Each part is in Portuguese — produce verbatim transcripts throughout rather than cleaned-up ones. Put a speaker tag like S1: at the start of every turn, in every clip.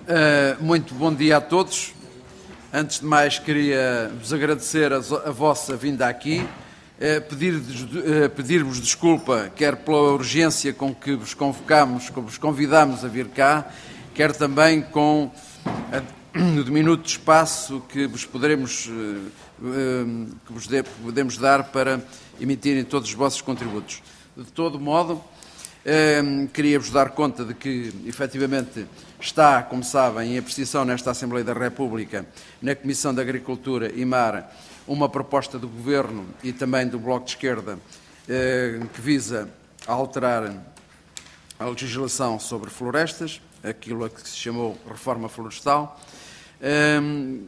S1: Uh, muito bom dia a todos. Antes de mais, queria vos agradecer a, a vossa vinda aqui, uh, pedir-vos uh, pedir-vos desculpa, quer pela urgência com que vos convocamos, que vos convidamos a vir cá, quer também com a, o diminuto espaço que vos poderemos, uh, uh, que vos de, podemos dar para emitirem todos os vossos contributos. De todo modo, Uh, queria-vos dar conta de que, efetivamente, está, como sabem, em apreciação nesta Assembleia da República, na Comissão de Agricultura e Mar, uma proposta do Governo e também do Bloco de Esquerda uh, que visa alterar a legislação sobre florestas, aquilo a que se chamou Reforma Florestal. Uh,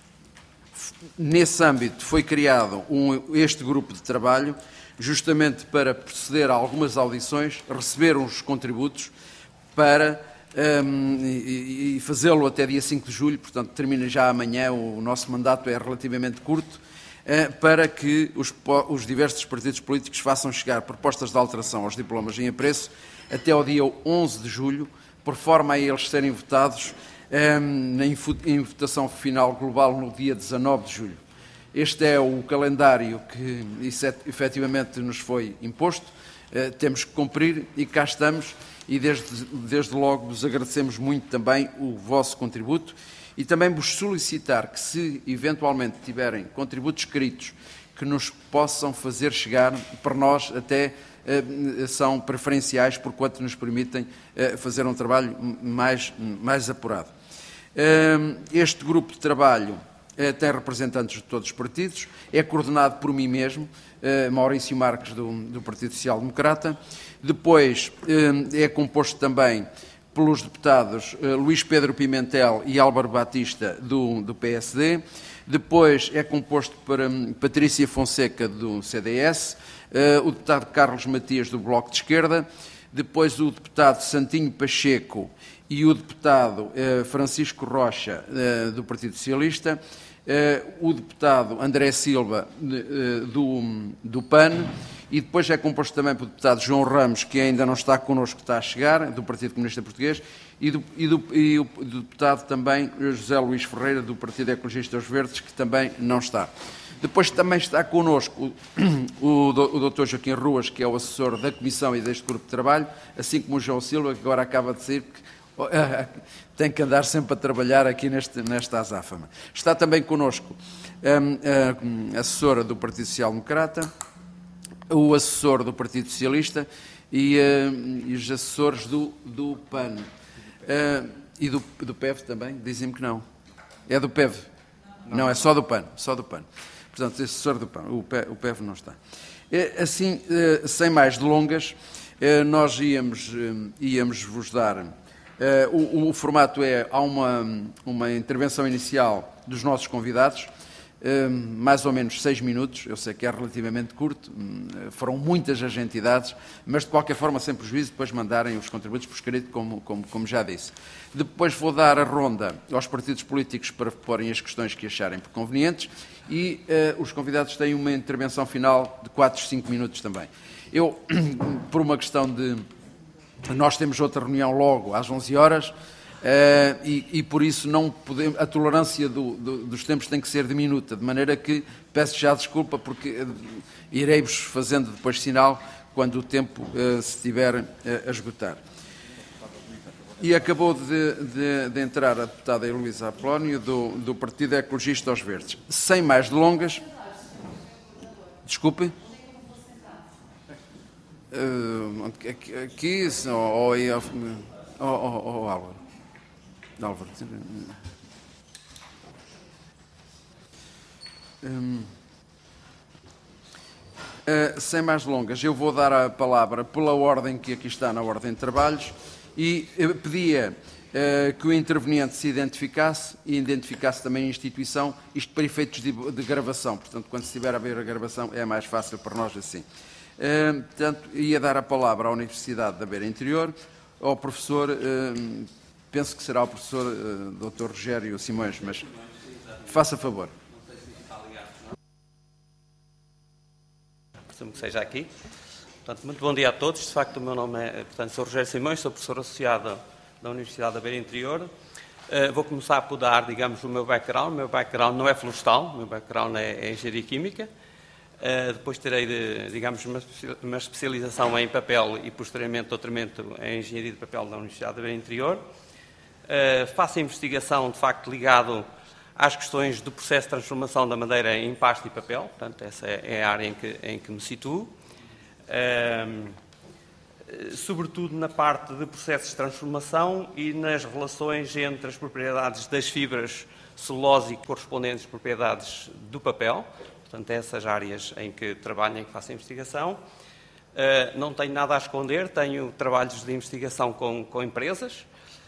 S1: nesse âmbito foi criado um, este grupo de trabalho, justamente para proceder a algumas audições, receber uns contributos para um, e, e fazê-lo até dia cinco de julho, portanto termina já amanhã, o nosso mandato é relativamente curto, uh, para que os, os diversos partidos políticos façam chegar propostas de alteração aos diplomas em apreço até ao dia onze de julho, por forma a eles serem votados um, na em votação final global no dia dezanove de julho. Este é o calendário que efetivamente nos foi imposto, uh, temos que cumprir e cá estamos e desde, desde logo vos agradecemos muito também o vosso contributo e também vos solicitar que se eventualmente tiverem contributos escritos que nos possam fazer chegar, para nós até uh, são preferenciais porquanto nos permitem uh, fazer um trabalho mais, mais apurado. Uh, este grupo de trabalho tem representantes de todos os partidos, é coordenado por mim mesmo, Maurício Marques, do, do Partido Social Democrata. Depois é composto também pelos deputados Luís Pedro Pimentel e Álvaro Batista, do, do P S D. Depois é composto por Patrícia Fonseca, do C D S, o deputado Carlos Matias, do Bloco de Esquerda. Depois o deputado Santinho Pacheco e o deputado Francisco Rocha, do Partido Socialista. Uh, o deputado André Silva, uh, do, do P A N, e depois é composto também pelo deputado João Ramos, que ainda não está connosco, está a chegar, do Partido Comunista Português, e, do, e, do, e o do deputado também José Luís Ferreira, do Partido Ecologista dos Verdes, que também não está. Depois também está connosco o, o, o doutor Joaquim Ruas, que é o assessor da Comissão e deste grupo de trabalho, assim como o João Silva, que agora acaba de sair, porque tem que andar sempre a trabalhar aqui neste, nesta azáfama. Está também connosco a, a assessora do Partido Social Democrata, o assessor do Partido Socialista e, a, e os assessores do, do P A N. A, e do, do P E V também? Dizem-me que não. É do P E V? Não, não é só do P A N. Só do P A N. Portanto, assessor do P A N. O, P, o P E V não está. Assim, sem mais delongas, nós íamos, íamos vos dar... Uh, o, o formato é, há uma, uma intervenção inicial dos nossos convidados, uh, mais ou menos seis minutos, eu sei que é relativamente curto, uh, foram muitas as entidades, mas de qualquer forma, sem prejuízo, depois mandarem os contributos por escrito, como, como, como já disse. Depois vou dar a ronda aos partidos políticos para porem as questões que acharem por convenientes e uh, os convidados têm uma intervenção final de quatro, cinco minutos também. Eu, por uma questão de... Nós temos outra reunião logo às onze horas uh, e, e por isso não podemos, a tolerância do, do, dos tempos tem que ser diminuta, de maneira que peço já desculpa porque uh, irei-vos fazendo depois sinal quando o tempo uh, se estiver uh, a esgotar. E acabou de, de, de entrar a deputada Heloísa Apolónio do, do Partido Ecologista aos Verdes. Sem mais delongas... Desculpe? Uh, aqui, ou oh, oh, oh, Álvaro. Álvaro. Um, uh, sem mais delongas, eu vou dar a palavra pela ordem que aqui está na ordem de trabalhos e eu pedia uh, que o interveniente se identificasse e identificasse também a instituição, isto para efeitos de, de gravação, portanto, quando se estiver a ver a gravação é mais fácil para nós assim. Uh, portanto, ia dar a palavra à Universidade da Beira Interior, ao professor, uh, penso que será o professor uh, doutor Rogério Simões, mas faça favor.
S2: Presumo que seja aqui. Portanto, muito bom dia a todos. De facto, o meu nome é, portanto, sou Rogério Simões, sou professor associado da Universidade da Beira Interior. Uh, vou começar por dar, digamos, o meu background. O meu background não é florestal, o meu background é, é engenharia química. Uh, depois terei, de, digamos, uma, uma especialização em papel e, posteriormente, doutoramento em engenharia de papel da Universidade da Beira Interior. Uh, faço investigação, de facto, ligado às questões do processo de transformação da madeira em pasta e papel. Portanto, essa é a área em que, em que me situo. Uh, sobretudo na parte de processos de transformação e nas relações entre as propriedades das fibras celulose e correspondentes propriedades do papel. Portanto, essas áreas em que trabalho, em que faço a investigação. Uh, não tenho nada a esconder, tenho trabalhos de investigação com, com empresas,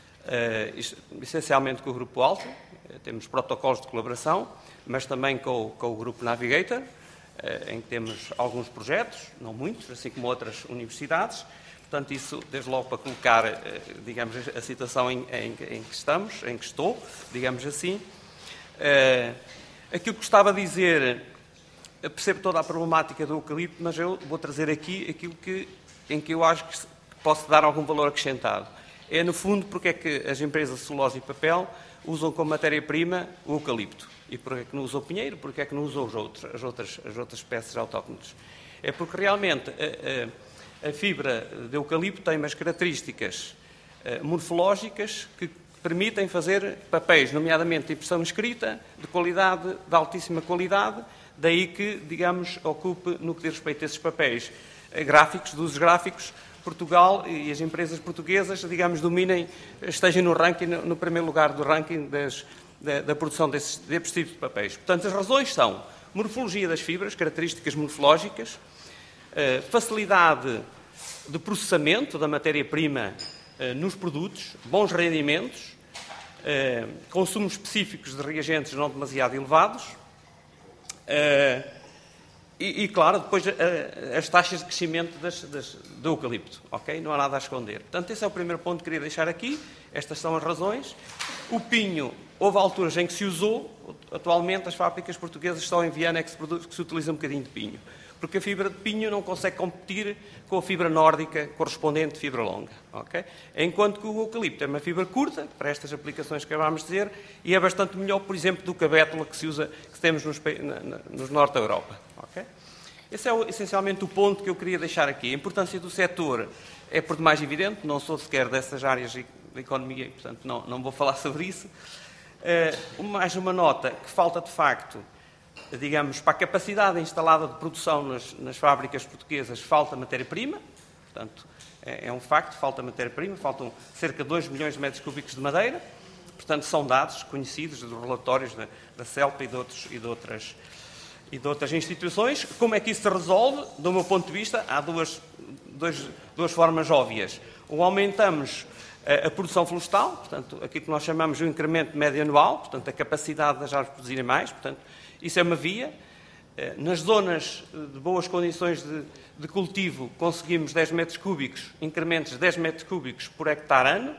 S2: uh, essencialmente com o Grupo Alto, uh, temos protocolos de colaboração, mas também com, com o Grupo Navigator, uh, em que temos alguns projetos, não muitos, assim como outras universidades. Portanto, isso, desde logo, para colocar, digamos, a situação em, em, em que estamos, em que estou, digamos assim. Uh, aquilo que gostava de dizer, eu percebo toda a problemática do eucalipto, mas eu vou trazer aqui aquilo que, em que eu acho que posso dar algum valor acrescentado. É, no fundo, porque é que as empresas de celulose e papel usam como matéria-prima o eucalipto. E porque é que não usam o pinheiro, porque é que não usam os outros, as, outras, as outras espécies autóctones. É porque, realmente, a, a, A fibra de eucalipto tem umas características uh, morfológicas que permitem fazer papéis, nomeadamente de impressão escrita, de qualidade, de altíssima qualidade, daí que, digamos, ocupe, no que diz respeito a esses papéis uh, gráficos, de usos gráficos, Portugal e as empresas portuguesas, digamos, dominem, estejam no ranking, no, no primeiro lugar do ranking das, da, da produção desses, desses tipos de papéis. Portanto, as razões são morfologia das fibras, características morfológicas, Uh, facilidade de processamento da matéria-prima uh, nos produtos, bons rendimentos, uh, consumos específicos de reagentes não demasiado elevados uh, e, e, claro, depois uh, as taxas de crescimento das, das, do eucalipto. Okay? Não há nada a esconder. Portanto, esse é o primeiro ponto que queria deixar aqui. Estas são as razões. O pinho, houve alturas em que se usou, atualmente as fábricas portuguesas só em Viana é que se, produz, que se utiliza um bocadinho de pinho. Porque a fibra de pinho não consegue competir com a fibra nórdica correspondente de fibra longa. Okay? Enquanto que o eucalipto é uma fibra curta, para estas aplicações que acabámos de dizer, e é bastante melhor, por exemplo, do que a bétula que se usa, que temos nos, na, na, nos norte da Europa. Okay? Esse é o, essencialmente o ponto que eu queria deixar aqui. A importância do setor é por demais evidente, não sou sequer dessas áreas de economia e, portanto, não, não vou falar sobre isso. Uh, mais uma nota, que falta de facto, digamos, para a capacidade instalada de produção nas, nas fábricas portuguesas, falta matéria-prima, portanto, é, é um facto, falta matéria-prima, faltam cerca de dois milhões de metros cúbicos de madeira, portanto, são dados conhecidos dos relatórios da, da CELPA e de, outros, e, de outras, e de outras instituições. Como é que isso se resolve? Do meu ponto de vista, há duas, dois, duas formas óbvias. Ou aumentamos a, a produção florestal, portanto, aquilo que nós chamamos de um incremento médio anual, portanto, a capacidade das árvores produzirem mais, portanto, isso é uma via. Nas zonas de boas condições de, de cultivo, conseguimos dez metros cúbicos, incrementos de dez metros cúbicos por hectare ano,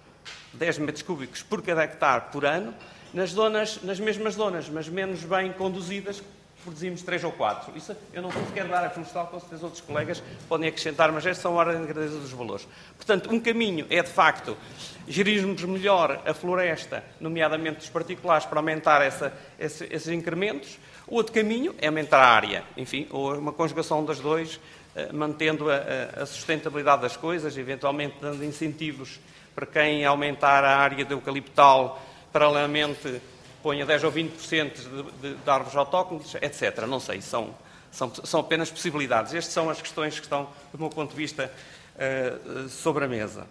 S2: dez metros cúbicos por cada hectare por ano. Nas, zonas, nas mesmas zonas, mas menos bem conduzidas, produzimos três ou quatro. Isso eu não vou sequer dar a florestal, com certeza outros colegas podem acrescentar, mas estas são a ordem de grandeza dos valores. Portanto, um caminho é, de facto, gerirmos melhor a floresta, nomeadamente dos particulares, para aumentar essa, esse, esses incrementos. O outro caminho é aumentar a área, enfim, ou uma conjugação das dois, eh, mantendo a, a sustentabilidade das coisas, eventualmente dando incentivos para quem aumentar a área de eucaliptal, paralelamente ponha dez ou vinte por cento de, de, de árvores autóctones, etcétera. Não sei, são, são, são apenas possibilidades. Estas são as questões que estão, do meu ponto de vista, uh, sobre a mesa.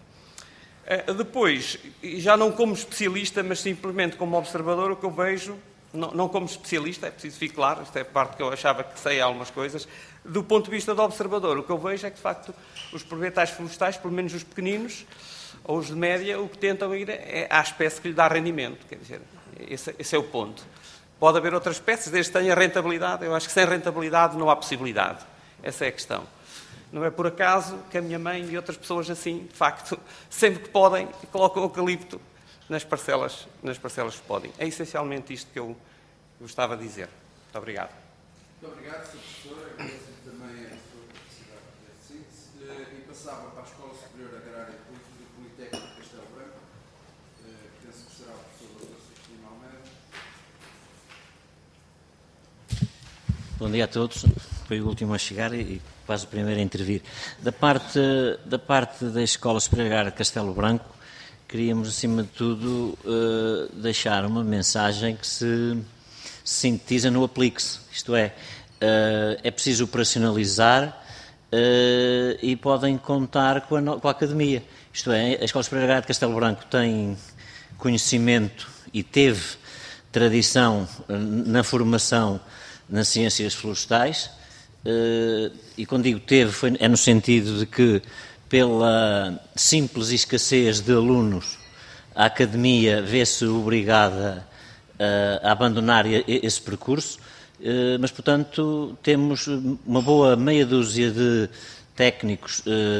S2: Uh, depois, já não como especialista, mas simplesmente como observador, o que eu vejo, não, não como especialista, é preciso ficar claro, esta é a parte que eu achava que sei algumas coisas, do ponto de vista do observador, o que eu vejo é que, de facto, os proprietários florestais, pelo menos os pequeninos, ou os de média, o que tentam ir é à espécie que lhe dá rendimento, quer dizer, esse, esse é o ponto. Pode haver outras espécies, desde que tenha rentabilidade. Eu acho que sem rentabilidade não há possibilidade. Essa é a questão. Não é por acaso que a minha mãe e outras pessoas assim, de facto, sempre que podem, colocam eucalipto nas parcelas, nas parcelas que podem. É essencialmente isto que eu gostava de dizer. Muito obrigado.
S1: Muito obrigado, senhor Professor. Agradeço também a sua capacidade de síntese. E passava para a Escola Superior Agrária e Politécnica Castelo Branco. Penso que será o
S3: Bom dia a todos. Foi o último a chegar e quase o primeiro a intervir. Da parte da, parte da Escola Superior Agrária de Castelo Branco, queríamos, acima de tudo, uh, deixar uma mensagem que se, se sintetiza no aplique-se. Isto é, uh, é preciso operacionalizar uh, e podem contar com a, com a Academia. Isto é, a Escola Superior Agrária de Castelo Branco tem conhecimento e teve tradição na formação nas ciências florestais, e quando digo teve, foi, é no sentido de que, pela simples escassez de alunos, a Academia vê-se obrigada a abandonar esse percurso, mas, portanto, temos uma boa meia dúzia de técnicos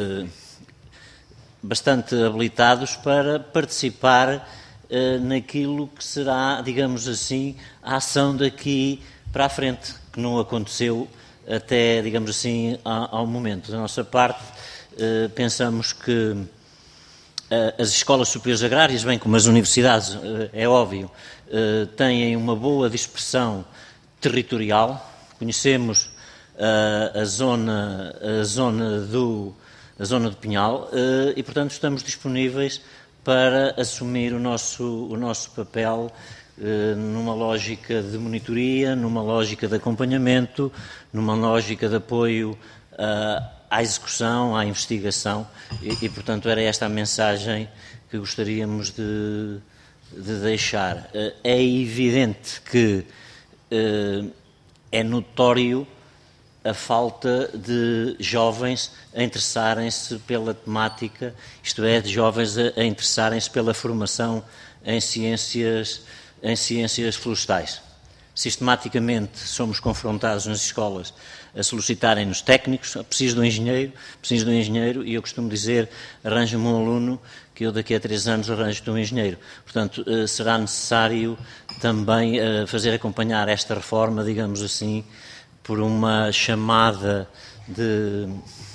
S3: bastante habilitados para participar naquilo que será, digamos assim, a ação daqui para a frente, que não aconteceu até, digamos assim, ao momento. Da nossa parte, pensamos que as escolas superiores agrárias, bem como as universidades, é óbvio, têm uma boa dispersão territorial. Conhecemos a zona, a zona do, a zona do Pinhal e, portanto, estamos disponíveis para assumir o nosso, o nosso papel numa lógica de monitoria, numa lógica de acompanhamento, numa lógica de apoio uh, à execução, à investigação e, e, portanto, era esta a mensagem que gostaríamos de, de deixar. Uh, é evidente que uh, é notório a falta de jovens a interessarem-se pela temática, isto é, de jovens a, a interessarem-se pela formação em ciências em ciências florestais. Sistematicamente somos confrontados nas escolas a solicitarem-nos técnicos, preciso de um engenheiro, preciso de um engenheiro, e eu costumo dizer, arranja-me um aluno que eu daqui a três anos arranjo-te um engenheiro. Portanto, será necessário também fazer acompanhar esta reforma, digamos assim, por uma chamada de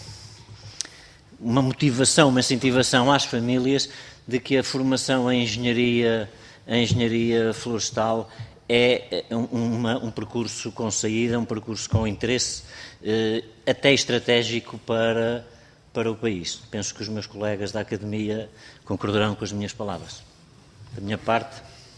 S3: uma motivação, uma incentivação às famílias de que a formação em engenharia A engenharia florestal é uma, um percurso com saída, um percurso com interesse, eh, até estratégico para, para o país. Penso que os meus colegas da Academia concordarão com as minhas palavras. Da minha parte.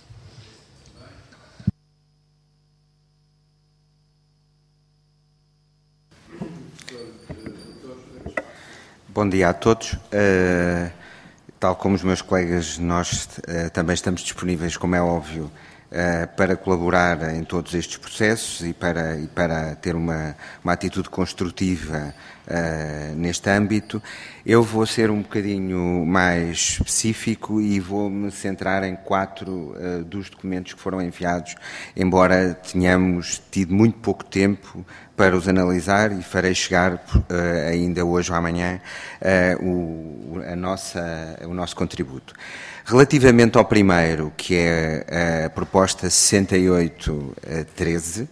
S4: Bom dia a todos. Uh... Tal como os meus colegas, nós uh, também estamos disponíveis, como é óbvio, uh, para colaborar em todos estes processos e para, e para ter uma, uma atitude construtiva uh, neste âmbito. Eu vou ser um bocadinho mais específico e vou-me centrar em quatro uh, dos documentos que foram enviados, embora tenhamos tido muito pouco tempo para os analisar, e farei chegar uh, ainda hoje ou amanhã uh, o, a nossa, o nosso contributo. Relativamente ao primeiro, que é a proposta sessenta e oito treze,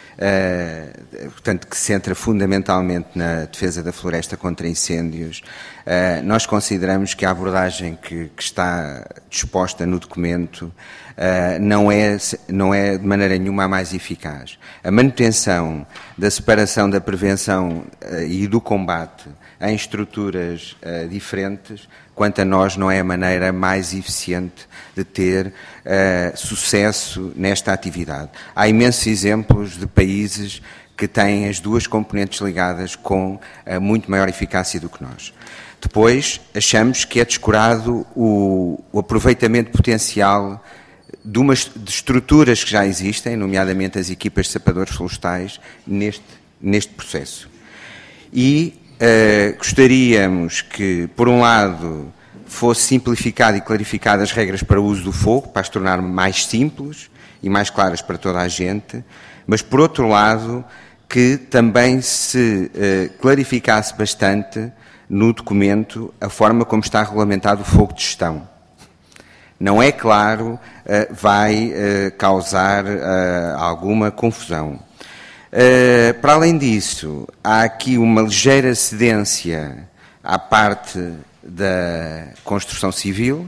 S4: uh, portanto, que se centra fundamentalmente na defesa da floresta contra incêndios, uh, nós consideramos que a abordagem que, que está disposta no documento Uh, não, é, não é de maneira nenhuma a mais eficaz. A manutenção da separação da prevenção uh, e do combate em estruturas uh, diferentes, quanto a nós, não é a maneira mais eficiente de ter uh, sucesso nesta atividade. Há imensos exemplos de países que têm as duas componentes ligadas com uh, muito maior eficácia do que nós. Depois, achamos que é descurado o, o aproveitamento potencial de, umas, de estruturas que já existem, nomeadamente as equipas de sapadores florestais, neste, neste processo. E uh, gostaríamos que, por um lado, fosse simplificado e clarificado as regras para o uso do fogo, para as tornar mais simples e mais claras para toda a gente, mas, por outro lado, que também se uh, clarificasse bastante no documento a forma como está regulamentado o fogo de gestão. Não é claro, uh, vai uh, causar uh, alguma confusão. Uh, para além disso, há aqui uma ligeira cedência à parte da construção civil,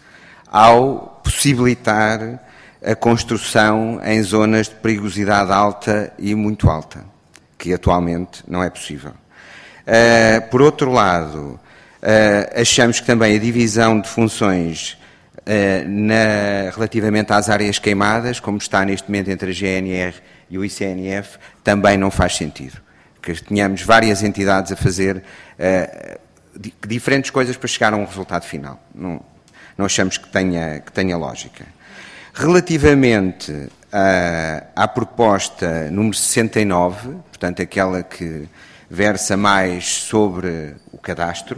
S4: ao possibilitar a construção em zonas de perigosidade alta e muito alta. que atualmente não é possível. Uh, por outro lado, uh, achamos que também a divisão de funções uh, na, relativamente às áreas queimadas, como está neste momento entre a G N R e o I C N F, também não faz sentido. Que tenhamos várias entidades a fazer uh, di diferentes coisas para chegar a um resultado final. Não, não achamos que tenha, que tenha lógica. Relativamente uh, à proposta número sessenta e nove, portanto aquela que versa mais sobre o cadastro,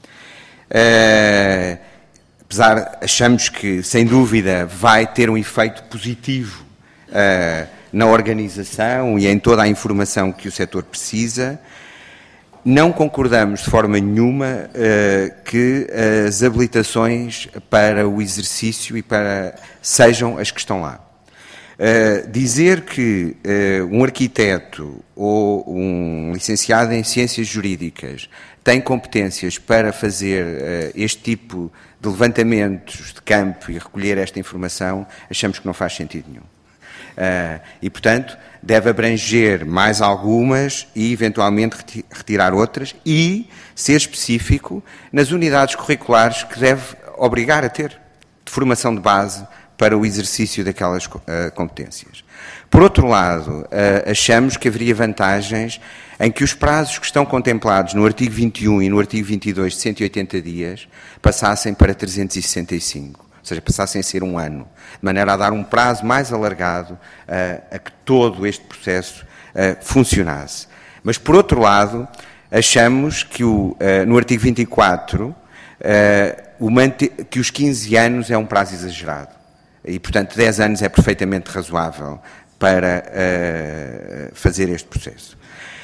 S4: uh, apesar, achamos que, sem dúvida, vai ter um efeito positivo uh, na organização e em toda a informação que o setor precisa. Não concordamos de forma nenhuma uh, que as habilitações para o exercício e para sejam as que estão lá. Uh, dizer que uh, um arquiteto ou um licenciado em ciências jurídicas tem competências para fazer uh, este tipo de levantamentos de campo e recolher esta informação, achamos que não faz sentido nenhum. Uh, e, portanto, deve abranger mais algumas e, eventualmente, reti retirar outras e ser específico nas unidades curriculares que deve obrigar a ter de formação de base para o exercício daquelas uh, competências. Por outro lado, uh, achamos que haveria vantagens em que os prazos que estão contemplados no artigo vinte e um e no artigo vinte e dois de cento e oitenta dias passassem para trezentos e sessenta e cinco. Ou seja, passassem a ser um ano, de maneira a dar um prazo mais alargado uh, a que todo este processo uh, funcionasse. Mas, por outro lado, achamos que o, uh, no artigo vinte e quatro uh, o que os quinze anos é um prazo exagerado. E, portanto, dez anos é perfeitamente razoável para uh, fazer este processo.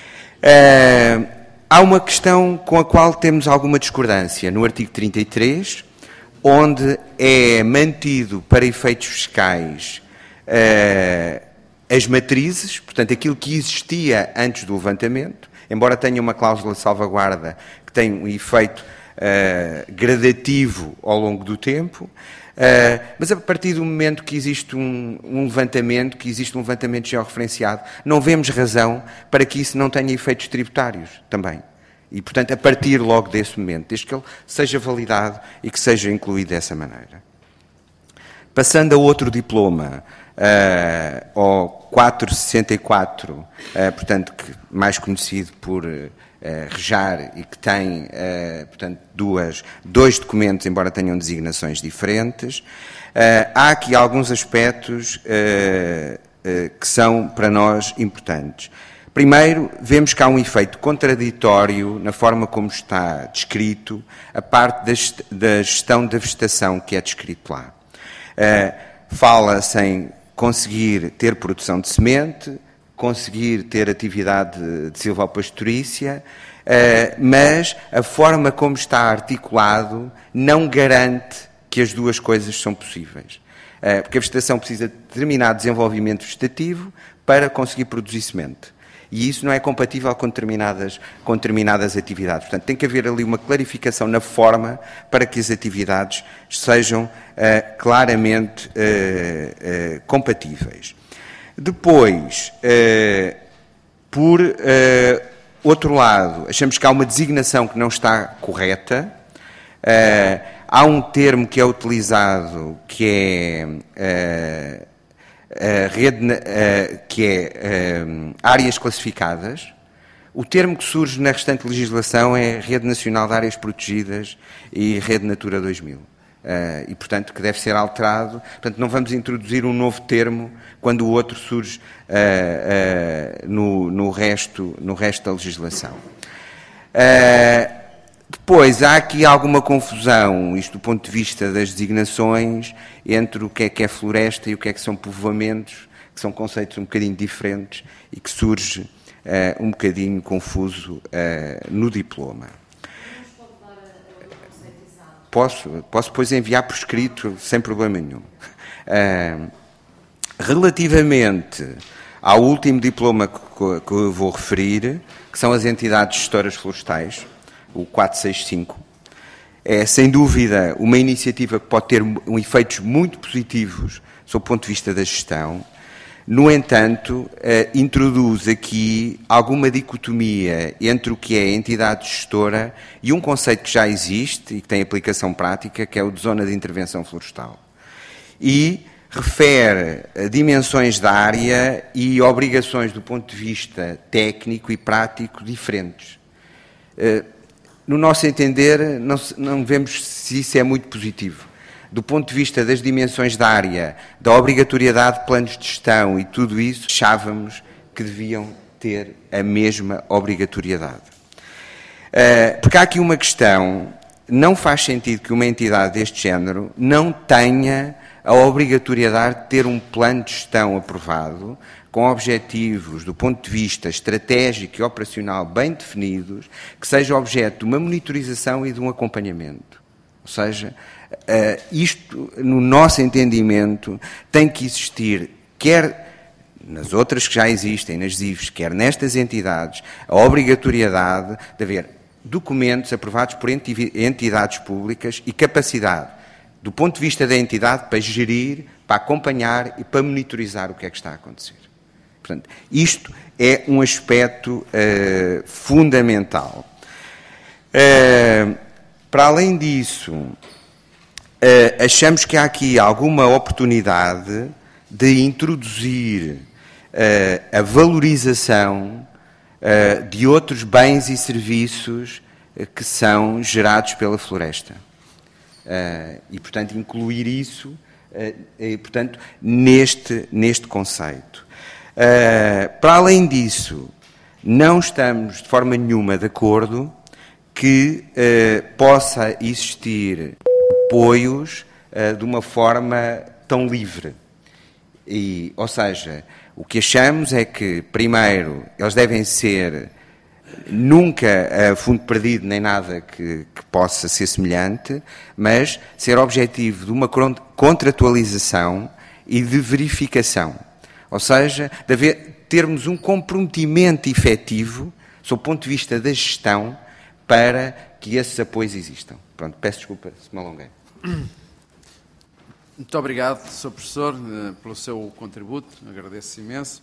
S4: Uh, há uma questão com a qual temos alguma discordância no artigo trinta e três, onde é mantido para efeitos fiscais uh, as matrizes, portanto, aquilo que existia antes do levantamento, embora tenha uma cláusula de salvaguarda que tem um efeito uh, gradativo ao longo do tempo, uh, mas a partir do momento que existe um, um levantamento, que existe um levantamento georreferenciado, não vemos razão para que isso não tenha efeitos tributários também. E, portanto, a partir logo desse momento, desde que ele seja validado e que seja incluído dessa maneira. Passando a outro diploma, uh, ao quatrocentos e sessenta e quatro, uh, portanto, que, mais conhecido por uh, Rejar e que tem, uh, portanto, duas, dois documentos, embora tenham designações diferentes, uh, há aqui alguns aspectos uh, uh, que são, para nós, importantes. Primeiro, vemos que há um efeito contraditório na forma como está descrito a parte da gestão da vegetação que é descrito lá. Uh, Fala-se em conseguir ter produção de semente, conseguir ter atividade de silvopastorícia, uh, mas a forma como está articulado não garante que as duas coisas são possíveis. Uh, porque a vegetação precisa de determinado desenvolvimento vegetativo para conseguir produzir semente. E isso não é compatível com determinadas, com determinadas atividades. Portanto, tem que haver ali uma clarificação na forma para que as atividades sejam uh, claramente uh, uh, compatíveis. Depois, uh, por uh, outro lado, achamos que há uma designação que não está correta. Uh, há um termo que é utilizado que é... Uh, A rede, uh, que é uh, áreas classificadas. O termo que surge na restante legislação é Rede Nacional de Áreas Protegidas e Rede Natura dois mil. Uh, e, portanto, que deve ser alterado. Portanto, não vamos introduzir um novo termo quando o outro surge uh, uh, no, no, resto, no resto da legislação. Uh, Depois, há aqui alguma confusão, isto do ponto de vista das designações, entre o que é que é floresta e o que é que são povoamentos, que são conceitos um bocadinho diferentes e que surge uh, um bocadinho confuso uh, no diploma. Posso, posso depois enviar por escrito, sem problema nenhum. Uh, relativamente ao último diploma que, que eu vou referir, que são as entidades gestoras florestais, o quatrocentos e sessenta e cinco, é sem dúvida uma iniciativa que pode ter um, efeitos muito positivos sob o ponto de vista da gestão. No entanto, eh, introduz aqui alguma dicotomia entre o que é a entidade gestora e um conceito que já existe e que tem aplicação prática, que é o de zona de intervenção florestal. E refere a dimensões da área e obrigações do ponto de vista técnico e prático diferentes. Eh, no nosso entender, não, não vemos se isso é muito positivo. Do ponto de vista das dimensões da área, da obrigatoriedade de planos de gestão e tudo isso, achávamos que deviam ter a mesma obrigatoriedade. Porque há aqui uma questão, não faz sentido que uma entidade deste género não tenha a obrigatoriedade de ter um plano de gestão aprovado, com objetivos do ponto de vista estratégico e operacional bem definidos, que seja objeto de uma monitorização e de um acompanhamento. Ou seja, Uh, isto, no nosso entendimento, tem que existir, quer nas outras que já existem, nas D I Vs, quer nestas entidades, a obrigatoriedade de haver documentos aprovados por entidades públicas e capacidade, do ponto de vista da entidade, para gerir, para acompanhar e para monitorizar o que é que está a acontecer. Portanto, isto é um aspecto uh, fundamental. Uh, para além disso, Uh, achamos que há aqui alguma oportunidade de introduzir uh, a valorização uh, de outros bens e serviços uh, que são gerados pela floresta. Uh, e, portanto, incluir isso, uh, e, portanto, neste, neste conceito. Uh, para além disso, não estamos de forma nenhuma de acordo que uh, possa existir apoios uh, de uma forma tão livre. E, ou seja, o que achamos é que, primeiro, eles devem ser nunca a fundo perdido nem nada que, que possa ser semelhante, mas ser objetivo de uma contratualização e de verificação. Ou seja, de haver, termos um comprometimento efetivo, sob o ponto de vista da gestão, para que esses apoios existam. Pronto, peço desculpa se me alonguei.
S1: Muito obrigado, senhor Professor, pelo seu contributo, agradeço imenso.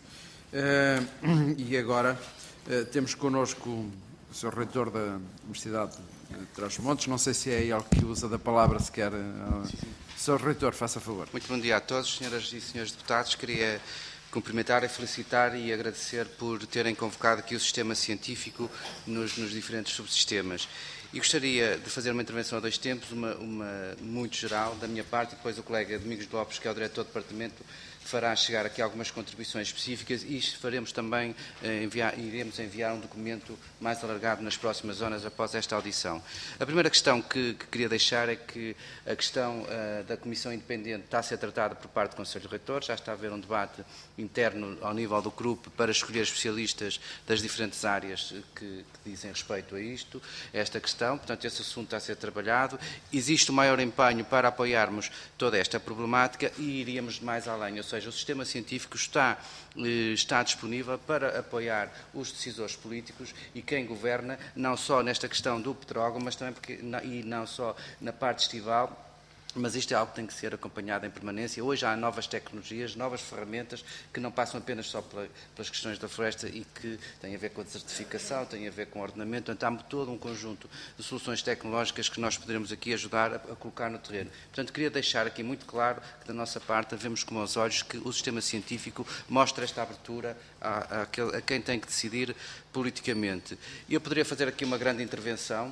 S1: E agora temos connosco o senhor Reitor da Universidade de Trás-os-Montes, não sei se é ele que usa da palavra, se quer. senhor Reitor, faça favor.
S5: Muito bom dia a todos, senhoras e senhores deputados. Queria cumprimentar, felicitar e agradecer por terem convocado aqui o sistema científico nos, nos diferentes subsistemas. E gostaria de fazer uma intervenção a dois tempos, uma, uma muito geral da minha parte, e depois o colega Domingos Lopes, que é o diretor do departamento, fará chegar aqui algumas contribuições específicas e faremos também, enviar, iremos enviar um documento mais alargado nas próximas zonas após esta audição. A primeira questão que, que queria deixar é que a questão uh, da Comissão Independente está a ser tratada por parte do Conselho Reitor, já está a haver um debate interno ao nível do grupo para escolher especialistas das diferentes áreas que, que dizem respeito a isto, a esta questão, portanto esse assunto está a ser trabalhado, existe o maior empenho para apoiarmos toda esta problemática e iríamos mais além, ou seja, o sistema científico está, está disponível para apoiar os decisores políticos e quem governa, não só nesta questão do petrógão, mas também porque, e não só na parte estival, mas isto é algo que tem que ser acompanhado em permanência. Hoje há novas tecnologias, novas ferramentas que não passam apenas só pela, pelas questões da floresta e que têm a ver com a desertificação, têm a ver com o ordenamento. Então, há todo um conjunto de soluções tecnológicas que nós poderemos aqui ajudar a, a colocar no terreno. Portanto, queria deixar aqui muito claro que, da nossa parte, vemos com os olhos que o sistema científico mostra esta abertura a, a, a quem tem que decidir politicamente. Eu poderia fazer aqui uma grande intervenção.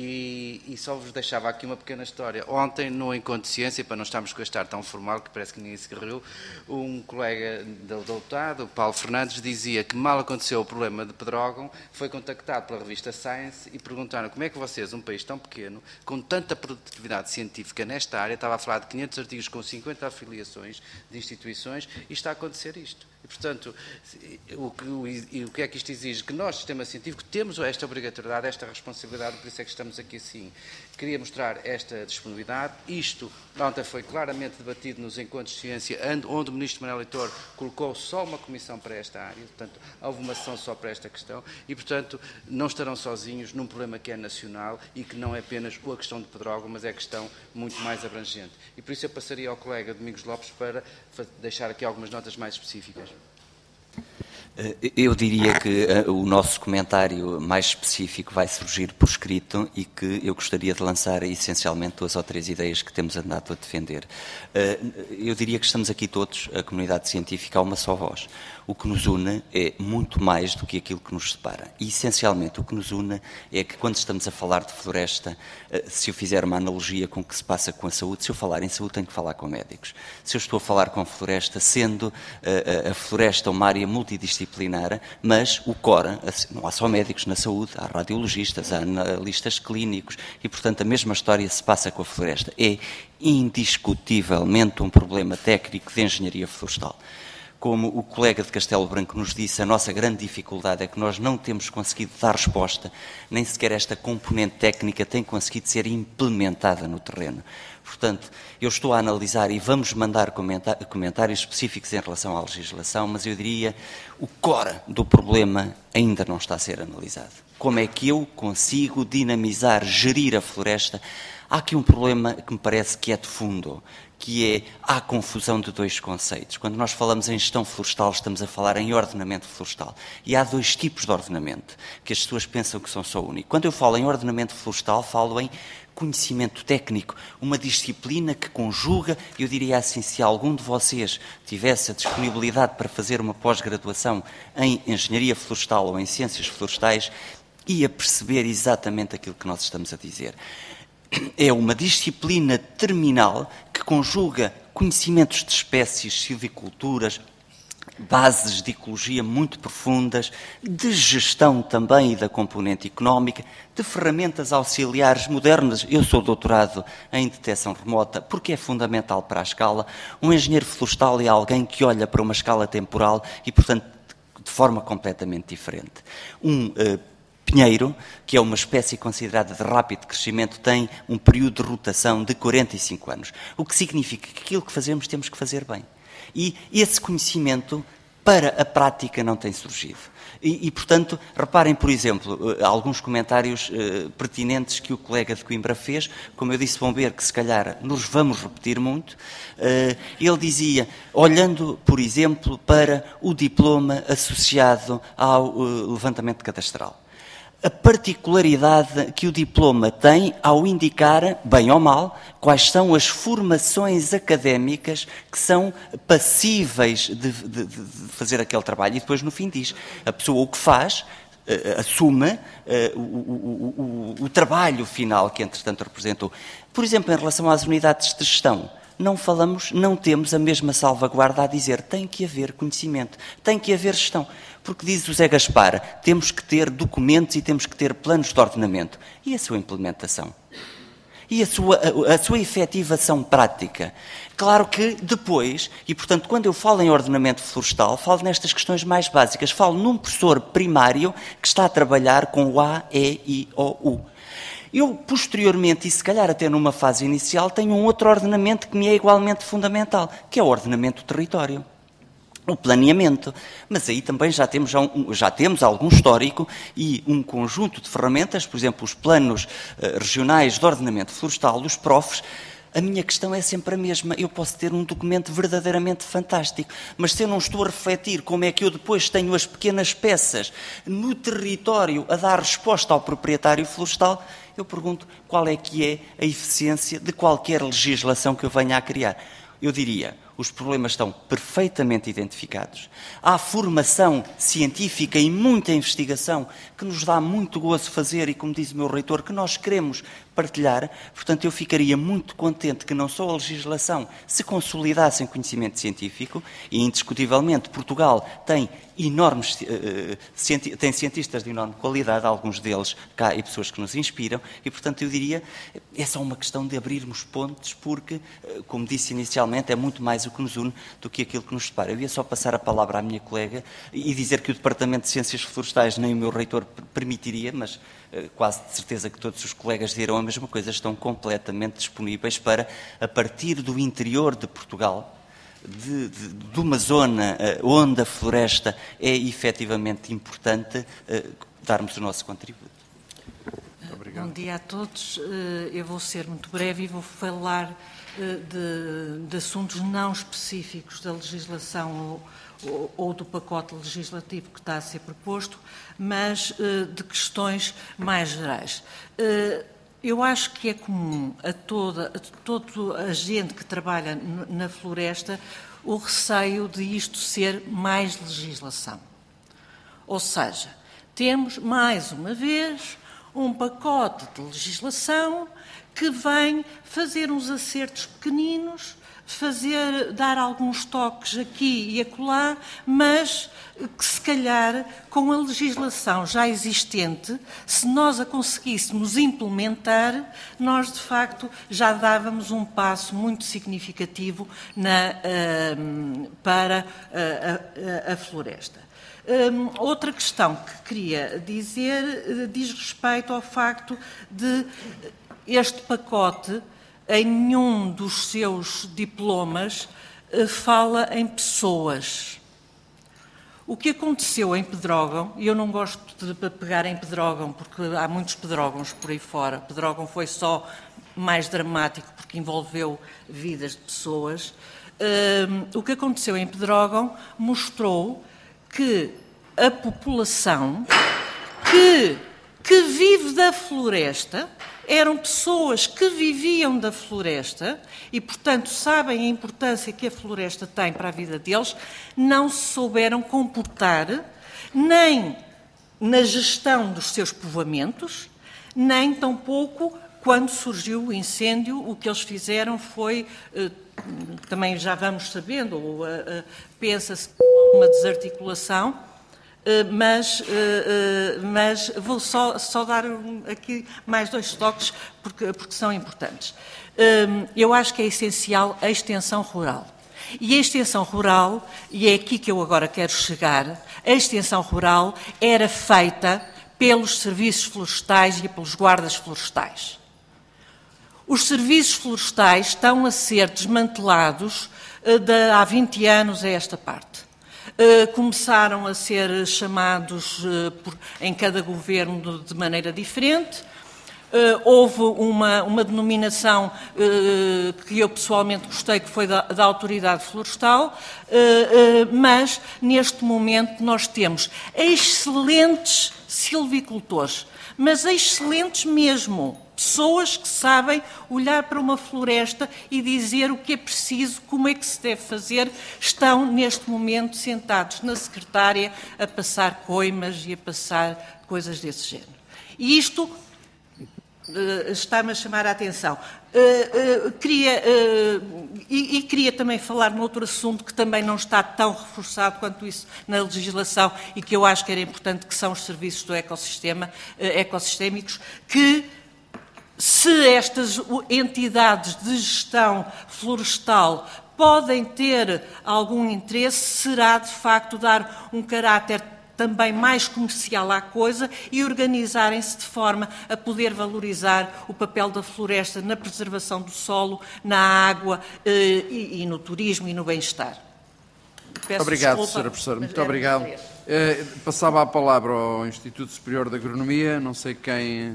S5: E, e só vos deixava aqui uma pequena história. Ontem, no Encontro de Ciência, para não estarmos com este ar tão formal, que parece que ninguém se riu, um colega do doutorado, o Paulo Fernandes, dizia que mal aconteceu o problema de pedrógão, foi contactado pela revista Science e perguntaram como é que vocês, um país tão pequeno, com tanta produtividade científica nesta área, estava a falar de quinhentos artigos com cinquenta afiliações de instituições, e está a acontecer isto. E, portanto, o que, o, o que é que isto exige? Que nós, sistema científico, temos esta obrigatoriedade, esta responsabilidade, por isso é que estamos aqui assim. Queria mostrar esta disponibilidade. Isto ontem foi claramente debatido nos encontros de ciência, onde o Ministro Manuel Leitor colocou só uma comissão para esta área, portanto, houve uma ação só para esta questão e, portanto, não estarão sozinhos num problema que é nacional e que não é apenas a questão de Pedrógão, mas é questão muito mais abrangente. E por isso eu passaria ao colega Domingos Lopes para deixar aqui algumas notas mais específicas.
S6: Eu diria que uh, o nosso comentário mais específico vai surgir por escrito e que eu gostaria de lançar essencialmente duas ou três ideias que temos andado a defender. Uh, eu diria que estamos aqui todos, a comunidade científica, a uma só voz. O que nos une é muito mais do que aquilo que nos separa. E, essencialmente, o que nos une é que, quando estamos a falar de floresta, se eu fizer uma analogia com o que se passa com a saúde, se eu falar em saúde, tenho que falar com médicos. Se eu estou a falar com floresta, sendo a, a, a floresta uma área multidisciplinar, mas o core, não há só médicos na saúde, há radiologistas, há analistas clínicos, e, portanto, a mesma história se passa com a floresta. É indiscutivelmente um problema técnico de engenharia florestal. Como o colega de Castelo Branco nos disse, a nossa grande dificuldade é que nós não temos conseguido dar resposta, nem sequer esta componente técnica tem conseguido ser implementada no terreno. Portanto, eu estou a analisar e vamos mandar comentários específicos em relação à legislação, mas eu diria o core do problema ainda não está a ser analisado. Como é que eu consigo dinamizar, gerir a floresta? Há aqui um problema que me parece que é de fundo, que é a confusão de dois conceitos. Quando nós falamos em gestão florestal, estamos a falar em ordenamento florestal. E há dois tipos de ordenamento, que as pessoas pensam que são só únicos. Quando eu falo em ordenamento florestal, falo em conhecimento técnico, uma disciplina que conjuga, eu diria assim, se algum de vocês tivesse a disponibilidade para fazer uma pós-graduação em engenharia florestal ou em ciências florestais, ia perceber exatamente aquilo que nós estamos a dizer. É uma disciplina terminal que conjuga conhecimentos de espécies, silviculturas, bases de ecologia muito profundas, de gestão também e da componente económica, de ferramentas auxiliares modernas. Eu sou doutorado em detecção remota porque é fundamental para a escala. Um engenheiro florestal é alguém que olha para uma escala temporal e, portanto, de forma completamente diferente. Um uh, pinheiro, que é uma espécie considerada de rápido crescimento, tem um período de rotação de quarenta e cinco anos. O que significa que aquilo que fazemos temos que fazer bem. E esse conhecimento, para a prática, não tem surgido. E, e portanto, reparem, por exemplo, alguns comentários eh, pertinentes que o colega de Coimbra fez. Como eu disse, vão ver que se calhar nos vamos repetir muito. Eh, ele dizia, olhando, por exemplo, para o diploma associado ao uh, levantamento cadastral. A particularidade que o diploma tem ao indicar, bem ou mal, quais são as formações académicas que são passíveis de, de, de fazer aquele trabalho. E depois, no fim, diz, a pessoa o que faz, uh, assume uh, o, o, o, o trabalho final que, entretanto, representou. Por exemplo, em relação às unidades de gestão, não falamos, não temos a mesma salvaguarda a dizer tem que haver conhecimento, tem que haver gestão. Porque diz o Zé Gaspar, temos que ter documentos e temos que ter planos de ordenamento. E a sua implementação? E a sua, a, a sua efetivação prática? Claro que depois, e portanto quando eu falo em ordenamento florestal, falo nestas questões mais básicas, falo num professor primário que está a trabalhar com o A, E, I, O, U. Eu, posteriormente, e se calhar até numa fase inicial, tenho um outro ordenamento que me é igualmente fundamental, que é o ordenamento do território, o planeamento. Mas aí também já temos, já, um, já temos algum histórico e um conjunto de ferramentas, por exemplo, os planos uh, regionais de ordenamento florestal, os P R O Fs. A minha questão é sempre a mesma. Eu posso ter um documento verdadeiramente fantástico, mas se eu não estou a refletir como é que eu depois tenho as pequenas peças no território a dar resposta ao proprietário florestal, eu pergunto qual é que é a eficiência de qualquer legislação que eu venha a criar. Eu diria, os problemas estão perfeitamente identificados. Há formação científica e muita investigação que nos dá muito gozo fazer e, como diz o meu reitor, que nós queremos partilhar. Portanto, eu ficaria muito contente que não só a legislação se consolidasse em conhecimento científico, e indiscutivelmente Portugal tem enormes, uh, cienti tem cientistas de enorme qualidade, alguns deles cá e pessoas que nos inspiram, e portanto eu diria, é só uma questão de abrirmos pontes, porque, uh, como disse inicialmente, é muito mais o que nos une do que aquilo que nos separa. Eu ia só passar a palavra à minha colega e dizer que o Departamento de Ciências Florestais nem o meu reitor permitiria, mas quase de certeza que todos os colegas dirão a mesma coisa, estão completamente disponíveis para, a partir do interior de Portugal, de, de, de uma zona onde a floresta é efetivamente importante, darmos o nosso contributo.
S1: Obrigado.
S7: Bom dia a todos. Eu vou ser muito breve e vou falar de, de assuntos não específicos da legislação ou, ou, ou do pacote legislativo que está a ser proposto, mas de questões mais gerais. Eu acho que é comum a toda, a toda a gente que trabalha na floresta o receio de isto ser mais legislação. Ou seja, temos, mais uma vez, um pacote de legislação que vem fazer uns acertos pequeninos, fazer, dar alguns toques aqui e acolá, mas que se calhar com a legislação já existente, se nós a conseguíssemos implementar, nós de facto já dávamos um passo muito significativo na, uh, para a, a, a floresta. Um, outra questão que queria dizer uh, diz respeito ao facto de este pacote, em nenhum dos seus diplomas, uh, fala em pessoas. O que aconteceu em Pedrógão, e eu não gosto de pegar em Pedrógão, porque há muitos Pedrógãos por aí fora, Pedrógão foi só mais dramático porque envolveu vidas de pessoas, uh, o que aconteceu em Pedrógão mostrou que a população que, que vive da floresta eram pessoas que viviam da floresta e, portanto, sabem a importância que a floresta tem para a vida deles, não se souberam comportar nem na gestão dos seus povoamentos, nem tampouco quando surgiu o incêndio. O que eles fizeram foi, também já vamos sabendo, ou pensa-se uma desarticulação, mas, mas vou só, só dar aqui mais dois toques porque, porque são importantes. Eu acho que é essencial a extensão rural. E a extensão rural, e é aqui que eu agora quero chegar, a extensão rural era feita pelos serviços florestais e pelos guardas florestais. Os serviços florestais estão a ser desmantelados de, há vinte anos a esta parte. Uh, começaram a ser chamados uh, por, em cada governo de maneira diferente. Uh, houve uma, uma denominação uh, que eu pessoalmente gostei, que foi da, da Autoridade Florestal, uh, uh, mas neste momento nós temos excelentes silvicultores, mas excelentes mesmo. Pessoas que sabem olhar para uma floresta e dizer o que é preciso, como é que se deve fazer, estão neste momento sentados na secretária a passar coimas e a passar coisas desse género. E isto uh, está-me a chamar a atenção. Uh, uh, queria, uh, e, e queria também falar num outro assunto que também não está tão reforçado quanto isso na legislação e que eu acho que era importante, que são os serviços do ecossistema, uh, ecossistémicos, que se estas entidades de gestão florestal podem ter algum interesse, será de facto dar um caráter também mais comercial à coisa e organizarem-se de forma a poder valorizar o papel da floresta na preservação do solo, na água eh, e, e no turismo e no bem-estar.
S1: Obrigado, senhora Professora. Muito obrigado. Eh, passava a palavra ao Instituto Superior de Agronomia, não sei quem...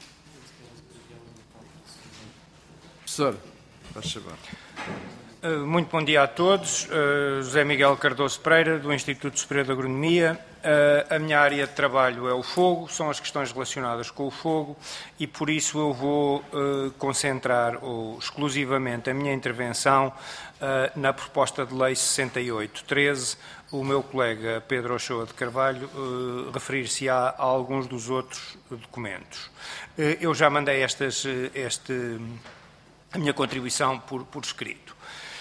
S1: Professor, faz favor.
S8: Muito bom dia a todos. Uh, José Miguel Cardoso Pereira, do Instituto Superior de Agronomia. Uh, a minha área de trabalho é o fogo, são as questões relacionadas com o fogo e, por isso, eu vou uh, concentrar ou, exclusivamente a minha intervenção uh, na proposta de lei sessenta e oito treze. O meu colega Pedro Ochoa de Carvalho uh, referir-se-á a alguns dos outros documentos. Uh, eu já mandei estas, este... a minha contribuição por, por escrito.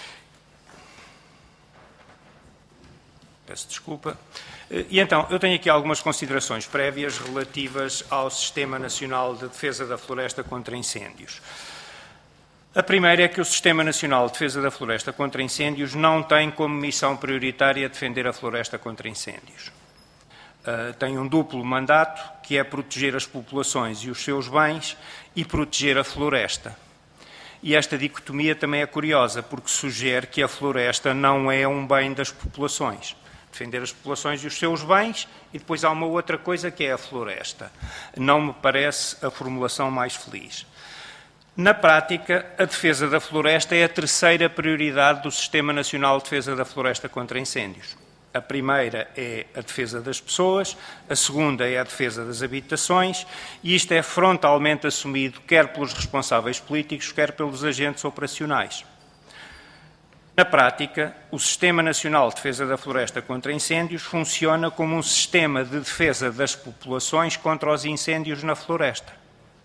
S8: Peço desculpa. E então, eu tenho aqui algumas considerações prévias relativas ao Sistema Nacional de Defesa da Floresta contra Incêndios. A primeira é que o Sistema Nacional de Defesa da Floresta contra Incêndios não tem como missão prioritária defender a floresta contra incêndios. Uh, tem um duplo mandato, que é proteger as populações e os seus bens e proteger a floresta. E esta dicotomia também é curiosa, porque sugere que a floresta não é um bem das populações. Defender as populações e os seus bens, e depois há uma outra coisa que é a floresta. Não me parece a formulação mais feliz. Na prática, a defesa da floresta é a terceira prioridade do Sistema Nacional de Defesa da Floresta contra Incêndios. A primeira é a defesa das pessoas, a segunda é a defesa das habitações, e isto é frontalmente assumido quer pelos responsáveis políticos, quer pelos agentes operacionais. Na prática, o Sistema Nacional de Defesa da Floresta contra Incêndios funciona como um sistema de defesa das populações contra os incêndios na floresta.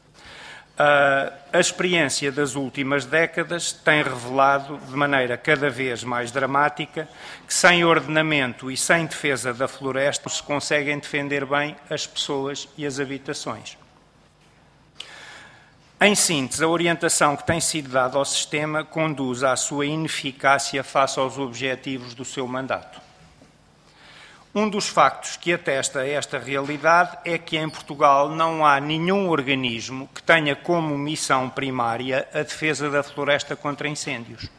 S8: A experiência das últimas décadas tem revelado, de maneira cada vez mais dramática, que sem ordenamento e sem defesa da floresta se conseguem defender bem as pessoas e as habitações. Em síntese, a orientação que tem sido dada ao sistema conduz à sua ineficácia face aos objetivos do seu mandato. Um dos factos que atesta esta realidade é que em Portugal não há nenhum organismo que tenha como missão primária a defesa da floresta contra incêndios.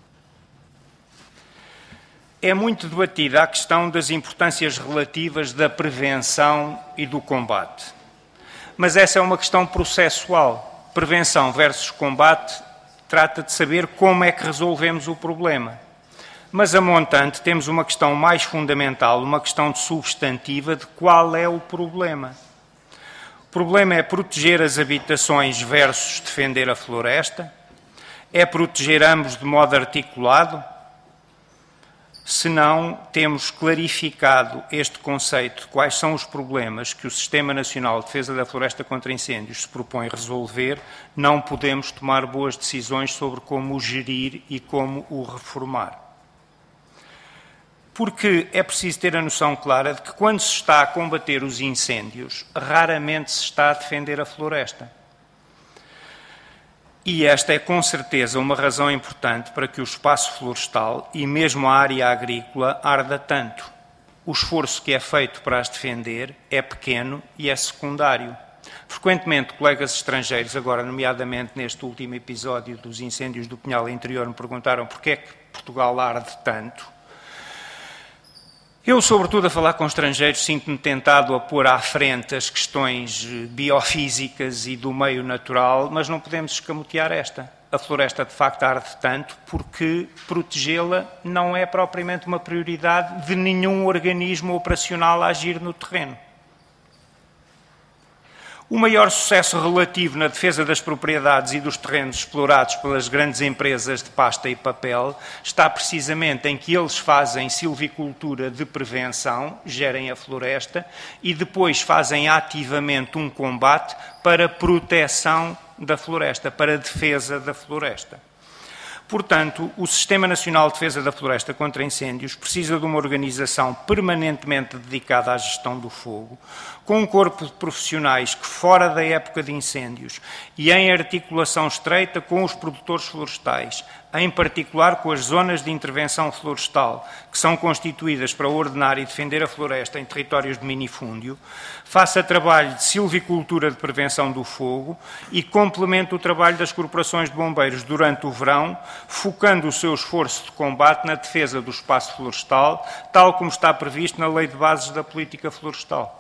S8: É muito debatida a questão das importâncias relativas da prevenção e do combate. Mas essa é uma questão processual. Prevenção versus combate trata de saber como é que resolvemos o problema. Mas, a montante, temos uma questão mais fundamental, uma questão substantiva de qual é o problema. O problema é proteger as habitações versus defender a floresta? É proteger ambos de modo articulado? Se não temos clarificado este conceito de quais são os problemas que o Sistema Nacional de Defesa da Floresta contra Incêndios se propõe resolver, não podemos tomar boas decisões sobre como o gerir e como o reformar. Porque é preciso ter a noção clara de que quando se está a combater os incêndios, raramente se está a defender a floresta. E esta é com certeza uma razão importante para que o espaço florestal e mesmo a área agrícola arda tanto. O esforço que é feito para as defender é pequeno e é secundário. Frequentemente, colegas estrangeiros, agora nomeadamente neste último episódio dos incêndios do Pinhal Interior, me perguntaram porquê é que Portugal arde tanto. Eu, sobretudo, a falar com estrangeiros, sinto-me tentado a pôr à frente as questões biofísicas e do meio natural, mas não podemos escamotear esta. A floresta, de facto, arde tanto porque protegê-la não é propriamente uma prioridade de nenhum organismo operacional a agir no terreno. O maior sucesso relativo na defesa das propriedades e dos terrenos explorados pelas grandes empresas de pasta e papel está precisamente em que eles fazem silvicultura de prevenção, gerem a floresta, e depois fazem ativamente um combate para proteção da floresta, para defesa da floresta. Portanto, o Sistema Nacional de Defesa da Floresta contra Incêndios precisa de uma organização permanentemente dedicada à gestão do fogo, com um corpo de profissionais que, fora da época de incêndios e em articulação estreita com os produtores florestais, em particular com as zonas de intervenção florestal, que são constituídas para ordenar e defender a floresta em territórios de minifúndio, faça trabalho de silvicultura de prevenção do fogo e complemente o trabalho das corporações de bombeiros durante o verão, focando o seu esforço de combate na defesa do espaço florestal, tal como está previsto na Lei de Bases da Política Florestal.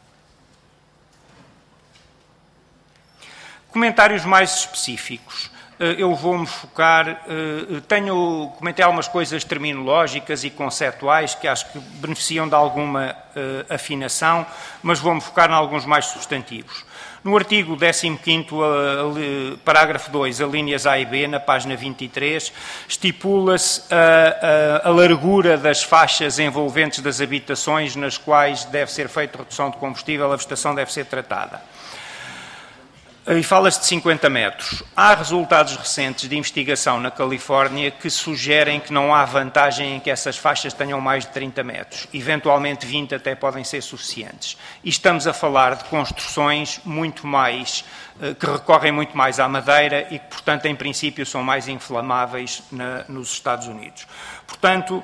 S8: Comentários mais específicos. Eu vou-me focar, tenho, comentei algumas coisas terminológicas e conceptuais que acho que beneficiam de alguma afinação, mas vou-me focar em alguns mais substantivos. No artigo décimo quinto, parágrafo dois, alíneas A e B, na página vinte e três, estipula-se a, a, a largura das faixas envolventes das habitações nas quais deve ser feita redução de combustível, a vegetação deve ser tratada. E fala-se de cinquenta metros. Há resultados recentes de investigação na Califórnia que sugerem que não há vantagem em que essas faixas tenham mais de trinta metros. Eventualmente vinte até podem ser suficientes. E estamos a falar de construções muito mais, que recorrem muito mais à madeira e que, portanto, em princípio, são mais inflamáveis na, nos Estados Unidos. Portanto,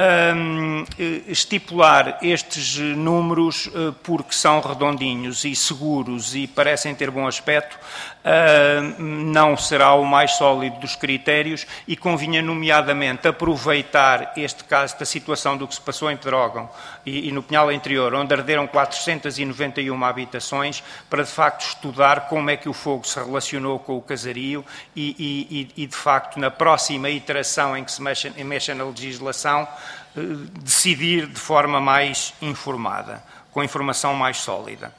S8: um, estipular estes números, porque são redondinhos e seguros e parecem ter bom aspecto, uh, não será o mais sólido dos critérios e convinha, nomeadamente, aproveitar este caso da situação do que se passou em Pedrógão e, e no Pinhal Interior, onde arderam quatrocentas e noventa e uma habitações, para, de facto, estudar como é que o fogo se relacionou com o casario e, e, e de facto, na próxima iteração em que se mexe, mexe na legislação, decidir de forma mais informada, com informação mais sólida.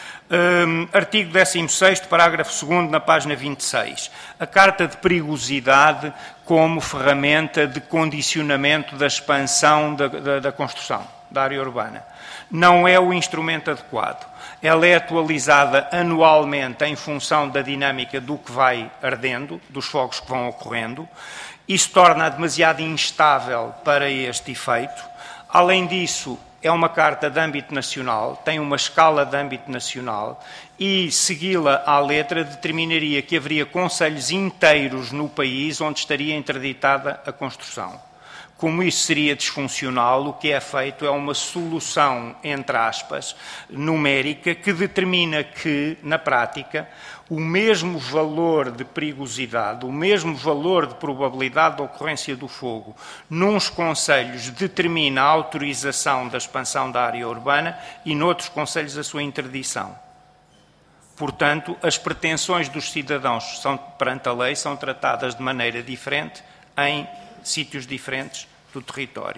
S8: Um, artigo décimo sexto, parágrafo segundo, na página vinte e seis. A carta de perigosidade como ferramenta de condicionamento da expansão da, da, da construção, da área urbana. Não é o instrumento adequado. Ela é atualizada anualmente em função da dinâmica do que vai ardendo, dos fogos que vão ocorrendo. Isso torna-a demasiado instável para este efeito. Além disso, é uma carta de âmbito nacional, tem uma escala de âmbito nacional e, segui-la à letra, determinaria que haveria concelhos inteiros no país onde estaria interditada a construção. Como isso seria disfuncional, o que é feito é uma solução, entre aspas, numérica, que determina que, na prática, o mesmo valor de perigosidade, o mesmo valor de probabilidade de ocorrência do fogo, nuns concelhos determina a autorização da expansão da área urbana e noutros concelhos a sua interdição. Portanto, as pretensões dos cidadãos são, perante a lei são tratadas de maneira diferente em sítios diferentes do território.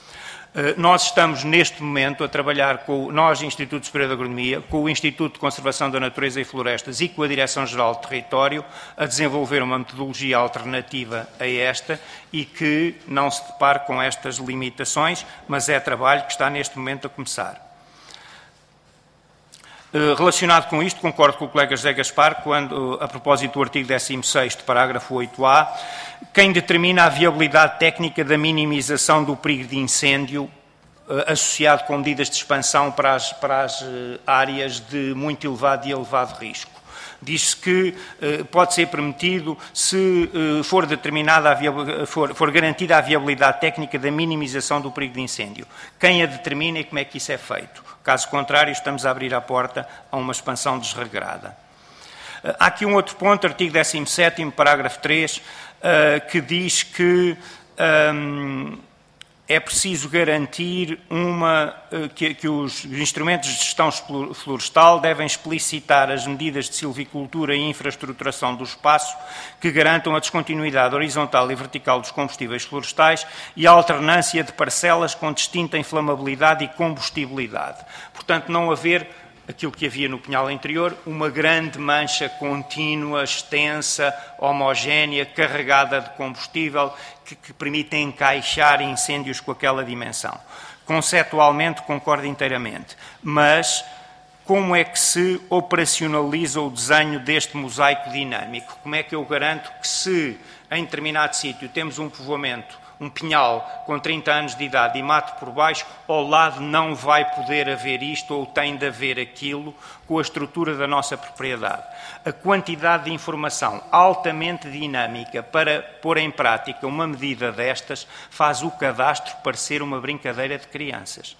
S8: Nós estamos, neste momento, a trabalhar com, nós, Instituto Superior de Agronomia, com o Instituto de Conservação da Natureza e Florestas e com a Direção-Geral de Território, a desenvolver uma metodologia alternativa a esta e que não se depare com estas limitações, mas é trabalho que está, neste momento, a começar. Relacionado com isto, concordo com o colega José Gaspar, quando, a propósito do artigo décimo sexto, parágrafo oito A, quem determina a viabilidade técnica da minimização do perigo de incêndio associado com medidas de expansão para as, para as áreas de muito elevado e elevado risco. Diz-se que eh, pode ser permitido se eh, for determinada, a for, for garantida a viabilidade técnica da minimização do perigo de incêndio. Quem a determina e como é que isso é feito? Caso contrário, estamos a abrir a porta a uma expansão desregrada. Eh, há aqui um outro ponto, artigo décimo sétimo, parágrafo três, eh, que diz que um, é preciso garantir uma, que, que os instrumentos de gestão florestal devem explicitar as medidas de silvicultura e infraestruturação do espaço que garantam a descontinuidade horizontal e vertical dos combustíveis florestais e a alternância de parcelas com distinta inflamabilidade e combustibilidade. Portanto, não haver aquilo que havia no Pinhal Interior, uma grande mancha contínua, extensa, homogénea, carregada de combustível, que, que permite encaixar incêndios com aquela dimensão. Conceptualmente, concordo inteiramente, mas como é que se operacionaliza o desenho deste mosaico dinâmico? Como é que eu garanto que se, em determinado sítio, temos um povoamento, um pinhal com trinta anos de idade e mato por baixo, ao lado não vai poder haver isto ou tem de haver aquilo com a estrutura da nossa propriedade. A quantidade de informação altamente dinâmica para pôr em prática uma medida destas faz o cadastro parecer uma brincadeira de crianças.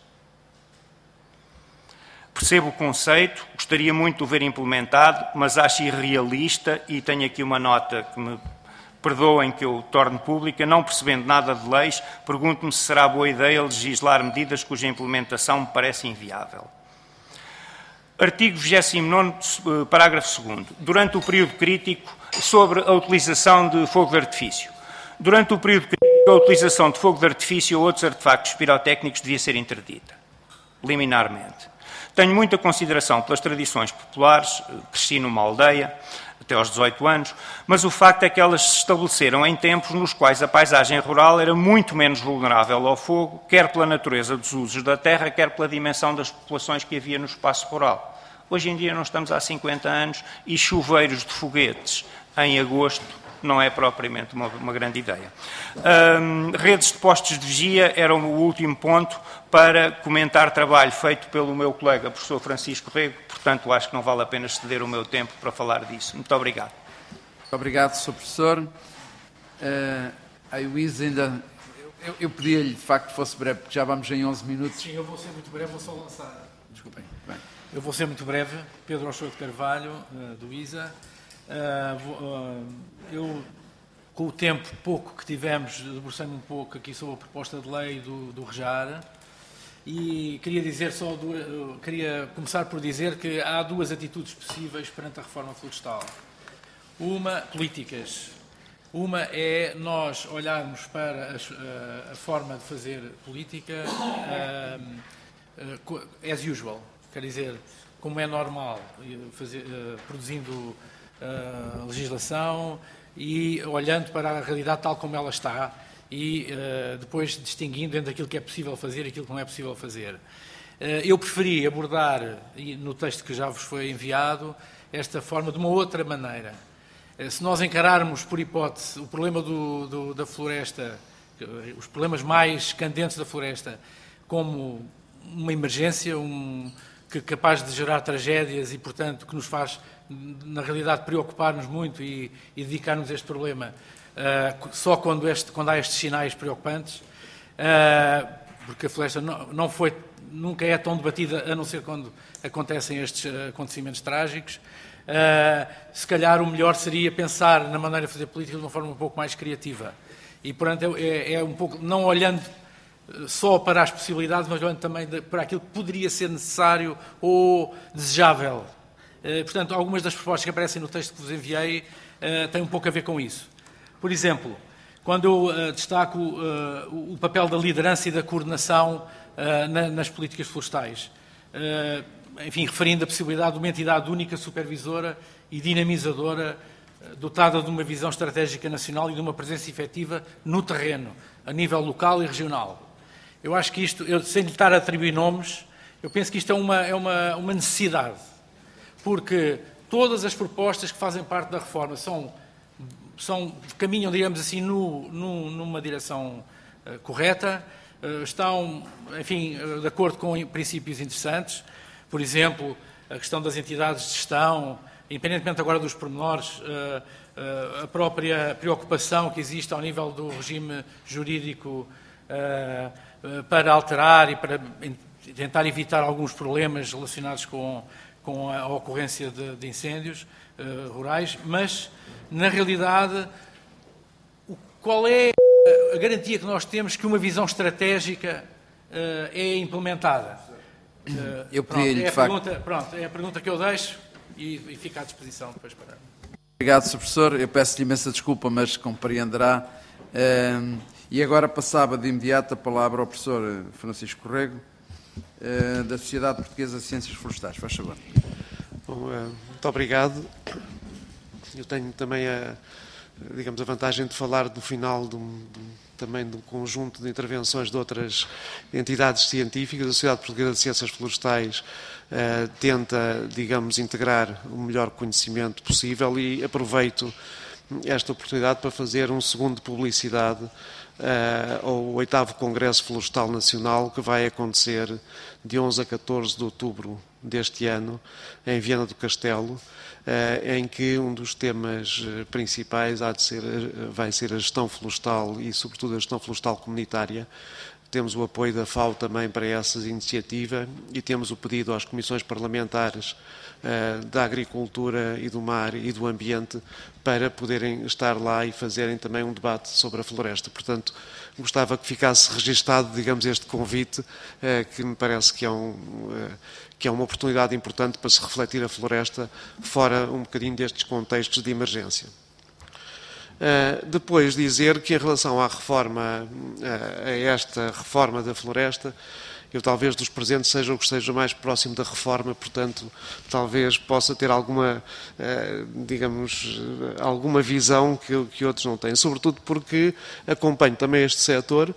S8: Percebo o conceito, gostaria muito de o ver implementado, mas acho irrealista e tenho aqui uma nota que me perdoem que eu torne pública, não percebendo nada de leis, pergunto-me se será boa ideia legislar medidas cuja implementação me parece inviável. Artigo vigésimo nono, parágrafo segundo. Durante o período crítico, sobre a utilização de fogo de artifício. Durante o período crítico, a utilização de fogo de artifício ou outros artefactos pirotécnicos devia ser interdita, liminarmente. Tenho muita consideração pelas tradições populares, cresci numa aldeia, até aos dezoito anos, mas o facto é que elas se estabeleceram em tempos nos quais a paisagem rural era muito menos vulnerável ao fogo, quer pela natureza dos usos da terra, quer pela dimensão das populações que havia no espaço rural. Hoje em dia não estamos há cinquenta anos e chuveiros de foguetes em agosto não é propriamente uma, uma grande ideia. Um, redes de postos de vigia era o último ponto para comentar trabalho feito pelo meu colega, professor Francisco Rego, portanto acho que não vale a pena exceder o meu tempo para falar disso. Muito obrigado.
S1: Muito obrigado, senhor Professor. Uh, a Luís ainda... Eu, eu pedia-lhe, de facto, que fosse breve, porque já vamos em onze minutos.
S9: Sim, eu vou ser muito breve, vou só lançar...
S1: Desculpem. Bem.
S9: Eu vou ser muito breve. Pedro Ochoa de Carvalho, uh, do I S A. Uh, vou, uh, eu, com o tempo pouco que tivemos, debrucei-me um pouco aqui sobre a proposta de lei do, do REJAR e queria dizer só duas, uh, queria começar por dizer que há duas atitudes possíveis perante a reforma florestal. Uma, políticas. Uma é nós olharmos para a, a forma de fazer política uh, uh, as usual, quer dizer, como é normal, fazer, uh, produzindo uh, legislação e olhando para a realidade tal como ela está e uh, depois distinguindo entre aquilo que é possível fazer e aquilo que não é possível fazer. Uh, eu preferi abordar, no texto que já vos foi enviado, esta forma de uma outra maneira. Se nós encararmos, por hipótese, o problema do, do, da floresta, os problemas mais candentes da floresta, como uma emergência, um, que é capaz de gerar tragédias e, portanto, que nos faz, na realidade, preocupar-nos muito e, e dedicar-nos a este problema, uh, só quando, este, quando há estes sinais preocupantes, uh, porque a floresta não, não foi, nunca é tão debatida, a não ser quando acontecem estes acontecimentos trágicos. Uh, se calhar o melhor seria pensar na maneira de fazer política de uma forma um pouco mais criativa. E, portanto, é, é um pouco, não olhando só para as possibilidades, mas olhando também de, para aquilo que poderia ser necessário ou desejável. Uh, portanto, algumas das propostas que aparecem no texto que vos enviei uh, têm um pouco a ver com isso. Por exemplo, quando eu uh, destaco uh, o papel da liderança e da coordenação uh, na, nas políticas florestais, uh, enfim, referindo a possibilidade de uma entidade única, supervisora e dinamizadora, dotada de uma visão estratégica nacional e de uma presença efetiva no terreno, a nível local e regional. Eu acho que isto, eu, sem lhe estar a atribuir nomes, eu penso que isto é uma, é uma, uma necessidade, porque todas as propostas que fazem parte da reforma são, são caminham, digamos assim, no, no, numa direção uh, correta, uh, estão, enfim, uh, de acordo com princípios interessantes. Por exemplo, a questão das entidades de gestão, independentemente agora dos pormenores, a própria preocupação que existe ao nível do regime jurídico para alterar e para tentar evitar alguns problemas relacionados com, com a ocorrência de, de incêndios rurais, mas, na realidade, qual é a garantia que nós temos que uma visão estratégica é implementada? Uh,
S1: eu
S9: pronto, é a
S1: facto...
S9: pergunta, pronto, é a pergunta que eu deixo e, e fica à disposição depois para...
S1: Obrigado, senhor Professor. Eu peço-lhe imensa desculpa, mas compreenderá. Uh, e agora passava de imediato a palavra ao professor Francisco Rego, uh, da Sociedade Portuguesa de Ciências Florestais. Faz favor.
S10: Bom, uh, muito obrigado. Eu tenho também a, digamos, a vantagem de falar no final de um, de um também de um conjunto de intervenções de outras entidades científicas. A Sociedade Portuguesa de Ciências Florestais uh, tenta, digamos, integrar o melhor conhecimento possível e aproveito esta oportunidade para fazer um segundo de publicidade uh, ao oitavo Congresso Florestal Nacional, que vai acontecer de onze a catorze de outubro deste ano, em Viana do Castelo, em que um dos temas principais há de ser, vai ser a gestão florestal e, sobretudo, a gestão florestal comunitária. Temos o apoio da F A O também para essa iniciativa e temos o pedido às comissões parlamentares uh, da Agricultura e do Mar e do Ambiente para poderem estar lá e fazerem também um debate sobre a floresta. Portanto, gostava que ficasse registado, digamos, este convite, uh, que me parece que é um... Uh, que é uma oportunidade importante para se refletir a floresta fora um bocadinho destes contextos de emergência. Uh, depois dizer que em relação à reforma, uh, a esta reforma da floresta, eu talvez dos presentes seja o que esteja mais próximo da reforma, portanto, talvez possa ter alguma, uh, digamos, alguma visão que, que outros não têm, sobretudo porque acompanho também este setor.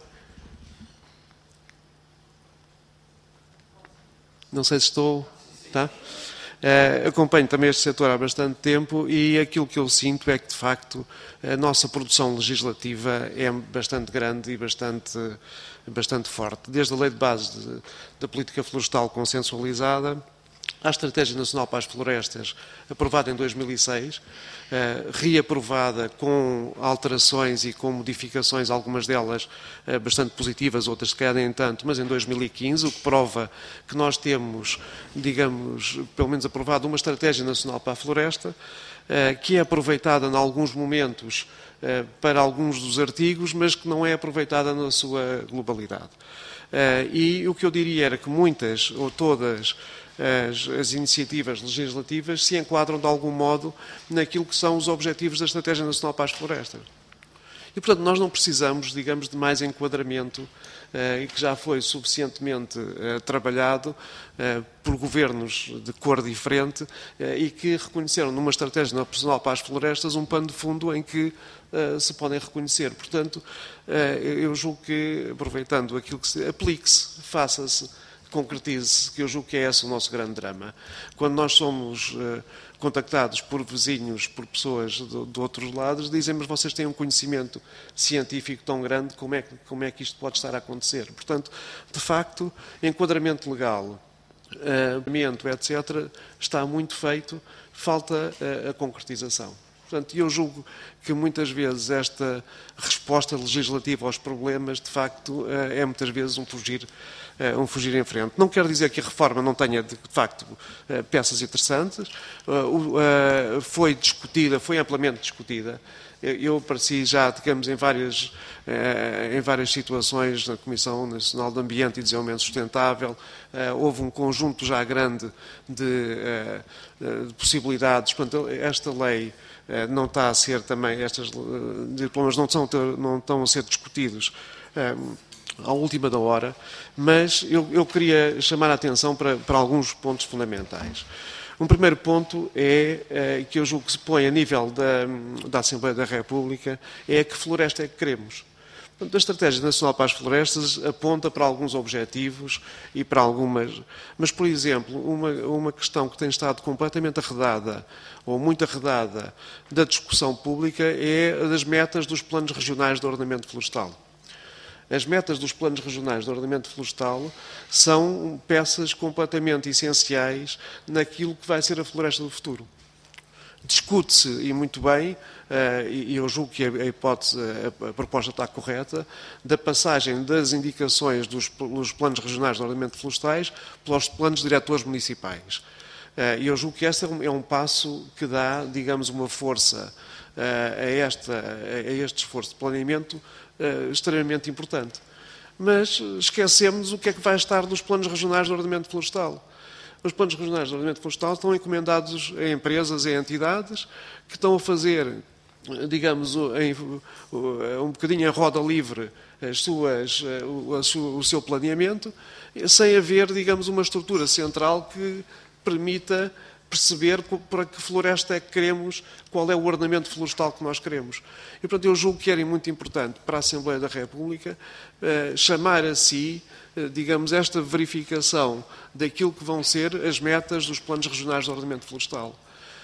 S10: Não sei se estou... Tá? Uh, acompanho também este setor há bastante tempo e aquilo que eu sinto é que, de facto, a nossa produção legislativa é bastante grande e bastante, bastante forte. Desde a Lei de Base de, da Política Florestal consensualizada, à Estratégia Nacional para as Florestas, aprovada em dois mil e seis, uh, reaprovada com alterações e com modificações, algumas delas uh, bastante positivas, outras se calhar nem tanto, mas em dois mil e quinze, o que prova que nós temos, digamos, pelo menos aprovado uma Estratégia Nacional para a Floresta, uh, que é aproveitada em alguns momentos uh, para alguns dos artigos, mas que não é aproveitada na sua globalidade. Uh, e o que eu diria era que muitas ou todas As, as iniciativas legislativas se enquadram de algum modo naquilo que são os objetivos da Estratégia Nacional para as Florestas. E, portanto, nós não precisamos, digamos, de mais enquadramento eh, que já foi suficientemente eh, trabalhado eh, por governos de cor diferente eh, e que reconheceram numa Estratégia Nacional para as Florestas um pano de fundo em que eh, se podem reconhecer. Portanto, eh, eu julgo que, aproveitando aquilo que se aplique-se, faça-se, concretize-se, que eu julgo que é esse o nosso grande drama. Quando nós somos uh, contactados por vizinhos, por pessoas de, de outros lados, dizem, mas vocês têm um conhecimento científico tão grande, como é, que, como é que isto pode estar a acontecer? Portanto, de facto, enquadramento legal, uh, etcétera, está muito feito, falta uh, a concretização. Portanto, eu julgo que muitas vezes esta resposta legislativa aos problemas, de facto, é muitas vezes um fugir, um fugir em frente. Não quer dizer que a reforma não tenha, de facto, peças interessantes. Foi discutida, foi amplamente discutida. Eu apareci já, digamos, em várias, em várias situações na Comissão Nacional de Ambiente e Desenvolvimento Sustentável. Houve um conjunto já grande de, de possibilidades. Portanto, esta lei não está a ser também, estas diplomas não estão, não estão a ser discutidos à última da hora, mas eu, eu queria chamar a atenção para, para alguns pontos fundamentais. Um primeiro ponto é, é que eu julgo que se põe a nível da, da Assembleia da República, é que floresta é que queremos. Portanto, a Estratégia Nacional para as Florestas aponta para alguns objetivos e para algumas... Mas, por exemplo, uma, uma questão que tem estado completamente arredada, ou muito arredada, da discussão pública é a das metas dos planos regionais de ordenamento florestal. As metas dos planos regionais de ordenamento florestal são peças completamente essenciais naquilo que vai ser a floresta do futuro. Discute-se, e muito bem, e eu julgo que a hipótese, a proposta está correta, da passagem das indicações dos, dos planos regionais de ordenamento florestais pelos planos diretores municipais. E eu julgo que este é um passo que dá, digamos, uma força a, esta, a este esforço de planeamento extremamente importante. Mas esquecemos o que é que vai estar nos planos regionais de ordenamento florestal. Os planos regionais de ordenamento florestal estão encomendados a empresas e a entidades que estão a fazer, digamos, em, um bocadinho em roda livre as suas, o, o seu planeamento, sem haver, digamos, uma estrutura central que permita perceber para que floresta é que queremos, qual é o ordenamento florestal que nós queremos. E, portanto, eu julgo que era muito importante para a Assembleia da República eh, chamar a si, eh, digamos, esta verificação daquilo que vão ser as metas dos planos regionais de ordenamento florestal.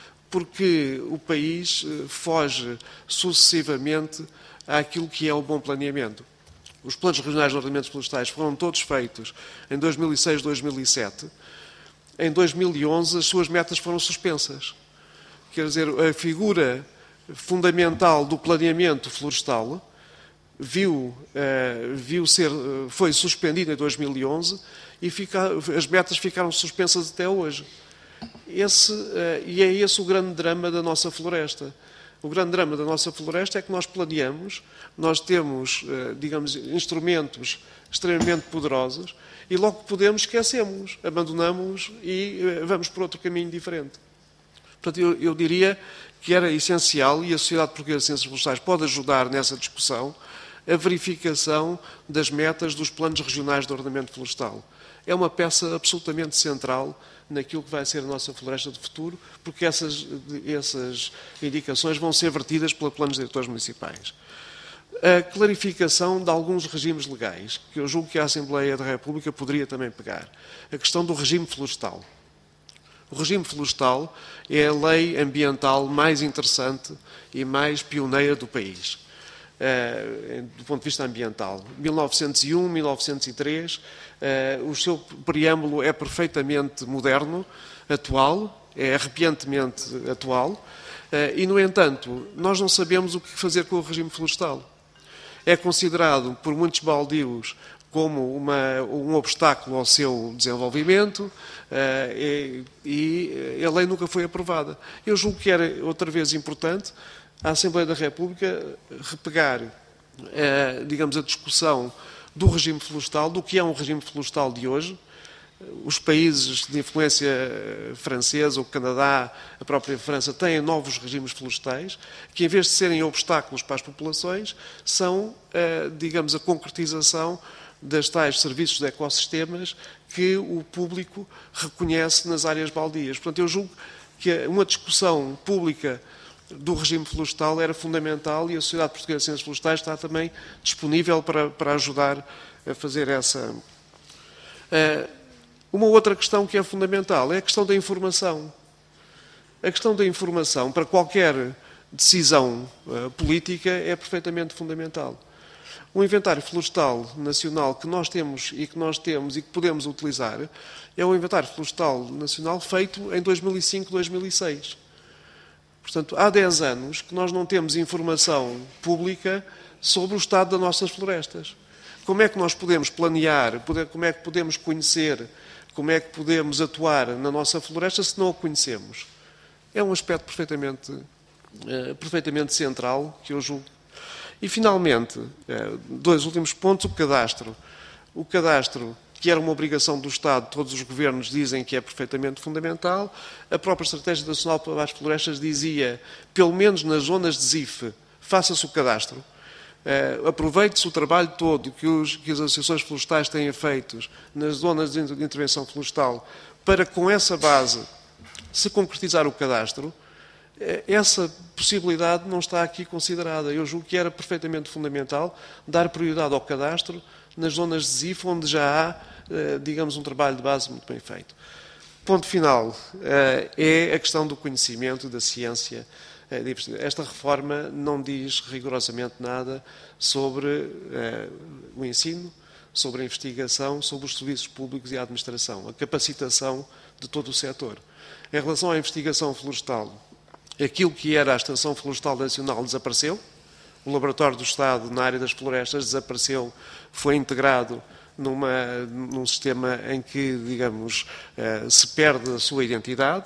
S10: Porque o país eh, foge sucessivamente àquilo que é o bom planeamento. Os planos regionais de ordenamento florestais foram todos feitos em dois mil e seis, dois mil e sete. Em dois mil e onze, as suas metas foram suspensas. Quer dizer, a figura fundamental do planeamento florestal viu, uh, viu ser, foi suspendida em dois mil e onze e fica, as metas ficaram suspensas até hoje. Esse, uh, e é esse o grande drama da nossa floresta. O grande drama da nossa floresta é que nós planeamos, nós temos, uh, digamos, instrumentos extremamente poderosos, e logo que podemos, esquecemos, abandonamos e vamos por outro caminho diferente. Portanto, eu, eu diria que era essencial, e a Sociedade Portuguesa de Ciências Florestais pode ajudar nessa discussão, a verificação das metas dos planos regionais de ordenamento florestal. É uma peça absolutamente central naquilo que vai ser a nossa floresta de futuro, porque essas, essas indicações vão ser vertidas pelos planos diretores municipais. A clarificação de alguns regimes legais, que eu julgo que a Assembleia da República poderia também pegar. A questão do regime florestal. O regime florestal é a lei ambiental mais interessante e mais pioneira do país, uh, do ponto de vista ambiental. mil novecentos e um, mil novecentos e três, uh, o seu preâmbulo é perfeitamente moderno, atual, é arrepiantemente atual, uh, e, no entanto, nós não sabemos o que fazer com o regime florestal. É considerado por muitos baldios como uma, um obstáculo ao seu desenvolvimento uh, e, e a lei nunca foi aprovada. Eu julgo que era, outra vez, importante a Assembleia da República repegar, uh, digamos, a discussão do regime florestal, do que é um regime florestal de hoje. Os países de influência francesa, o Canadá, a própria França, têm novos regimes florestais que, em vez de serem obstáculos para as populações, são, uh, digamos, a concretização das tais serviços de ecossistemas que o público reconhece nas áreas baldias. Portanto, eu julgo que uma discussão pública do regime florestal era fundamental e a Sociedade Portuguesa de Ciências Florestais está também disponível para, para ajudar a fazer essa. Uma outra questão que é fundamental é a questão da informação. A questão da informação para qualquer decisão política é perfeitamente fundamental. O inventário florestal nacional que nós temos e que nós temos e que podemos utilizar é o inventário florestal nacional feito em dois mil e cinco, dois mil e seis. Portanto, há dez anos que nós não temos informação pública sobre o estado das nossas florestas. Como é que nós podemos planear, como é que podemos conhecer, como é que podemos atuar na nossa floresta se não a conhecemos? É um aspecto perfeitamente, uh, perfeitamente central que eu julgo. E, finalmente, dois últimos pontos, o cadastro. O cadastro, que era uma obrigação do Estado, todos os governos dizem que é perfeitamente fundamental. A própria Estratégia Nacional para as Florestas dizia, pelo menos nas zonas de Z I F, faça-se o cadastro. Aproveite-se o trabalho todo que, os, que as associações florestais têm feito nas zonas de intervenção florestal para, com essa base, se concretizar o cadastro. Essa possibilidade não está aqui considerada. Eu julgo que era perfeitamente fundamental dar prioridade ao cadastro nas zonas de Z I F, onde já há, digamos, um trabalho de base muito bem feito. Ponto final é a questão do conhecimento e da ciência. Esta reforma não diz rigorosamente nada sobre o ensino, sobre a investigação, sobre os serviços públicos e a administração, a capacitação de todo o setor. Em relação à investigação florestal, aquilo que era a Extensão Florestal Nacional desapareceu, o Laboratório do Estado na área das florestas desapareceu, foi integrado numa, num sistema em que, digamos, se perde a sua identidade.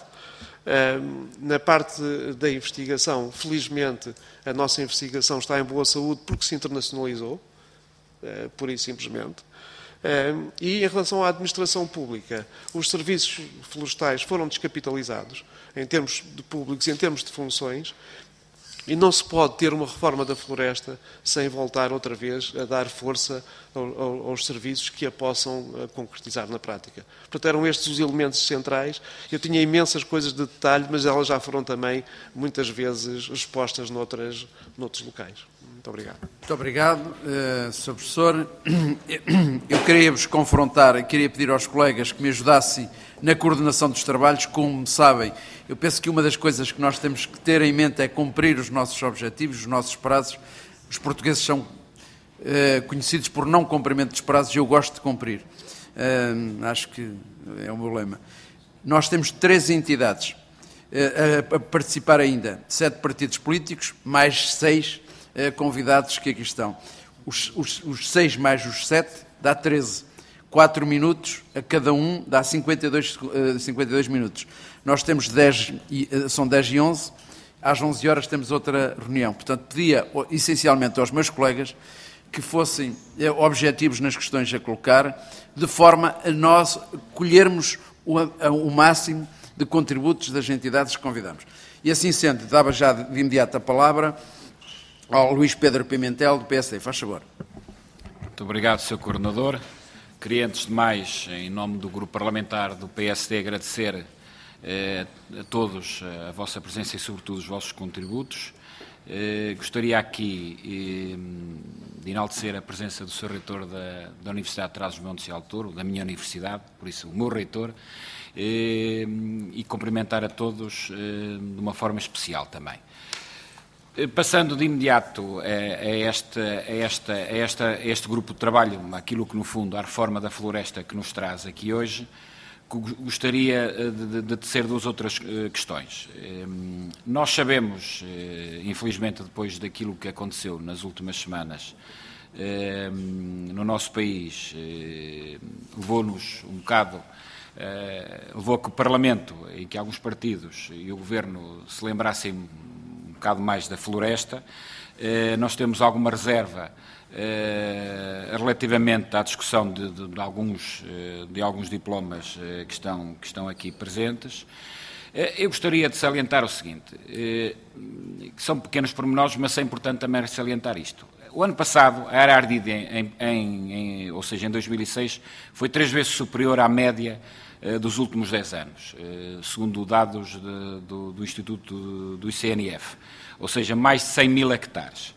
S10: Na parte da investigação, felizmente, a nossa investigação está em boa saúde porque se internacionalizou, pura e simplesmente. E em relação à administração pública, os serviços florestais foram descapitalizados em termos de públicos e em termos de funções, e não se pode ter uma reforma da floresta sem voltar outra vez a dar força aos serviços que a possam concretizar na prática. Portanto, eram estes os elementos centrais. Eu tinha imensas coisas de detalhe, mas elas já foram também, muitas vezes, expostas noutras, noutros locais. Muito obrigado.
S1: Muito obrigado, uh, senhor Professor. Eu queria vos confrontar, queria pedir aos colegas que me ajudassem na coordenação dos trabalhos. Como sabem, eu penso que uma das coisas que nós temos que ter em mente é cumprir os nossos objetivos, os nossos prazos. Os portugueses são uh, conhecidos por não cumprimento dos prazos e eu gosto de cumprir. Uh, acho que é o meu lema. Nós temos três entidades uh, a, a participar ainda, sete partidos políticos, mais seis convidados que aqui estão. Os, os, os seis mais os sete dá treze. Quatro minutos a cada um dá cinquenta e dois, cinquenta e dois minutos. Nós temos dez, são dez e onze, às onze horas temos outra reunião. Portanto, pedia essencialmente aos meus colegas que fossem objetivos nas questões a colocar, de forma a nós colhermos o, o máximo de contributos das entidades que convidamos. E assim sendo, dava já de imediato a palavra ao Luís Pedro Pimentel, do P S D. Faz favor.
S11: Muito obrigado, senhor Coordenador. Queria, antes de mais, em nome do Grupo Parlamentar do P S D, agradecer eh, a todos a vossa presença e, sobretudo, os vossos contributos. Eh, gostaria aqui eh, de enaltecer a presença do senhor Reitor da, da Universidade de Trás-os-Montes e Alto Douro, da minha universidade, por isso o meu Reitor, eh, e cumprimentar a todos eh, de uma forma especial também. Eh, passando de imediato a, a, esta, a, esta, a, esta, a este grupo de trabalho, aquilo que no fundo a reforma da floresta que nos traz aqui hoje, gostaria de, de tecer duas outras questões. Nós sabemos, infelizmente, depois daquilo que aconteceu nas últimas semanas no nosso país, levou-nos um bocado, levou a que o Parlamento e que alguns partidos e o Governo se lembrassem um bocado mais da floresta. Nós temos alguma reserva Uh, relativamente à discussão de, de, de, alguns, uh, de alguns diplomas uh, que, estão, que estão aqui presentes. Uh, eu gostaria de salientar o seguinte, uh, que são pequenos pormenores, mas é importante também salientar isto. O ano passado, a área ardida, em, em, em, ou seja, em dois mil e seis, foi três vezes superior à média uh, dos últimos dez anos, uh, segundo dados de, do, do Instituto do, do I C N F, ou seja, mais de cem mil hectares.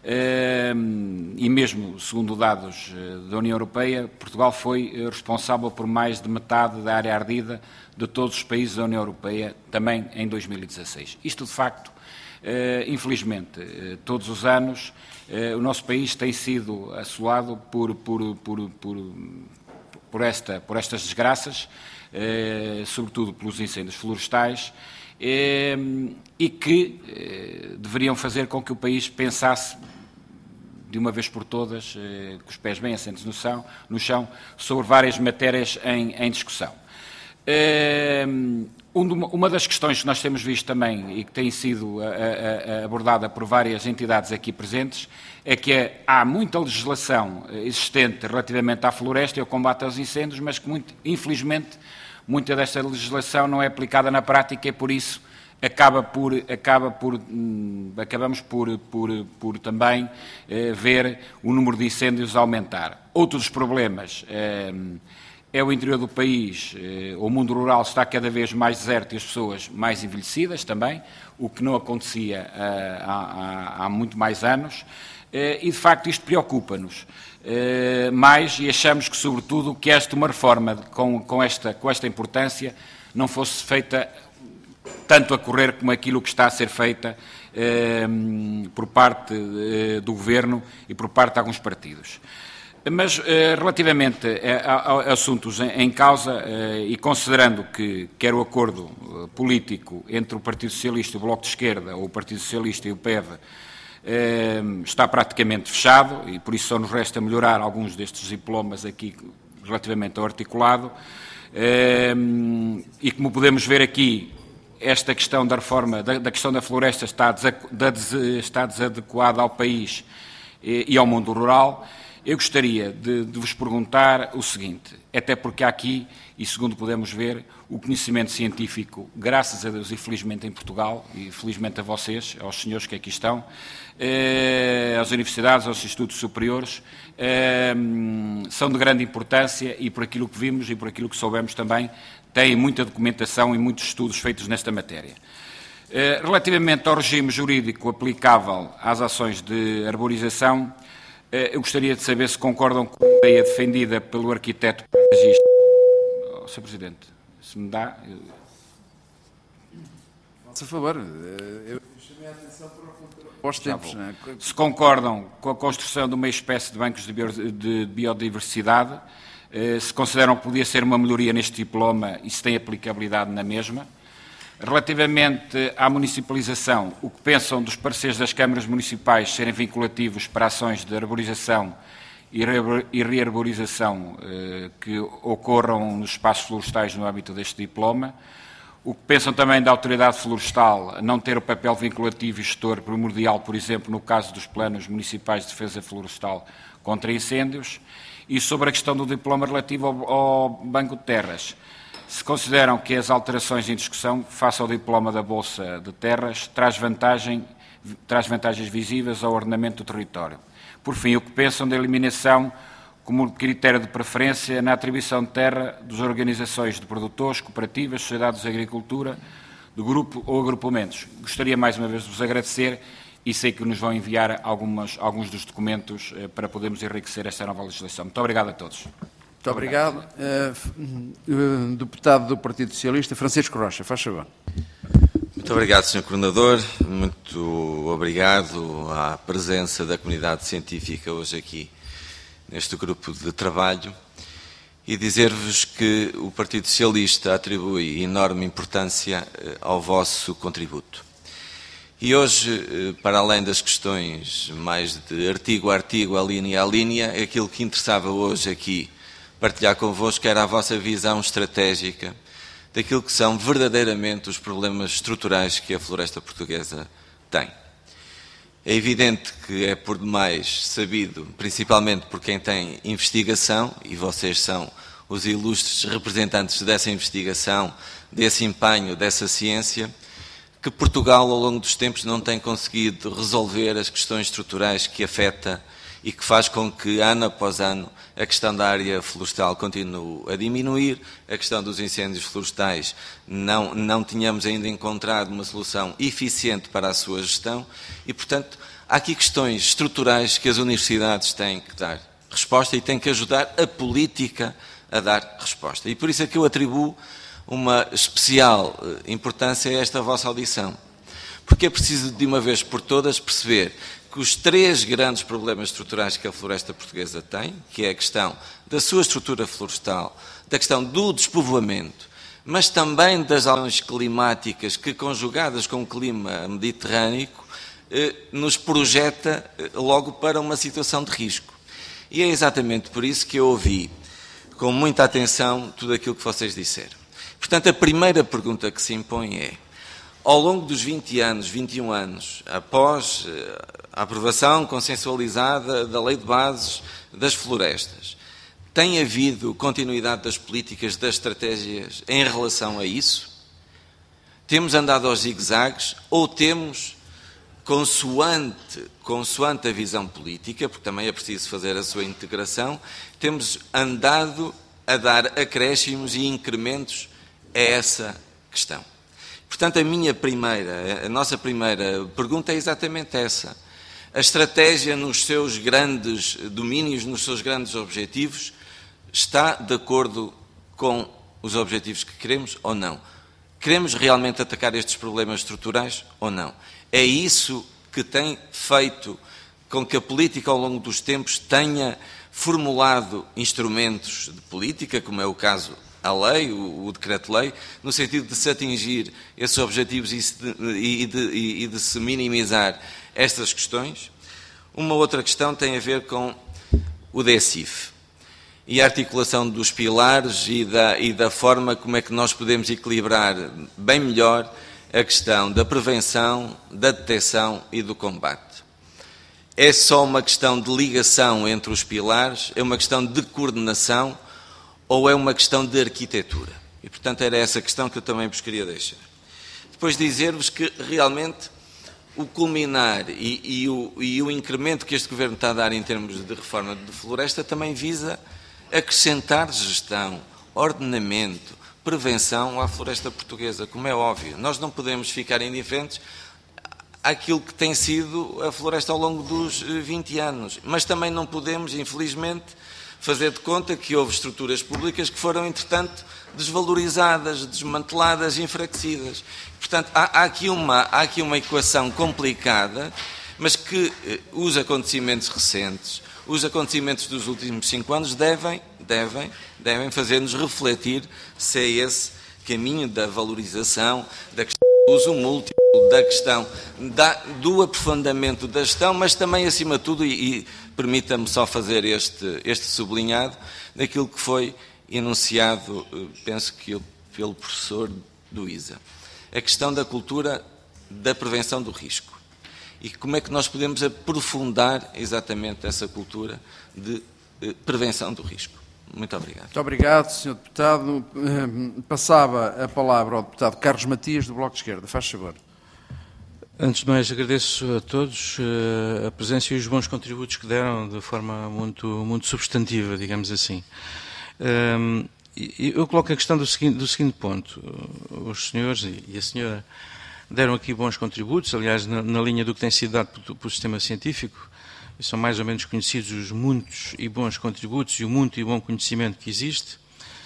S11: Uh, e mesmo, segundo dados uh, da União Europeia, Portugal foi uh, responsável por mais de metade da área ardida de todos os países da União Europeia, também em dois mil e dezasseis. Isto, de facto, uh, infelizmente, uh, todos os anos, uh, o nosso país tem sido assolado por, por, por, por, por, esta, por estas desgraças, uh, sobretudo pelos incêndios florestais, uh, e que uh, deveriam fazer com que o país pensasse de uma vez por todas, eh, com os pés bem assentes no chão, no chão sobre várias matérias em, em discussão. Eh, uma, uma das questões que nós temos visto também e que tem sido a, a, a abordada por várias entidades aqui presentes é que há muita legislação existente relativamente à floresta e ao combate aos incêndios, mas que, muito, infelizmente, muita desta legislação não é aplicada na prática e, por isso, acaba por, acaba por, hum, acabamos por, por, por também eh, ver o número de incêndios aumentar. Outro dos problemas eh, é o interior do país, eh, o mundo rural está cada vez mais deserto e as pessoas mais envelhecidas também, o que não acontecia eh, há, há, há muito mais anos, eh, e de facto isto preocupa-nos eh, mais e achamos que, sobretudo, que esta uma reforma com, com, esta, com esta importância não fosse feita tanto a correr como aquilo que está a ser feita eh, por parte eh, do Governo e por parte de alguns partidos. Mas, eh, relativamente a, a, a assuntos em, em causa, eh, e considerando que quer o acordo eh, político entre o Partido Socialista e o Bloco de Esquerda, ou o Partido Socialista e o P E V, eh, está praticamente fechado, e por isso só nos resta melhorar alguns destes diplomas aqui relativamente ao articulado, eh, e como podemos ver aqui, esta questão da reforma, da, da questão da floresta está, da, está desadequada ao país e, e ao mundo rural. Eu gostaria de, de vos perguntar o seguinte, até porque há aqui, e segundo podemos ver, o conhecimento científico, graças a Deus e felizmente em Portugal, e felizmente a vocês, aos senhores que aqui estão, eh, às universidades, aos institutos superiores, eh, são de grande importância e por aquilo que vimos e por aquilo que soubemos também, têm muita documentação e muitos estudos feitos nesta matéria. Relativamente ao regime jurídico aplicável às ações de arborização, eu gostaria de saber se concordam com a ideia defendida pelo arquiteto paisagista. Oh, senhor Presidente, se me dá... Eu...
S1: Por favor, eu chamei a atenção para os tempos. Não é?
S11: Se concordam com a construção de uma espécie de bancos de biodiversidade, se consideram que podia ser uma melhoria neste diploma e se tem aplicabilidade na mesma. Relativamente à municipalização, o que pensam dos pareceres das câmaras municipais serem vinculativos para ações de arborização e rearborização eh, que ocorram nos espaços florestais no âmbito deste diploma. O que pensam também da autoridade florestal não ter o papel vinculativo e gestor primordial, por exemplo, no caso dos planos municipais de defesa florestal contra incêndios. E sobre a questão do diploma relativo ao, ao Banco de Terras, se consideram que as alterações em discussão face ao diploma da Bolsa de Terras traz, vantagem, traz vantagens visíveis ao ordenamento do território. Por fim, o que pensam da eliminação como critério de preferência na atribuição de terra das organizações de produtores, cooperativas, sociedades de agricultura, de grupo ou agrupamentos. Gostaria mais uma vez de vos agradecer e sei que nos vão enviar algumas, alguns dos documentos eh, para podermos enriquecer esta nova legislação. Muito obrigado a todos.
S1: Muito obrigado. Uh, uh, deputado do Partido Socialista, Francisco Rocha, faz favor.
S12: Muito obrigado, senhor Coordenador. Muito obrigado à presença da comunidade científica hoje aqui neste grupo de trabalho e dizer-vos que o Partido Socialista atribui enorme importância ao vosso contributo. E hoje, para além das questões mais de artigo a artigo, a linha a linha, aquilo que interessava hoje aqui partilhar convosco era a vossa visão estratégica daquilo que são verdadeiramente os problemas estruturais que a floresta portuguesa tem. É evidente que é por demais sabido, principalmente por quem tem investigação, e vocês são os ilustres representantes dessa investigação, desse empenho, dessa ciência, que Portugal, ao longo dos tempos, não tem conseguido resolver as questões estruturais que afeta e que faz com que, ano após ano, a questão da área florestal continue a diminuir, a questão dos incêndios florestais não, não tínhamos ainda encontrado uma solução eficiente para a sua gestão e, portanto, há aqui questões estruturais que as universidades têm que dar resposta e têm que ajudar a política a dar resposta. E por isso é que eu atribuo uma especial importância a esta vossa audição. Porque é preciso, de uma vez por todas, perceber que os três grandes problemas estruturais que a floresta portuguesa tem, que é a questão da sua estrutura florestal, da questão do despovoamento, mas também das alterações climáticas que, conjugadas com o clima mediterrâneo, nos projeta logo para uma situação de risco. E é exatamente por isso que eu ouvi com muita atenção tudo aquilo que vocês disseram. Portanto, a primeira pergunta que se impõe é: ao longo dos vinte anos, vinte e um anos, após a aprovação consensualizada da Lei de Bases das Florestas, tem havido continuidade das políticas, das estratégias em relação a isso? Temos andado aos zigue-zagues ou temos, consoante, consoante a visão política, porque também é preciso fazer a sua integração, temos andado a dar acréscimos e incrementos a essa questão? Portanto, a minha primeira, a nossa primeira pergunta é exatamente essa. A estratégia nos seus grandes domínios, nos seus grandes objetivos, está de acordo com os objetivos que queremos ou não? Queremos realmente atacar estes problemas estruturais ou não? É isso que tem feito com que a política ao longo dos tempos tenha formulado instrumentos de política, como é o caso a lei, o, o decreto-lei, no sentido de se atingir esses objetivos e, se, e, de, e, e de se minimizar estas questões. Uma outra questão tem a ver com o DECIF e a articulação dos pilares e da, e da forma como é que nós podemos equilibrar bem melhor a questão da prevenção, da detecção e do combate. É só uma questão de ligação entre os pilares? É uma questão de coordenação? Ou é uma questão de arquitetura? E, portanto, era essa questão que eu também vos queria deixar. Depois dizer-vos que, realmente, o culminar e, e, o, e o incremento que este Governo está a dar em termos de reforma de floresta também visa acrescentar gestão, ordenamento, prevenção à floresta portuguesa, como é óbvio. Nós não podemos ficar indiferentes àquilo que tem sido a floresta ao longo dos vinte anos, mas também não podemos, infelizmente, fazer de conta que houve estruturas públicas que foram, entretanto, desvalorizadas, desmanteladas, enfraquecidas. Portanto, há, há, aqui uma, há aqui uma equação complicada, mas que eh, os acontecimentos recentes, os acontecimentos dos últimos cinco anos devem, devem, devem fazer-nos refletir se é esse caminho da valorização, da questão do uso múltiplo, da questão da, do aprofundamento da gestão, mas também, acima de tudo, e, e permita-me só fazer este, este sublinhado, daquilo que foi enunciado, penso que eu, pelo professor do I S A. A questão da cultura da prevenção do risco. E como é que nós podemos aprofundar exatamente essa cultura de eh, prevenção do risco. Muito obrigado.
S1: Muito obrigado, senhor Deputado. Passava a palavra ao Deputado Carlos Matias, do Bloco de Esquerda. Faz favor.
S13: Antes de mais, agradeço a todos uh, a presença e os bons contributos que deram de forma muito, muito substantiva, digamos assim. Um, eu coloco a questão do seguinte, do seguinte ponto. Os senhores e a senhora deram aqui bons contributos, aliás, na, na linha do que tem sido dado pelo, pelo sistema científico. São mais ou menos conhecidos os muitos e bons contributos e o muito e bom conhecimento que existe.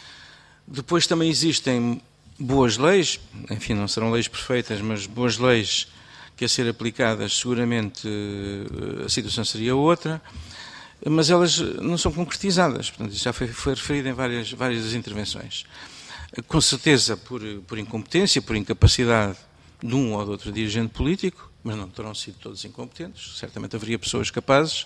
S13: Depois também existem boas leis, enfim, não serão leis perfeitas, mas boas leis que a ser aplicadas seguramente a situação seria outra, mas elas não são concretizadas. Portanto, isso já foi, foi referido em várias, várias das intervenções. Com certeza por, por incompetência, por incapacidade de um ou de outro dirigente político, mas não terão sido todos incompetentes, certamente haveria pessoas capazes,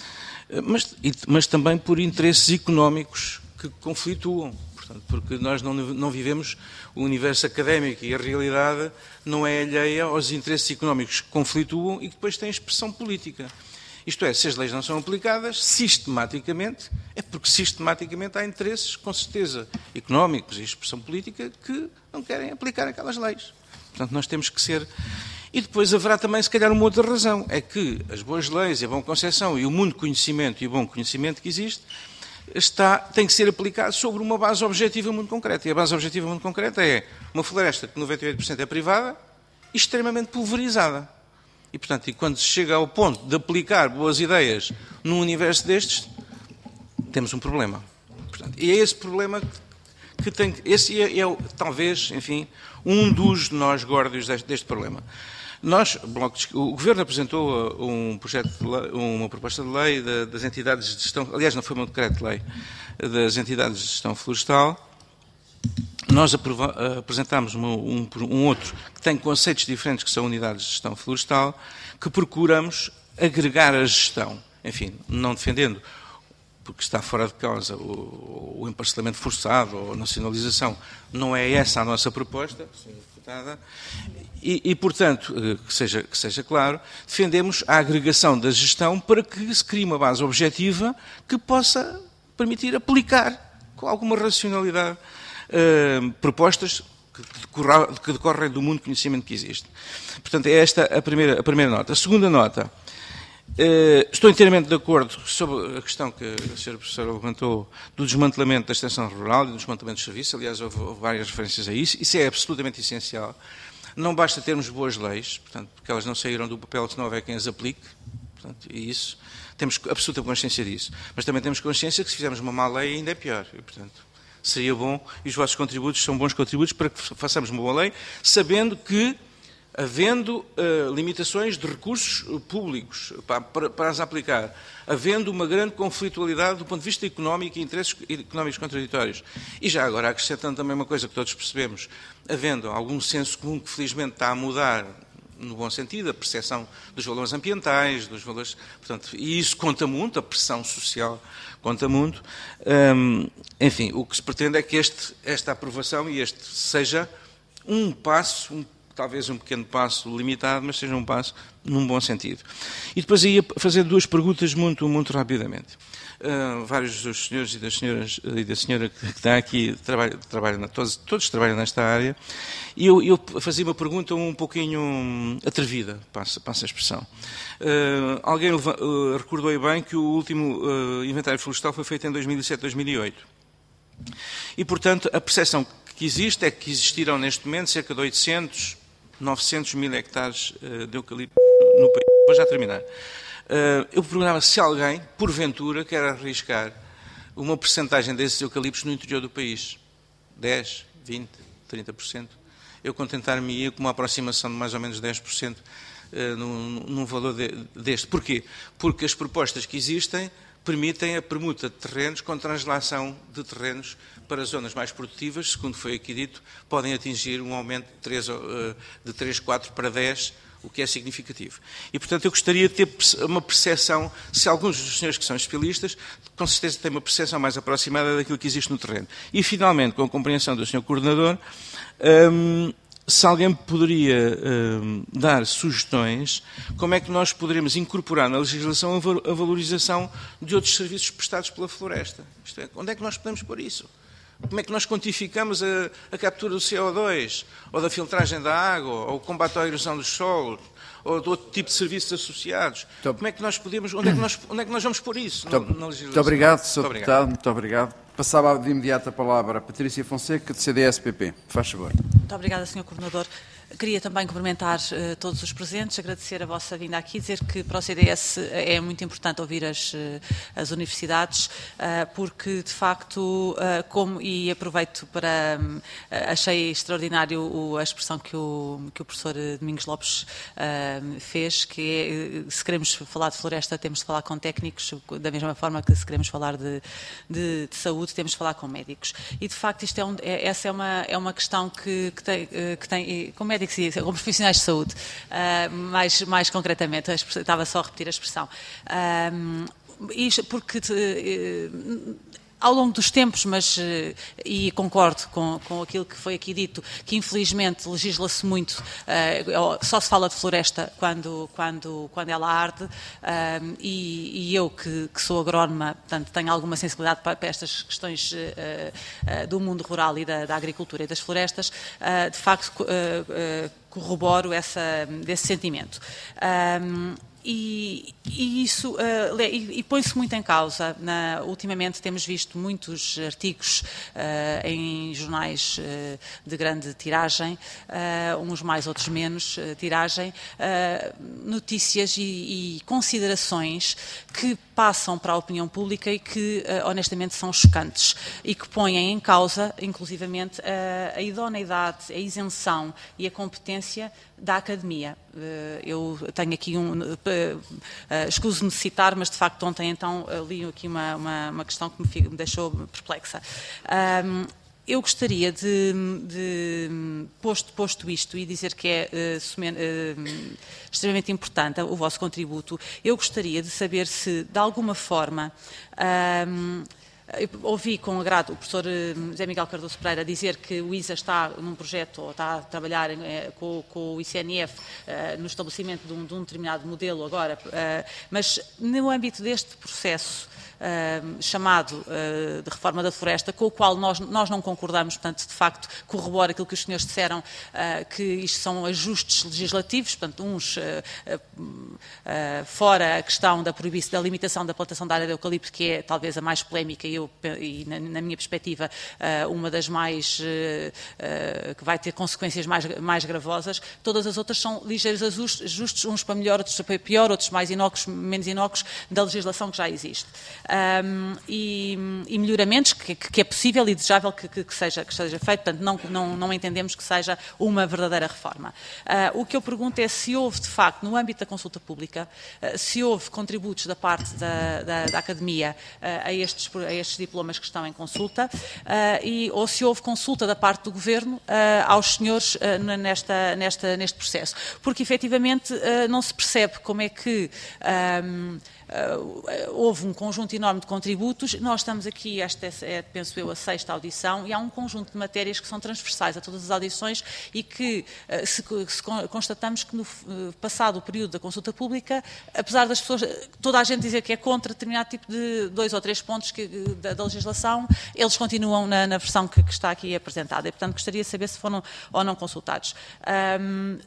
S13: mas, mas também por interesses económicos que conflituam, portanto, porque nós não, não vivemos o universo académico e a realidade não é alheia aos interesses económicos que conflituam e que depois têm expressão política. Isto é, se as leis não são aplicadas sistematicamente, é porque sistematicamente há interesses, com certeza, económicos e expressão política que não querem aplicar aquelas leis. Portanto, nós temos que ser... E depois haverá também, se calhar, uma outra razão, é que as boas leis, a boa concepção e o muito conhecimento e o bom conhecimento que existe está, tem que ser aplicado sobre uma base objetiva muito concreta. E a base objetiva muito concreta é uma floresta que noventa e oito por cento é privada e extremamente pulverizada. E, portanto, e quando se chega ao ponto de aplicar boas ideias num universo destes, temos um problema. Portanto, e é esse problema que, que tem... Esse é, é, talvez, enfim, um dos nós górdios deste, deste problema. Nós, o Governo apresentou um projeto de lei, uma proposta de lei das entidades de gestão, aliás, não foi um decreto de lei, das entidades de gestão florestal. Nós apresentámos uma, um, um outro que tem conceitos diferentes, que são unidades de gestão florestal, que procuramos agregar a gestão, enfim, não defendendo, porque está fora de causa o, o emparcelamento forçado ou a nacionalização, não é essa a nossa proposta, senhora Deputada, e, e portanto, que seja, que seja claro, defendemos a agregação da gestão para que se crie uma base objetiva que possa permitir aplicar com alguma racionalidade Uh, propostas que, decorra, que decorrem do mundo conhecimento que existe. Portanto, é esta a primeira, a primeira nota. A segunda nota, uh, estou inteiramente de acordo sobre a questão que a senhora professora levantou do desmantelamento da extensão rural e do desmantelamento dos serviços. Aliás, houve, houve várias referências a isso. Isso é absolutamente essencial. Não basta termos boas leis, portanto, porque elas não saíram do papel, senão houver quem as aplique. Portanto, e isso, temos absoluta consciência disso. Mas também temos consciência que se fizermos uma má lei ainda é pior. E, portanto, seria bom, e os vossos contributos são bons contributos para que façamos uma boa lei, sabendo que, havendo uh, limitações de recursos públicos para, para, para as aplicar, havendo uma grande conflitualidade do ponto de vista económico e interesses económicos contraditórios, e já agora acrescentando também uma coisa que todos percebemos, havendo algum senso comum que felizmente está a mudar, no bom sentido, a percepção dos valores ambientais, dos valores, portanto, e isso conta muito, a pressão social conta muito. Hum, enfim, o que se pretende é que este, esta aprovação e este seja um passo, um, talvez um pequeno passo limitado, mas seja um passo num bom sentido. E depois ia fazer duas perguntas muito, muito rapidamente. Uh, vários dos senhores e das senhoras e da senhora que está aqui trabalham, trabalham todos, todos trabalham nesta área, e eu, eu fazia uma pergunta um pouquinho atrevida, passa, passa a expressão. Uh, alguém uh, recordou aí bem que o último uh, inventário florestal foi feito em dois mil e sete, dois mil e oito. E, portanto, a percepção que existe é que existiram neste momento cerca de oitocentos, novecentos mil hectares uh, de eucalipto no país. Vou já terminar. Uh, eu perguntava se alguém, porventura, quer arriscar uma percentagem desses eucaliptos no interior do país. dez, vinte, trinta por cento. Eu contentar-me-ia com uma aproximação de mais ou menos dez por cento uh, num, num valor de, deste. Porquê? Porque as propostas que existem permitem a permuta de terrenos com translação de terrenos para zonas mais produtivas, segundo foi aqui dito, podem atingir um aumento de três, de três, quatro para dez, o que é significativo. E, portanto, eu gostaria de ter uma percepção, se alguns dos senhores que são especialistas, com certeza têm uma percepção mais aproximada daquilo que existe no terreno. E, finalmente, com a compreensão do senhor Coordenador, hum, se alguém poderia hum, dar sugestões, como é que nós poderemos incorporar na legislação a valorização de outros serviços prestados pela floresta? Isto é, onde é que nós podemos pôr isso? Como é que nós quantificamos a, a captura do C O dois, ou da filtragem da água, ou o combate à erosão dos solos, ou de outro tipo de serviços associados? Então, como é que nós podemos, onde é que nós, onde é que nós vamos pôr isso
S1: muito,
S13: na, na legislação?
S1: Muito obrigado, senhor
S13: Muito
S1: Deputado,
S13: obrigado.
S1: muito obrigado. Passava de imediato a palavra a Patrícia Fonseca, de C D S P P. Faz favor.
S14: Muito obrigada, senhor Coordenador. queria também cumprimentar uh, todos os presentes, agradecer a vossa vinda aqui, dizer que para o C D S é muito importante ouvir as, as universidades, uh, porque de facto, uh, como, e aproveito para, um, achei extraordinário o, a expressão que o, que o professor Domingos Lopes uh, fez, que é, se queremos falar de floresta temos de falar com técnicos, da mesma forma que se queremos falar de, de, de saúde temos de falar com médicos. E de facto isto é um, é, essa é uma, é uma questão que, que tem, que tem com médicos e com profissionais de saúde, uh, mais, mais concretamente, estava só a repetir a expressão. Uh, isto porque uh, ao longo dos tempos, mas, e concordo com, com aquilo que foi aqui dito, que infelizmente legisla-se muito, uh, só se fala de floresta quando, quando, quando ela arde, uh, e, e eu que, que sou agrónoma, portanto, tenho alguma sensibilidade para, para estas questões uh, uh, do mundo rural e da, da agricultura e das florestas, uh, de facto uh, uh, corroboro essa, desse sentimento. Um, E, e isso uh, e, e põe-se muito em causa. Na, ultimamente temos visto muitos artigos uh, em jornais uh, de grande tiragem, uh, uns mais, outros menos uh, tiragem, uh, notícias e, e considerações que passam para a opinião pública e que uh, honestamente são chocantes e que põem em causa, inclusivamente, uh, a idoneidade, a isenção e a competência da academia. Uh, eu tenho aqui um... Uh, escuso-me de citar, mas de facto ontem então li aqui uma, uma, uma questão que me, me deixou perplexa. Um, eu gostaria de, de posto, posto isto e dizer que é uh, sumen, uh, extremamente importante o vosso contributo, eu gostaria de saber se de alguma forma um, eu ouvi com agrado o professor José Miguel Cardoso Pereira dizer que o I S A está num projeto, ou está a trabalhar eh, com, com o I C N F eh, no estabelecimento de um, de um determinado modelo agora, eh, mas no âmbito deste processo Uh, chamado uh, de reforma da floresta, com o qual nós, nós não concordamos, portanto, de facto, corrobora aquilo que os senhores disseram, uh, que isto são ajustes legislativos, portanto, uns uh, uh, uh, fora a questão da proibição, da limitação da plantação da área de eucalipto, que é talvez a mais polémica e, eu, e na, na minha perspectiva, uh, uma das mais, uh, uh, que vai ter consequências mais, mais gravosas. Todas as outras são ligeiros ajustes, uns para melhor, outros para pior, outros mais inócuos, menos inócuos, da legislação que já existe. Um, e, e melhoramentos que, que é possível e desejável que, que, que, seja, que seja feito, portanto não, não, não entendemos que seja uma verdadeira reforma. Uh, o que eu pergunto é se houve de facto no âmbito da consulta pública, uh, se houve contributos da parte da, da, da academia uh, a, estes, a estes diplomas que estão em consulta, uh, e, ou se houve consulta da parte do Governo uh, aos senhores uh, nesta, nesta, neste processo, porque efetivamente uh, não se percebe como é que um, Uh, houve um conjunto enorme de contributos. Nós estamos aqui, esta é, penso eu, a sexta audição, e há um conjunto de matérias que são transversais a todas as audições e que, uh, se, se constatamos que no uh, passado o período da consulta pública, apesar das pessoas, toda a gente dizer que é contra determinado tipo de dois ou três pontos que, da, da legislação, eles continuam na, na versão que, que está aqui apresentada e, portanto, gostaria de saber se foram ou não consultados. Um,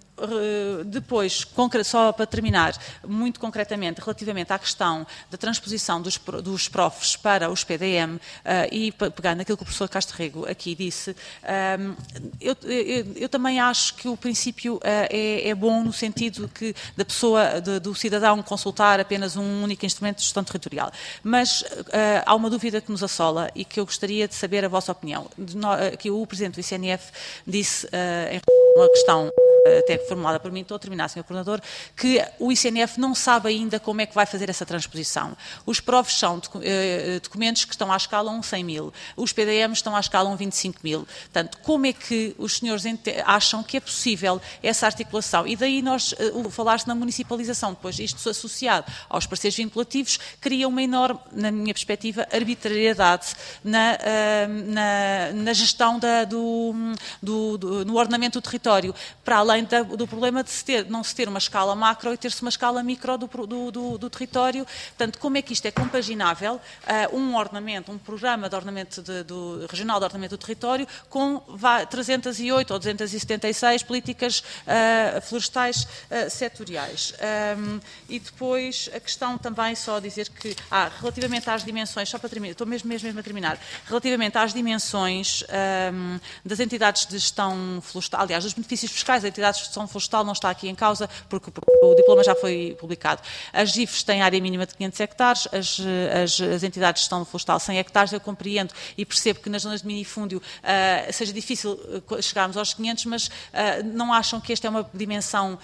S14: Depois, só para terminar, muito concretamente, relativamente à questão da transposição dos, dos profs para os P D M, uh, e pegando naquilo que o professor Castro Rego aqui disse, um, eu, eu, eu também acho que o princípio uh, é, é bom no sentido que, da pessoa, de, do cidadão consultar apenas um único instrumento de gestão territorial. Mas uh, há uma dúvida que nos assola e que eu gostaria de saber a vossa opinião. De no, que o Presidente do I C N F disse, uh, em uma questão até formulada por mim, estou a terminar, senhor Coordenador, que o I C N F não sabe ainda como é que vai fazer essa transposição. Os profs são documentos que estão à escala um cem mil, os P D Ms estão à escala um vinte e cinco mil. Portanto, como é que os senhores acham que é possível essa articulação? E daí nós, uh, falar-se na municipalização, depois isto associado aos parceiros vinculativos, cria uma enorme, na minha perspectiva, arbitrariedade na, uh, na, na gestão da, do, do, do, no ordenamento do território, para além Da, do problema de se ter, não se ter uma escala macro e ter-se uma escala micro do, do, do, do território. Portanto, como é que isto é compaginável, uh, um ordenamento, um programa de ordenamento de, do, regional de ordenamento do território com vá, trezentas e oito ou duzentas e setenta e seis políticas uh, florestais uh, setoriais. Um, e depois a questão também, só dizer que, ah, relativamente às dimensões, só para terminar, estou mesmo, mesmo, mesmo a terminar, relativamente às dimensões um, das entidades de gestão florestal, aliás, dos benefícios fiscais da entidades de gestão florestal não está aqui em causa, porque o diploma já foi publicado. As I F Es têm área mínima de quinhentos hectares, as, as, as entidades de gestão florestal cem hectares. Eu compreendo e percebo que nas zonas de minifúndio uh, seja difícil chegarmos aos quinhentos, mas uh, não acham que esta é uma dimensão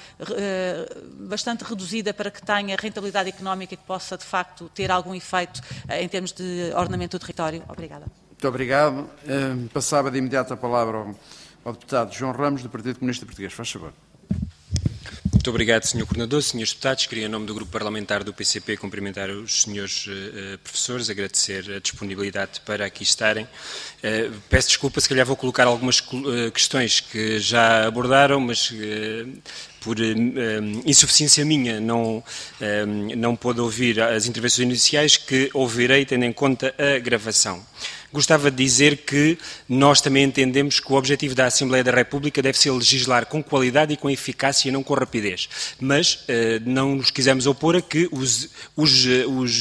S14: uh, bastante reduzida para que tenha rentabilidade económica e que possa, de facto, ter algum efeito uh, em termos de ordenamento do território? Obrigada.
S1: Muito obrigado. Uh, passava de imediato a palavra ao, ao deputado João Ramos, do Partido Comunista Português. Faz favor.
S15: Muito obrigado, senhor Coordenador. Senhores deputados, queria, em nome do Grupo Parlamentar do P C P, cumprimentar os senhores uh, professores, agradecer a disponibilidade para aqui estarem. Uh, peço desculpa, se calhar vou colocar algumas uh, questões que já abordaram, mas uh, por uh, uh, insuficiência minha não, uh, não pude ouvir as intervenções iniciais, que ouvirei tendo em conta a gravação. Gostava de dizer que nós também entendemos que o objetivo da Assembleia da República deve ser legislar com qualidade e com eficácia e não com rapidez. Mas eh, não nos quisemos opor a que os, os, os,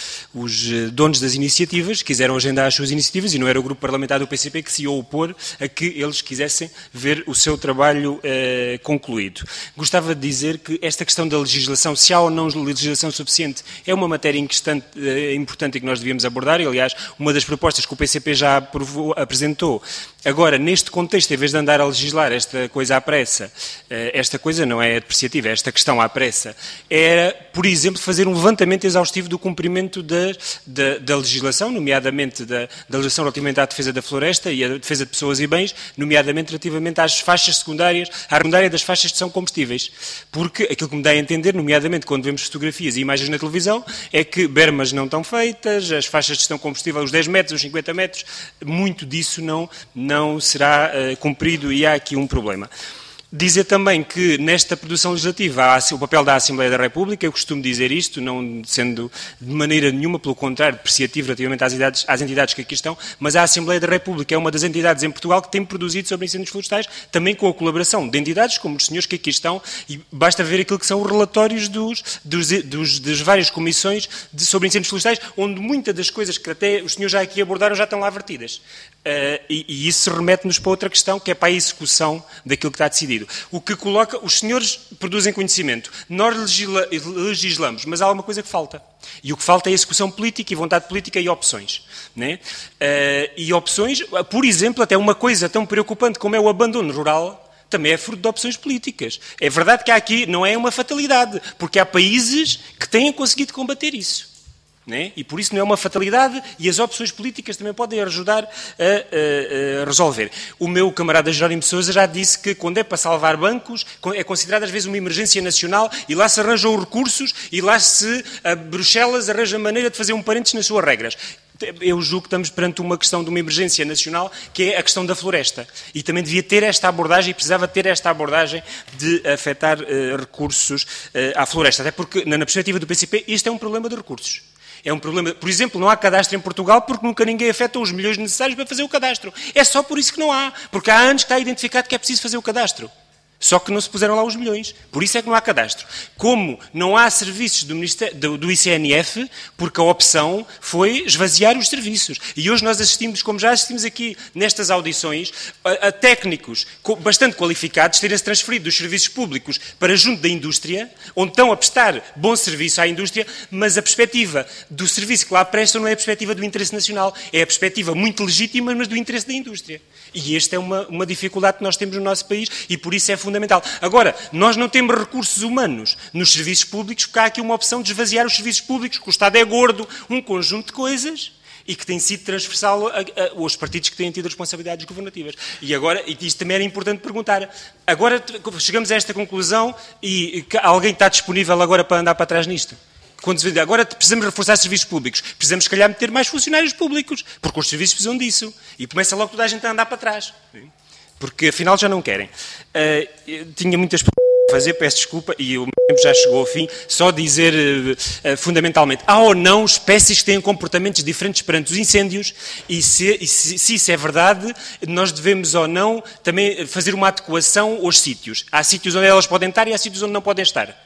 S15: os donos das iniciativas quiseram agendar as suas iniciativas e não era o grupo parlamentar do P C P que se ia opor a que eles quisessem ver o seu trabalho eh, concluído. Gostava de dizer que esta questão da legislação, se há ou não legislação suficiente, é uma matéria importante, eh, importante e que nós devíamos abordar. E, aliás, uma das propostas que o P C P já aprovou, apresentou. Agora, neste contexto, em vez de andar a legislar esta coisa à pressa, esta coisa não é depreciativa, esta questão à pressa, era, por exemplo, fazer um levantamento exaustivo do cumprimento da, da, da legislação, nomeadamente da, da legislação relativamente à defesa da floresta e à defesa de pessoas e bens, nomeadamente relativamente às faixas secundárias, à secundária das faixas que são combustíveis. Porque aquilo que me dá a entender, nomeadamente quando vemos fotografias e imagens na televisão, é que bermas não estão feitas, as faixas de gestão combustível, os dez metros, os cinquenta metros, muito disso não, não será uh, cumprido e há aqui um problema. Dizer também que nesta produção legislativa há o papel da Assembleia da República, eu costumo dizer isto, não sendo de maneira nenhuma, pelo contrário, depreciativo relativamente às entidades, às entidades que aqui estão, mas a Assembleia da República é uma das entidades em Portugal que tem produzido sobre incêndios florestais, também com a colaboração de entidades como os senhores que aqui estão, e basta ver aquilo que são os relatórios dos, dos, dos, das várias comissões de, sobre incêndios florestais, onde muitas das coisas que até os senhores já aqui abordaram já estão lá vertidas. Uh, e, e isso remete-nos para outra questão, que é para a execução daquilo que está decidido. O que coloca, os senhores produzem conhecimento, nós legisla, legislamos, mas há alguma coisa que falta. E o que falta é execução política e vontade política e opções. Né? Uh, e opções, por exemplo, até uma coisa tão preocupante como é o abandono rural, também é fruto de opções políticas. É verdade que há aqui, não é uma fatalidade, porque há países que têm conseguido combater isso. Né? E por isso não é uma fatalidade e as opções políticas também podem ajudar a, a, a resolver. O meu camarada Jerónimo de Sousa já disse que quando é para salvar bancos é considerado às vezes uma emergência nacional e lá se arranjam recursos e lá se a Bruxelas arranja maneira de fazer um parênteses nas suas regras. Eu julgo que estamos perante uma questão de uma emergência nacional, que é a questão da floresta. E também devia ter esta abordagem, e precisava ter esta abordagem de afetar uh, recursos uh, à floresta. Até porque, na, na perspectiva do P C P, isto é um problema de recursos. É um problema, por exemplo, não há cadastro em Portugal porque nunca ninguém afeta os milhões necessários para fazer o cadastro. É só por isso que não há, porque há anos que está identificado que é preciso fazer o cadastro. Só que não se puseram lá os milhões. Por isso é que não há cadastro. Como não há serviços do, do, do I C N F, porque a opção foi esvaziar os serviços. E hoje nós assistimos, como já assistimos aqui nestas audições, a, a técnicos bastante qualificados terem-se transferido dos serviços públicos para junto da indústria, onde estão a prestar bom serviço à indústria, mas a perspectiva do serviço que lá prestam não é a perspectiva do interesse nacional, é a perspectiva muito legítima, mas do interesse da indústria. E esta é uma, uma dificuldade que nós temos no nosso país e por isso é fundamental. Agora, nós não temos recursos humanos nos serviços públicos porque há aqui uma opção de esvaziar os serviços públicos, que o Estado é gordo, um conjunto de coisas e que tem sido transversal a, a, aos partidos que têm tido responsabilidades governativas. E agora, e isto também era importante perguntar, agora chegamos a esta conclusão e, e alguém está disponível agora para andar para trás nisto? Quando se vê, agora precisamos reforçar serviços públicos, precisamos, se calhar, meter mais funcionários públicos, porque os serviços precisam disso. E começa logo toda a gente a andar para trás. Porque, afinal, já não querem. Uh, tinha muitas perguntas a fazer, peço desculpa, e o meu tempo já chegou ao fim. Só dizer, uh, uh, fundamentalmente, há ou não espécies que têm comportamentos diferentes perante os incêndios, e, se, e se, se isso é verdade, nós devemos ou não também fazer uma adequação aos sítios. Há sítios onde elas podem estar e há sítios onde não podem estar.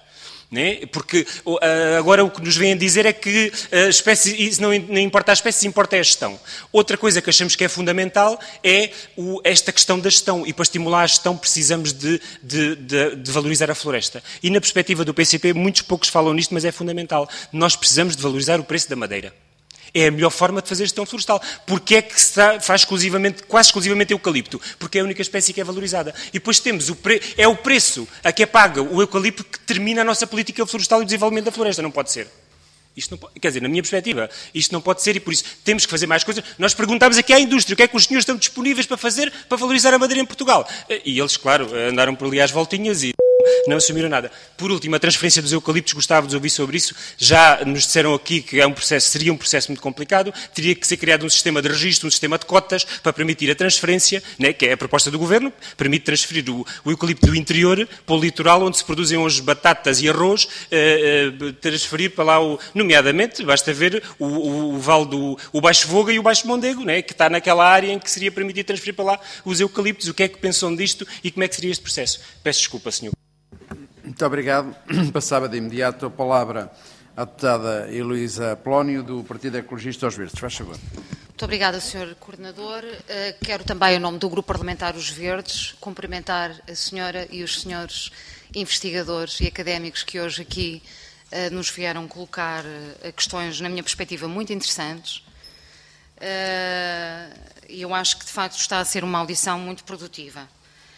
S15: Né? Porque uh, agora o que nos vêm a dizer é que uh, espécie, isso não, não importa a espécie, importa a gestão. Outra coisa que achamos que é fundamental é o, esta questão da gestão, e para estimular a gestão precisamos de, de, de, de valorizar a floresta. E na perspectiva do P C P, muitos poucos falam nisto, mas é fundamental. Nós precisamos de valorizar o preço da madeira. É a melhor forma de fazer gestão florestal. Porque é que se faz exclusivamente, quase exclusivamente eucalipto? Porque é a única espécie que é valorizada. E depois temos o pre... é o preço a que é paga o eucalipto que termina a nossa política florestal e o desenvolvimento da floresta. Não pode ser. Isto não pode... Quer dizer, na minha perspectiva, isto não pode ser e por isso temos que fazer mais coisas. Nós perguntámos aqui à indústria o que é que os senhores estão disponíveis para fazer para valorizar a madeira em Portugal. E eles, claro, andaram por ali às voltinhas e não assumiram nada. Por último, a transferência dos eucaliptos, gostava de ouvir sobre isso. Já nos disseram aqui que é um processo, seria um processo muito complicado. Teria que ser criado um sistema de registro, um sistema de cotas para permitir a transferência, né, que é a proposta do Governo, permite transferir o, o eucalipto do interior para o litoral, onde se produzem hoje batatas e arroz, eh, eh, transferir para lá, o, nomeadamente, basta ver o, o, o Vale do o Baixo Voga e o Baixo Mondego, né, que está naquela área em que seria permitido transferir para lá os eucaliptos. O que é que pensam disto e como é que seria este processo? Peço desculpa, senhor.
S1: Muito obrigado. Passava de imediato a palavra à deputada Heloísa Apolónio, do Partido Ecologista aos Verdes. Faz favor.
S16: Muito obrigada, senhor Coordenador. Quero também, em nome do Grupo Parlamentar Os Verdes, cumprimentar a senhora e os senhores investigadores e académicos que hoje aqui nos vieram colocar questões, na minha perspectiva, muito interessantes. E eu acho que, de facto, está a ser uma audição muito produtiva.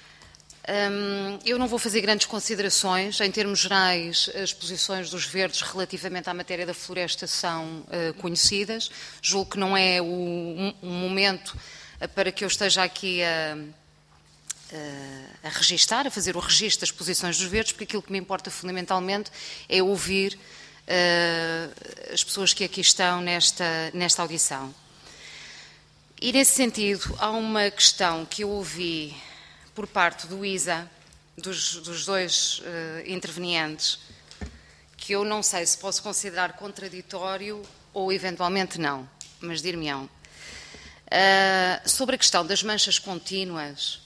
S16: Eu não vou fazer grandes considerações. Em termos gerais, as posições dos Verdes relativamente à matéria da floresta são uh, conhecidas. Julgo que não é o um, um momento para que eu esteja aqui a, a, a registar, a fazer o registro das posições dos Verdes, porque aquilo que me importa fundamentalmente é ouvir uh, as pessoas que aqui estão nesta, nesta audição. E, nesse sentido, há uma questão que eu ouvi por parte do I S A, dos, dos dois uh, intervenientes, que eu não sei se posso considerar contraditório ou eventualmente não, mas dir-me-ão. Uh, sobre a questão das manchas contínuas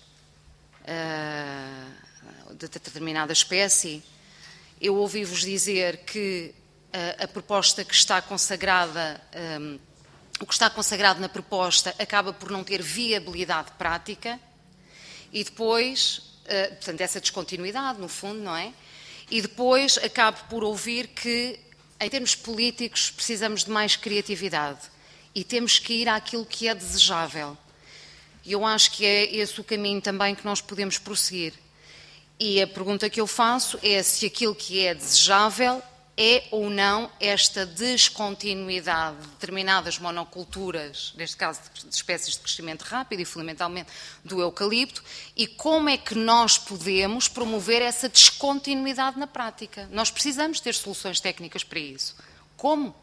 S16: uh, de determinada espécie, eu ouvi-vos dizer que uh, a proposta que está consagrada, um, o que está consagrado na proposta acaba por não ter viabilidade prática. E depois, uh, portanto, essa descontinuidade, no fundo, não é? E depois acabo por ouvir que, em termos políticos, precisamos de mais criatividade e temos que ir àquilo que é desejável. E eu acho que é esse o caminho também que nós podemos prosseguir. E a pergunta que eu faço é se aquilo que é desejável é ou não esta descontinuidade de determinadas monoculturas, neste caso de espécies de crescimento rápido e fundamentalmente do eucalipto, e como é que nós podemos promover essa descontinuidade na prática. Nós precisamos ter soluções técnicas para isso. Como?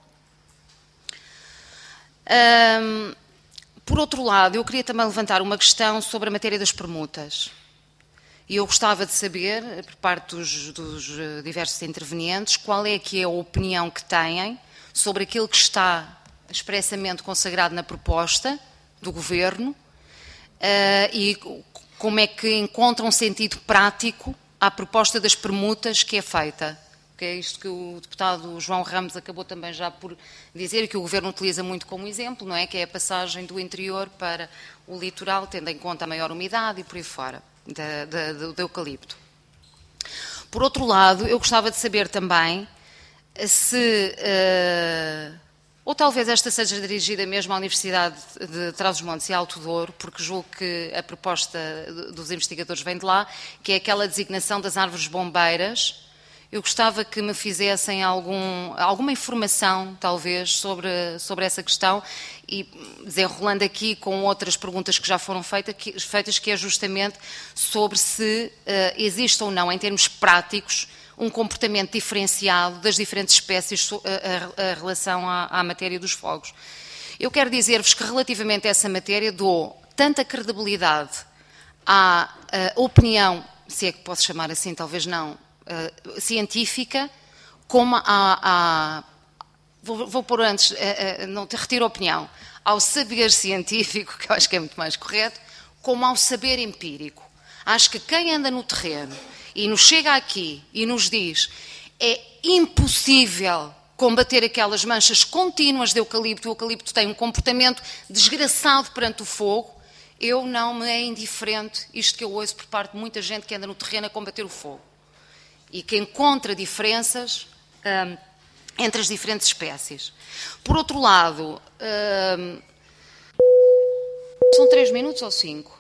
S16: Hum, por outro lado, eu queria também levantar uma questão sobre a matéria das permutas. E eu gostava de saber, por parte dos, dos diversos intervenientes, qual é que é a opinião que têm sobre aquilo que está expressamente consagrado na proposta do Governo uh, e como é que encontram um sentido prático à proposta das permutas que é feita. Que é isto que o deputado João Ramos acabou também já por dizer, que o Governo utiliza muito como exemplo, não é? Que é a passagem do interior para o litoral, tendo em conta a maior umidade e por aí fora. Da, da, do, do eucalipto. Por outro lado, eu gostava de saber também se, uh, ou talvez esta seja dirigida mesmo à Universidade de Trás-os-Montes e Alto Douro, porque julgo que a proposta dos investigadores vem de lá, que é aquela designação das árvores bombeiras. Eu gostava que me fizessem algum, alguma informação, talvez, sobre, sobre essa questão e desenrolando aqui com outras perguntas que já foram feita, que, feitas, que é justamente sobre se uh, existe ou não, em termos práticos, um comportamento diferenciado das diferentes espécies a, a, a relação à, à matéria dos fogos. Eu quero dizer-vos que, relativamente a essa matéria, dou tanta credibilidade à uh, opinião, se é que posso chamar assim, talvez não, Uh, científica, como a, a vou, vou pôr antes, uh, uh, não te retiro a opinião, ao saber científico, que eu acho que é muito mais correto, como ao saber empírico. Acho que quem anda no terreno e nos chega aqui e nos diz é impossível combater aquelas manchas contínuas de eucalipto. O eucalipto tem um comportamento desgraçado perante o fogo. Eu não me é indiferente isto que eu ouço por parte de muita gente que anda no terreno a combater o fogo e que encontra diferenças hum, entre as diferentes espécies. Por outro lado, hum, são três minutos ou cinco?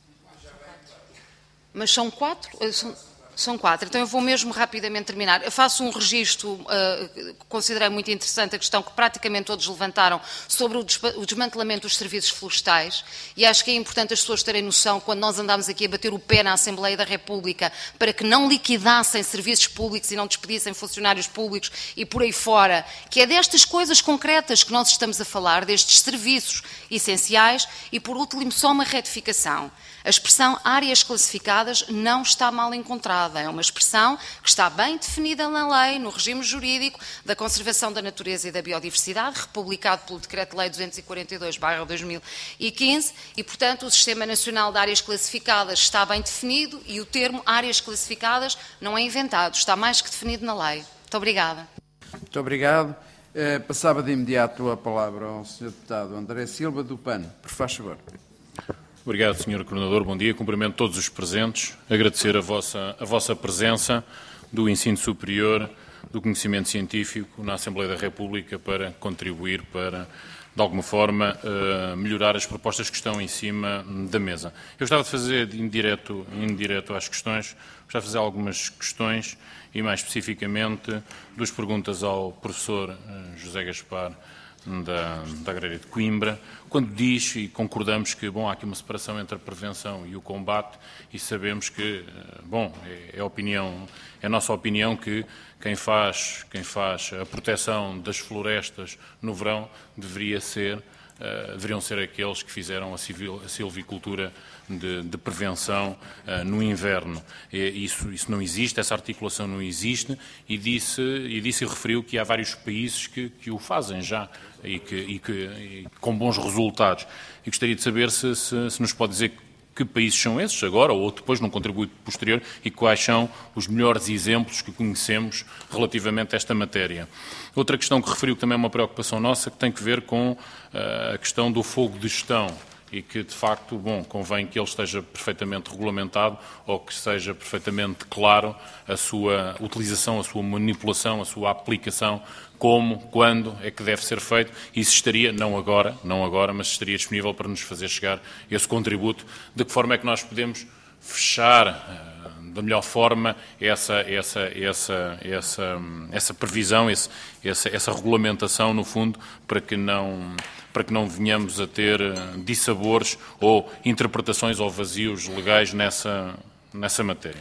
S16: Mas são quatro? São, são quatro. Então eu vou mesmo rapidamente terminar. Eu faço um registro, uh, que considerei muito interessante, a questão que praticamente todos levantaram sobre o, o desmantelamento dos serviços florestais, e acho que é importante as pessoas terem noção, quando nós andámos aqui a bater o pé na Assembleia da República para que não liquidassem serviços públicos e não despedissem funcionários públicos e por aí fora, que é destas coisas concretas que nós estamos a falar, destes serviços essenciais. E por último, só uma retificação. A expressão áreas classificadas não está mal encontrada. É uma expressão que está bem definida na lei, no regime jurídico da conservação da natureza e da biodiversidade, republicado pelo Decreto-Lei duzentos e quarenta e dois barra dois mil e quinze, e, portanto, o Sistema Nacional de Áreas Classificadas está bem definido e o termo áreas classificadas não é inventado, está mais que definido na lei. Muito obrigada.
S1: Muito obrigado. Eh, passava de imediato a palavra ao senhor Deputado André Silva, do P A N. Por favor.
S17: Obrigado, senhor Coordenador. Bom dia. Cumprimento todos os presentes. Agradecer a vossa, a vossa presença do ensino superior, do conhecimento científico na Assembleia da República para contribuir para, de alguma forma, uh, melhorar as propostas que estão em cima da mesa. Eu gostava de fazer, indireto, indireto às questões, gostava de fazer algumas questões e, mais especificamente, duas perguntas ao professor uh, José Gaspar, Da, da Agrária de Coimbra, quando diz, e concordamos que, bom, há aqui uma separação entre a prevenção e o combate, e sabemos que, bom, é, é, opinião, é a nossa opinião que quem faz, quem faz a proteção das florestas no verão deveria ser, uh, deveriam ser aqueles que fizeram a, civil, a silvicultura de, de prevenção uh, no inverno. E isso, isso não existe, essa articulação não existe, e disse e, disse e referiu que há vários países que, que o fazem já, e, que, e, que, e com bons resultados. E gostaria de saber se, se, se nos pode dizer que países são esses agora, ou depois num contributo posterior, e quais são os melhores exemplos que conhecemos relativamente a esta matéria. Outra questão que referiu, que também é uma preocupação nossa, que tem que ver com uh, a questão do fogo de gestão, e que, de facto, bom, convém que ele esteja perfeitamente regulamentado ou que seja perfeitamente claro a sua utilização, a sua manipulação, a sua aplicação, como, quando é que deve ser feito, e se estaria, não agora, não agora, mas estaria disponível para nos fazer chegar esse contributo, de que forma é que nós podemos fechar uh, da melhor forma essa, essa, essa, essa, essa previsão, esse, essa, essa regulamentação, no fundo, para que não... para que não venhamos a ter dissabores ou interpretações ou vazios legais nessa, nessa matéria.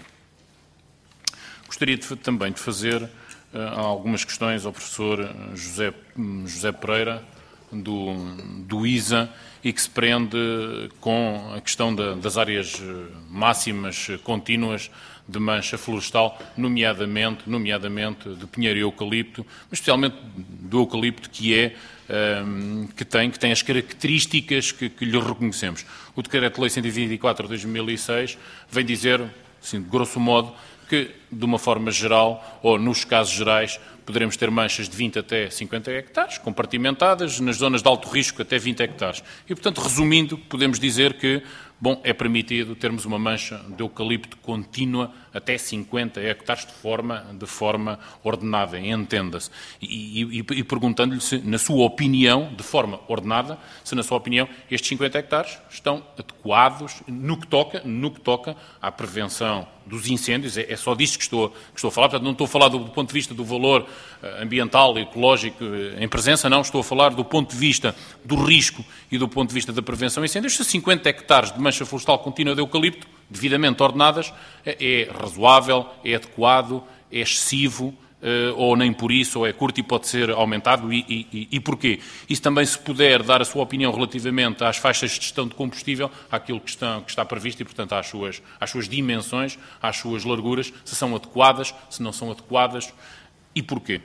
S17: Gostaria de, também de fazer uh, algumas questões ao professor José, José Pereira, do, do I S A, e que se prende com a questão da, das áreas máximas contínuas de mancha florestal, nomeadamente, nomeadamente de pinheiro e eucalipto, mas especialmente do eucalipto, que é Um, que, tem, que tem as características que, que lhe reconhecemos. O Decreto-Lei cento e vinte e quatro de dois mil e seis vem dizer, assim, de grosso modo, que, de uma forma geral, ou nos casos gerais, poderemos ter manchas de vinte até cinquenta hectares, compartimentadas, nas zonas de alto risco até vinte hectares. E, portanto, resumindo, podemos dizer que, bom, é permitido termos uma mancha de eucalipto contínua até cinquenta hectares de forma, de forma ordenada, entenda-se. E, e, e perguntando-lhe se, na sua opinião, de forma ordenada, se, na sua opinião, estes cinquenta hectares estão adequados no que toca, no que toca à prevenção dos incêndios. É, é só disto que estou, que estou a falar. Portanto, não estou a falar do, do ponto de vista do valor ambiental e ecológico em presença, não. Estou a falar do ponto de vista do risco e do ponto de vista da prevenção de incêndios. Se cinquenta hectares de mancha florestal contínua de eucalipto, devidamente ordenadas, é razoável, é adequado, é excessivo, ou nem por isso, ou é curto e pode ser aumentado, e, e, e porquê? E se também se puder dar a sua opinião relativamente às faixas de gestão de combustível, àquilo que está, que está previsto e, portanto, às suas, às suas dimensões, às suas larguras, se são adequadas, se não são adequadas, e porquê?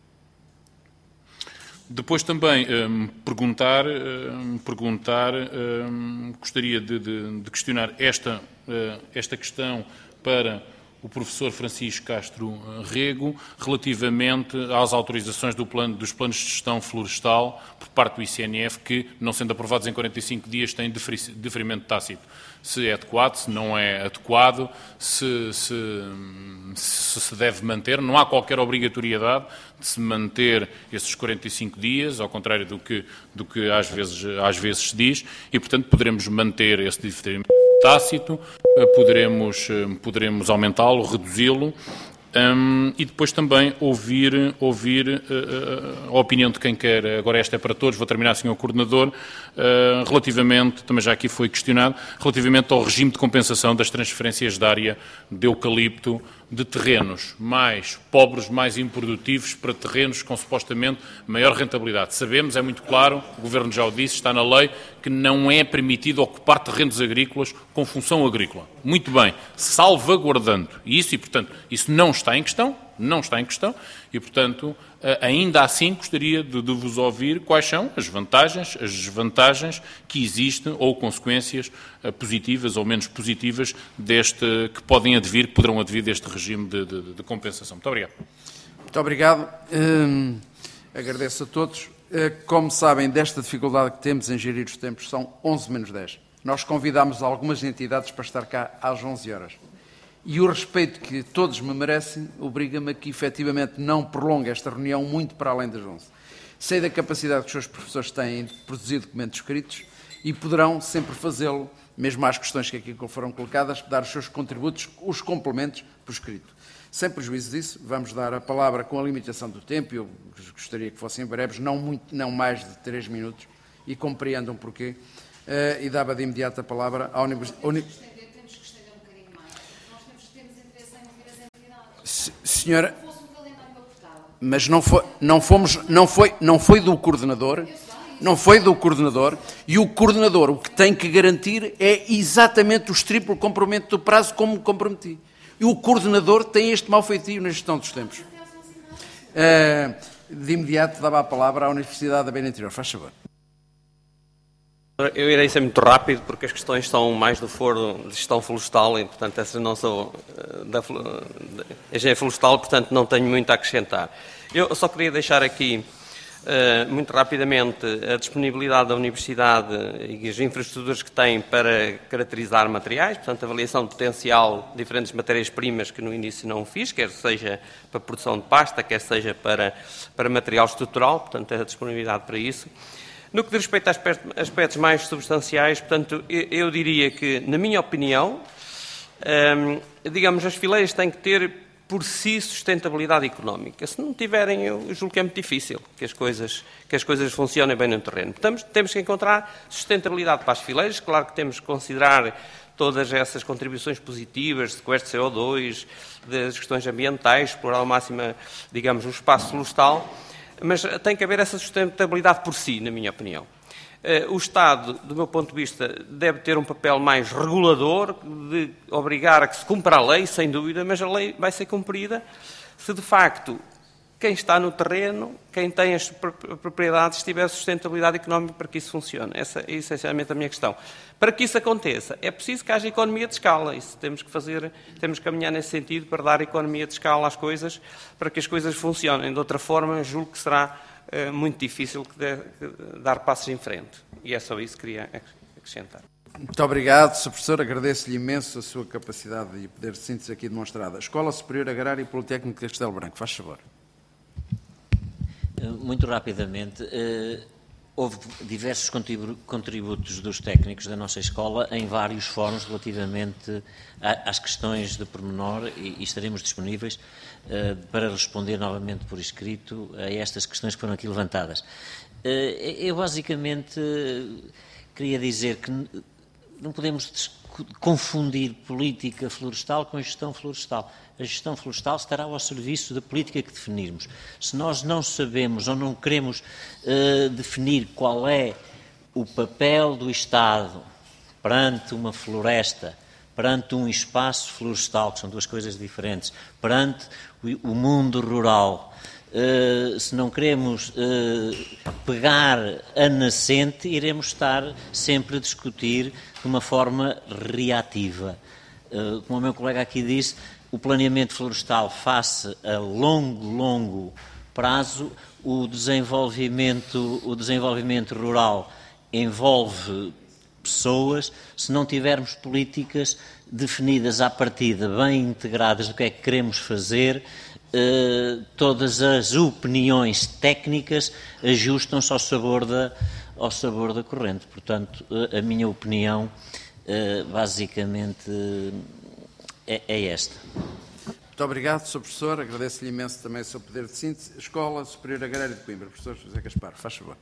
S17: Depois também um, perguntar, um, perguntar um, gostaria de, de, de questionar esta, uh, esta questão para o professor Francisco Castro Rego relativamente às autorizações do plano, dos planos de gestão florestal por parte do I C N F que, não sendo aprovados em quarenta e cinco dias, têm deferimento tácito. Se é adequado, se não é adequado, se se, se se deve manter. Não há qualquer obrigatoriedade de se manter esses quarenta e cinco dias, ao contrário do que, do que às vezes, às vezes se diz, e, portanto, poderemos manter esse deferimento tácito, poderemos, poderemos aumentá-lo, reduzi-lo, um, e depois também ouvir, ouvir uh, a opinião de quem quer. Agora esta é para todos, vou terminar, senhor Coordenador, uh, relativamente, também já aqui foi questionado, relativamente ao regime de compensação das transferências de área de eucalipto de terrenos mais pobres, mais improdutivos, para terrenos com supostamente maior rentabilidade. Sabemos, é muito claro, o Governo já o disse, está na lei, que não é permitido ocupar terrenos agrícolas com função agrícola. Muito bem, salvaguardando isso, e portanto, isso não está em questão, não está em questão, e portanto, ainda assim gostaria de, de vos ouvir quais são as vantagens, as desvantagens que existem ou consequências positivas ou menos positivas deste, que podem advir, que poderão advir deste regime de, de, de compensação. Muito obrigado.
S1: Muito obrigado. Hum, agradeço a todos. Como sabem, desta dificuldade que temos em gerir os tempos, são onze menos dez. Nós convidámos algumas entidades para estar cá às onze horas. E o respeito que todos me merecem obriga-me a que, efetivamente, não prolongue esta reunião muito para além das onze. Sei da capacidade que os seus professores têm de produzir documentos escritos e poderão sempre fazê-lo, mesmo às questões que aqui foram colocadas, dar os seus contributos, os complementos por escrito. Sem prejuízo disso, vamos dar a palavra com a limitação do tempo, eu gostaria que fossem breves, não, muito, não mais de três minutos, e compreendam porquê, uh, e dava de imediato a palavra à Universidade. Senhora, mas não foi, não fomos, não foi, não foi do coordenador, não foi do coordenador, e o coordenador o que tem que garantir é exatamente o triplo comprometimento do prazo como me comprometi. E o coordenador tem este mau feitio na gestão dos tempos. Uh, de imediato dava a palavra à Universidade da Beira Interior. Faz favor.
S2: Eu irei ser muito rápido, porque as questões são mais do foro de gestão florestal e, portanto, essa não sou da, da engenharia florestal, portanto, não tenho muito a acrescentar. Eu só queria deixar aqui, uh, muito rapidamente, a disponibilidade da Universidade e as infraestruturas que tem para caracterizar materiais, portanto, a avaliação de potencial de diferentes matérias-primas que no início não fiz, quer seja para produção de pasta, quer seja para, para material estrutural, portanto, a disponibilidade para isso. No que diz respeito a aspectos mais substanciais, portanto, eu diria que, na minha opinião, hum, digamos, as fileiras têm que ter por si sustentabilidade económica. Se não tiverem, eu julgo que é muito difícil que as coisas, que as coisas funcionem bem no terreno. Portanto, temos que encontrar sustentabilidade para as fileiras. Claro que temos que considerar todas essas contribuições positivas, sequestro de C O dois, das questões ambientais, explorar ao máximo, digamos, o espaço florestal. Mas tem que haver essa sustentabilidade por si, na minha opinião. O Estado, do meu ponto de vista, deve ter um papel mais regulador, de obrigar a que se cumpra a lei, sem dúvida, mas a lei vai ser cumprida se, de facto, quem está no terreno, quem tem as propriedades, tiver sustentabilidade económica para que isso funcione. Essa é essencialmente a minha questão. Para que isso aconteça, é preciso que haja economia de escala. Isso temos que fazer, temos que caminhar nesse sentido para dar economia de escala às coisas, para que as coisas funcionem. De outra forma, julgo que será uh, muito difícil que de, que dar passos em frente. E é só isso que queria acrescentar.
S1: Muito obrigado, senhor Professor. Agradeço-lhe imenso a sua capacidade e poder de síntese aqui demonstrada. Escola Superior Agrária e Politécnico de Castelo Branco. Faz favor.
S3: Muito rapidamente, houve diversos contributos dos técnicos da nossa escola em vários fóruns relativamente às questões de pormenor e estaremos disponíveis para responder novamente por escrito a estas questões que foram aqui levantadas. Eu basicamente queria dizer que não podemos confundir política florestal com gestão florestal. A gestão florestal estará ao serviço da política que definirmos. Se nós não sabemos ou não queremos uh, definir qual é o papel do Estado perante uma floresta, perante um espaço florestal, que são duas coisas diferentes, perante o, o mundo rural, uh, se não queremos uh, pegar a nascente, iremos estar sempre a discutir de uma forma reativa. Uh, como o meu colega aqui disse, o planeamento florestal face a longo, longo prazo, o desenvolvimento, o desenvolvimento rural envolve pessoas. Se não tivermos políticas definidas à partida, bem integradas do que é que queremos fazer, eh, todas as opiniões técnicas ajustam-se ao sabor da, ao sabor da corrente. Portanto, eh, a minha opinião, eh, basicamente, é, é esta.
S1: Muito obrigado, senhor Professor. Agradeço-lhe imenso também o seu poder de síntese. Escola Superior Agrária de Coimbra. Professor José Gaspar, faz favor.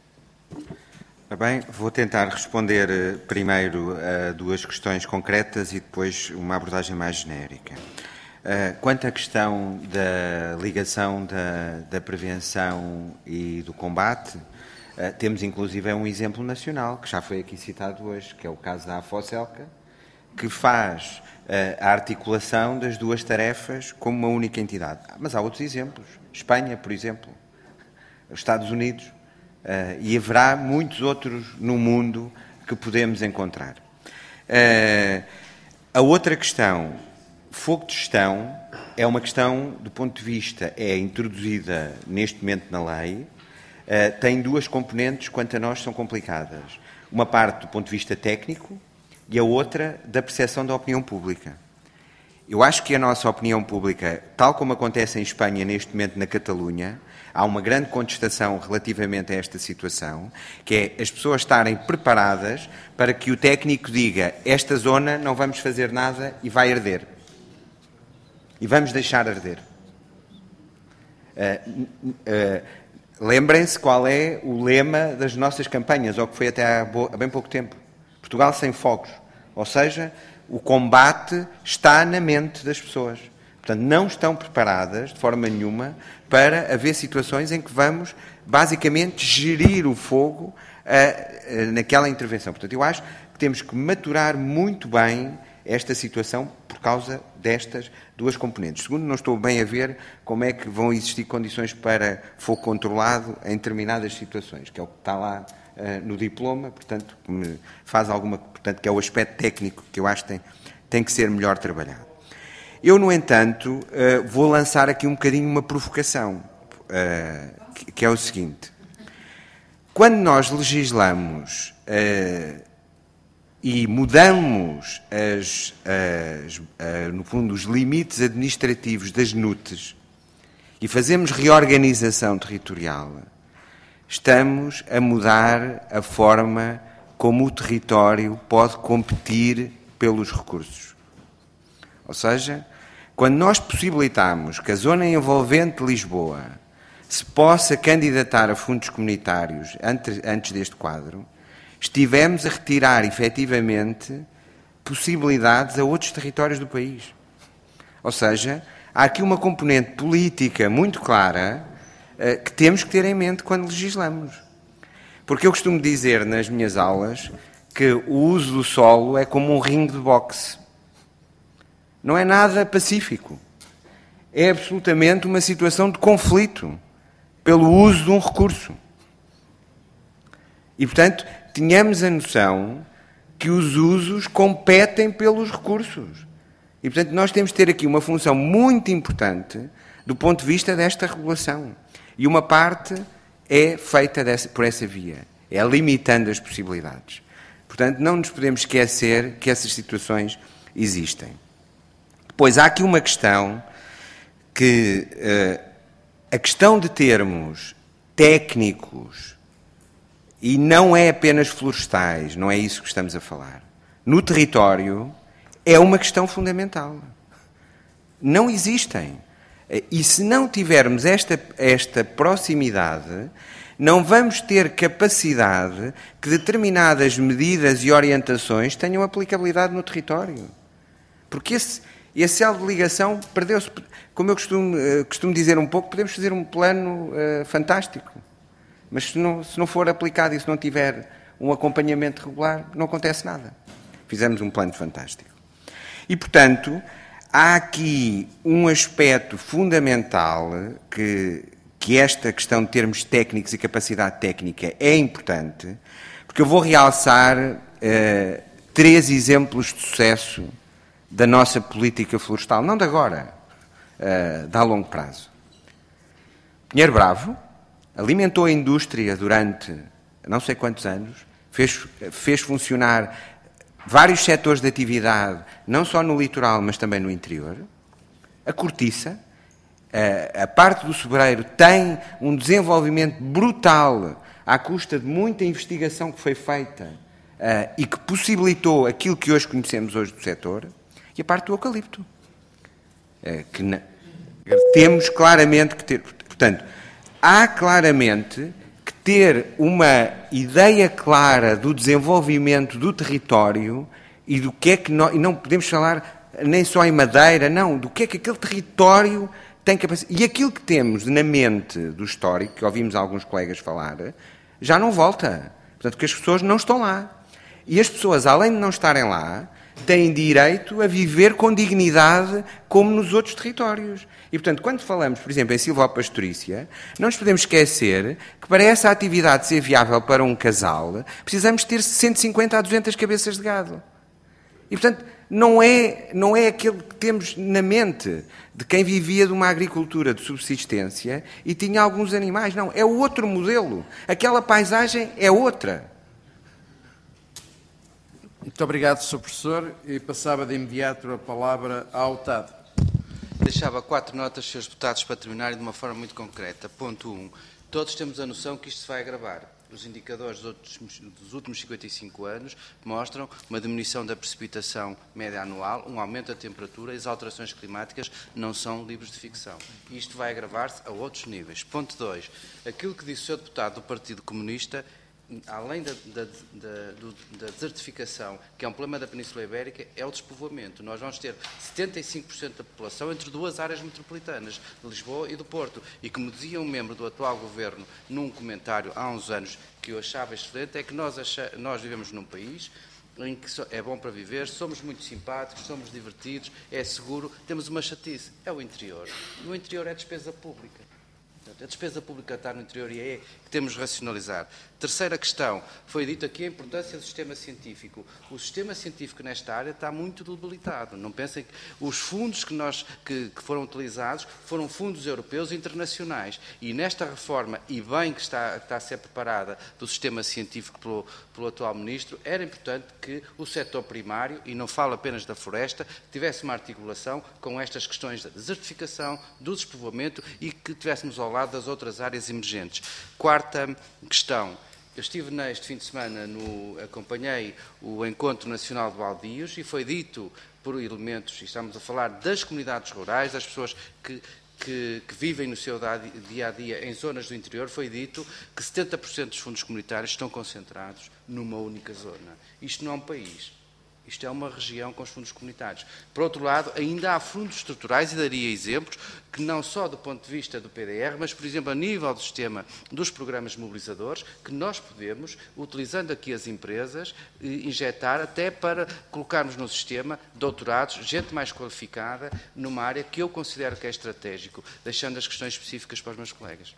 S4: Bem, vou tentar responder primeiro a duas questões concretas e depois uma abordagem mais genérica. Quanto à questão da ligação da, da prevenção e do combate, temos inclusive um exemplo nacional, que já foi aqui citado hoje, que é o caso da Afocelca, que faz a articulação das duas tarefas como uma única entidade. Mas há outros exemplos. Espanha, por exemplo, os Estados Unidos, uh, e haverá muitos outros no mundo que podemos encontrar. Uh, a outra questão, fogo de gestão, é uma questão, do ponto de vista, é introduzida neste momento na lei, uh, tem duas componentes, quanto a nós, são complicadas. Uma parte do ponto de vista técnico, e a outra da percepção da opinião pública. Eu acho que a nossa opinião pública, tal como acontece em Espanha neste momento na Catalunha, há uma grande contestação relativamente a esta situação, que é as pessoas estarem preparadas para que o técnico diga esta zona não vamos fazer nada e vai arder. E vamos deixar arder. Uh, uh, lembrem-se qual é o lema das nossas campanhas, ou que foi até há, há bem pouco tempo. Portugal sem fogos. Ou seja, o combate está na mente das pessoas. Portanto, não estão preparadas, de forma nenhuma, para haver situações em que vamos, basicamente, gerir o fogo uh, uh, naquela intervenção. Portanto, eu acho que temos que maturar muito bem esta situação por causa destas duas componentes. Segundo, não estou bem a ver como é que vão existir condições para fogo controlado em determinadas situações, que é o que está lá no diploma, portanto, que me faz alguma, portanto, que é o aspecto técnico que eu acho que tem, tem que ser melhor trabalhado. Eu, no entanto, vou lançar aqui um bocadinho uma provocação, que é o seguinte. Quando nós legislamos e mudamos, as, as, no fundo, os limites administrativos das N U Ts e fazemos reorganização territorial, estamos a mudar a forma como o território pode competir pelos recursos. Ou seja, quando nós possibilitamos que a zona envolvente de Lisboa se possa candidatar a fundos comunitários antes, antes deste quadro, estivemos a retirar, efetivamente, possibilidades a outros territórios do país. Ou seja, há aqui uma componente política muito clara que temos que ter em mente quando legislamos. Porque eu costumo dizer nas minhas aulas que o uso do solo é como um ringue de boxe. Não é nada pacífico. É absolutamente uma situação de conflito pelo uso de um recurso. E, portanto, tenhamos a noção que os usos competem pelos recursos. E, portanto, nós temos de ter aqui uma função muito importante do ponto de vista desta regulação. E uma parte é feita dessa, por essa via, é limitando as possibilidades. Portanto, não nos podemos esquecer que essas situações existem. Depois, há aqui uma questão que uh, a questão de termos técnicos, e não é apenas florestais, não é isso que estamos a falar, no território, é uma questão fundamental. Não existem. E se não tivermos esta, esta proximidade, não vamos ter capacidade que determinadas medidas e orientações tenham aplicabilidade no território. Porque esse, esse elo de ligação perdeu-se. Como eu costumo, costumo dizer um pouco, podemos fazer um plano uh, fantástico. Mas se não, se não for aplicado e se não tiver um acompanhamento regular, não acontece nada. Fizemos um plano fantástico. E, portanto, há aqui um aspecto fundamental que, que esta questão de termos técnicos e capacidade técnica é importante, porque eu vou realçar uh, três exemplos de sucesso da nossa política florestal, não de agora, uh, de a longo prazo. Pinheiro Bravo alimentou a indústria durante não sei quantos anos, fez, fez funcionar vários setores de atividade, não só no litoral, mas também no interior. A cortiça, a, a parte do sobreiro, tem um desenvolvimento brutal à custa de muita investigação que foi feita uh, e que possibilitou aquilo que hoje conhecemos hoje do setor, e a parte do eucalipto. Uh, que na, temos claramente que ter... Portanto, há claramente que ter uma ideia clara do desenvolvimento do território e do que é que nós... E não podemos falar nem só em madeira, não, do que é que aquele território tem capacidade. E aquilo que temos na mente do histórico, que ouvimos alguns colegas falar, já não volta. Portanto, que as pessoas não estão lá. E as pessoas, além de não estarem lá, têm direito a viver com dignidade como nos outros territórios. E, portanto, quando falamos, por exemplo, em silvopastorícia, não nos podemos esquecer que para essa atividade ser viável para um casal, precisamos ter cento e cinquenta a duzentas cabeças de gado. E, portanto, não é, não é aquele que temos na mente de quem vivia de uma agricultura de subsistência e tinha alguns animais. Não, é outro modelo. Aquela paisagem é outra.
S1: Muito obrigado, senhor Professor. E passava de imediato a palavra ao T A D.
S5: Deixava quatro notas, senhores deputados, para terminarem de uma forma muito concreta. Ponto um. Todos temos a noção que isto se vai agravar. Os indicadores dos, outros, dos últimos cinquenta e cinco anos mostram uma diminuição da precipitação média anual, um aumento da temperatura e as alterações climáticas não são livres de ficção. Isto vai agravar-se a outros níveis. Ponto dois. Aquilo que disse o senhor deputado do Partido Comunista, além da, da, da, do, da desertificação, que é um problema da Península Ibérica, é o despovoamento. Nós vamos ter setenta e cinco por cento da população entre duas áreas metropolitanas, de Lisboa e do Porto. E como dizia um membro do atual governo num comentário há uns anos que eu achava excelente, é que nós, acha, nós vivemos num país em que é bom para viver, somos muito simpáticos, somos divertidos, é seguro, temos uma chatice. É o interior. E o interior é despesa pública. A despesa pública está no interior e é que temos de racionalizar. Terceira questão, foi dito aqui a importância do sistema científico. O sistema científico nesta área está muito debilitado. Não pensem que os fundos que, nós, que, que foram utilizados foram fundos europeus e internacionais. E nesta reforma, e bem que está, que está a ser preparada do sistema científico pelo, pelo atual Ministro, era importante que o setor primário, e não falo apenas da floresta, tivesse uma articulação com estas questões da desertificação, do despovoamento e que tivéssemos ao lado das outras áreas emergentes. Quarta questão. Eu estive neste fim de semana, no, acompanhei o Encontro Nacional de Baldios e foi dito por elementos, e estamos a falar das comunidades rurais, das pessoas que, que, que vivem no seu dia-a-dia em zonas do interior, foi dito que setenta por cento dos fundos comunitários estão concentrados numa única zona. Isto não é um país. Isto é uma região com os fundos comunitários. Por outro lado, ainda há fundos estruturais, e daria exemplos, que não só do ponto de vista do P D R, mas, por exemplo, a nível do sistema dos programas mobilizadores, que nós podemos, utilizando aqui as empresas, injetar até para colocarmos no sistema doutorados, gente mais qualificada, numa área que eu considero que é estratégico, deixando as questões específicas para os meus colegas.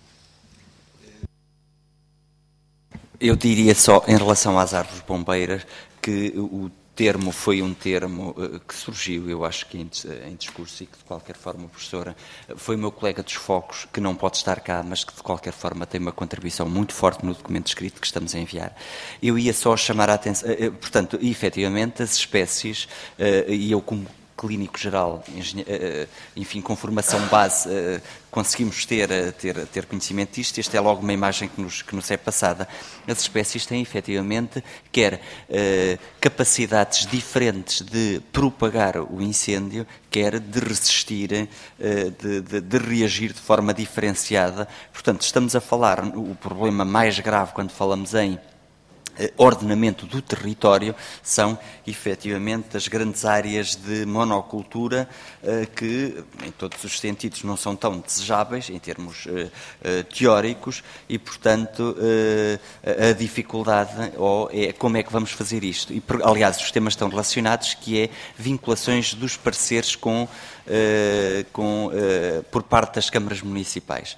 S6: Eu diria só, em relação às árvores bombeiras, que o termo foi um termo que surgiu, eu acho que em, em discurso, e que de qualquer forma, professora, foi o meu colega dos focos, que não pode estar cá, mas que de qualquer forma tem uma contribuição muito forte no documento escrito que estamos a enviar. Eu ia só chamar a atenção, portanto, efetivamente, as espécies, e eu como clínico geral, enfim, com formação base, conseguimos ter, ter, ter conhecimento disto. Esta é logo uma imagem que nos, que nos é passada. As espécies têm, efetivamente, quer eh, capacidades diferentes de propagar o incêndio, quer de resistir, eh, de, de, de reagir de forma diferenciada. Portanto, estamos a falar, o problema mais grave quando falamos em ordenamento do território são, efetivamente, as grandes áreas de monocultura que, em todos os sentidos, não são tão desejáveis em termos teóricos e, portanto, a dificuldade ou é como é que vamos fazer isto. E, aliás, os temas estão relacionados, que é vinculações dos parceiros com, com, por parte das câmaras municipais.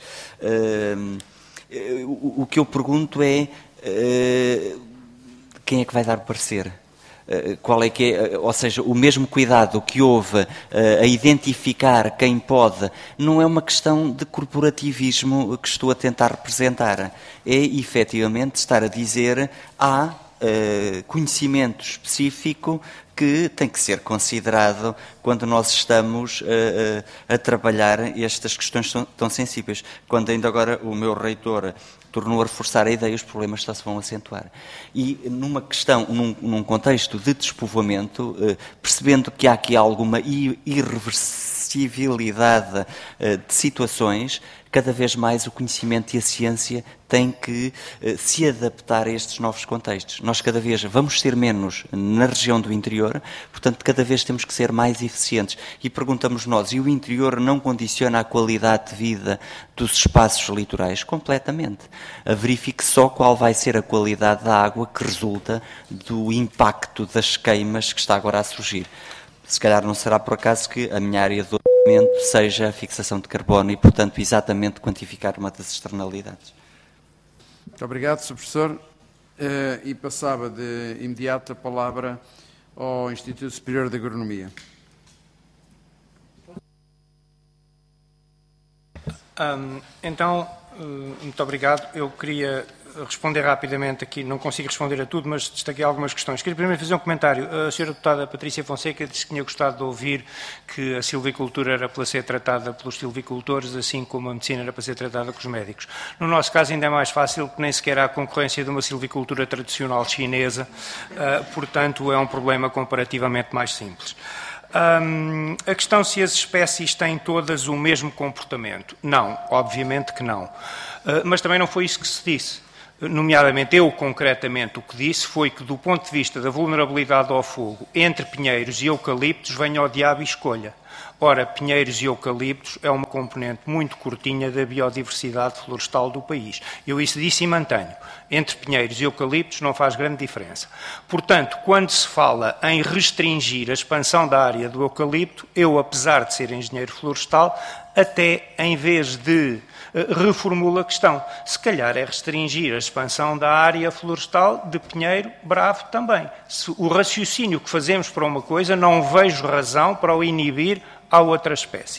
S6: O que eu pergunto é quem é que vai dar parecer? qual é que é, ou seja, o mesmo cuidado que houve a identificar quem pode, não é uma questão de corporativismo que estou a tentar representar, é efetivamente estar a dizer há conhecimento específico que tem que ser considerado quando nós estamos uh, uh, a trabalhar estas questões tão, tão sensíveis. Quando ainda agora o meu reitor tornou a reforçar a ideia, os problemas só se vão acentuar. E numa questão, num, num contexto de despovoamento, uh, percebendo que há aqui alguma irreversibilidade uh, de situações, cada vez mais o conhecimento e a ciência têm que uh, se adaptar a estes novos contextos. Nós cada vez vamos ser menos na região do interior, portanto cada vez temos que ser mais eficientes. E perguntamos nós, e o interior não condiciona a qualidade de vida dos espaços litorais? Completamente. Verifique só qual vai ser a qualidade da água que resulta do impacto das queimas que está agora a surgir. Se calhar não será por acaso que a minha área de seja a fixação de carbono e, portanto, exatamente quantificar uma das externalidades.
S1: Muito obrigado, senhor Professor. E passava de imediato a palavra ao Instituto Superior de Agronomia.
S8: Um, então, muito obrigado. Eu queria responder rapidamente aqui, não consigo responder a tudo, mas destaquei algumas questões. Queria primeiro fazer um comentário. A senhora deputada Patrícia Fonseca disse que tinha gostado de ouvir que a silvicultura era para ser tratada pelos silvicultores, assim como a medicina era para ser tratada com os médicos. No nosso caso ainda é mais fácil, porque nem sequer há concorrência de uma silvicultura tradicional chinesa, uh, portanto é um problema comparativamente mais simples. Um, a questão se as espécies têm todas o mesmo comportamento. Não, obviamente que não. Uh, mas também não foi isso que se disse. Nomeadamente, eu concretamente o que disse foi que, do ponto de vista da vulnerabilidade ao fogo, entre pinheiros e eucaliptos, venha ao diabo e escolha. Ora, pinheiros e eucaliptos é uma componente muito curtinha da biodiversidade florestal do país. Eu isso disse e mantenho. Entre pinheiros e eucaliptos não faz grande diferença. Portanto, quando se fala em restringir a expansão da área do eucalipto, eu, apesar de ser engenheiro florestal, até em vez de reformulo a questão. Se calhar é restringir a expansão da área florestal de pinheiro bravo também. Se o raciocínio que fazemos para uma coisa, não vejo razão para o inibir à outra espécie.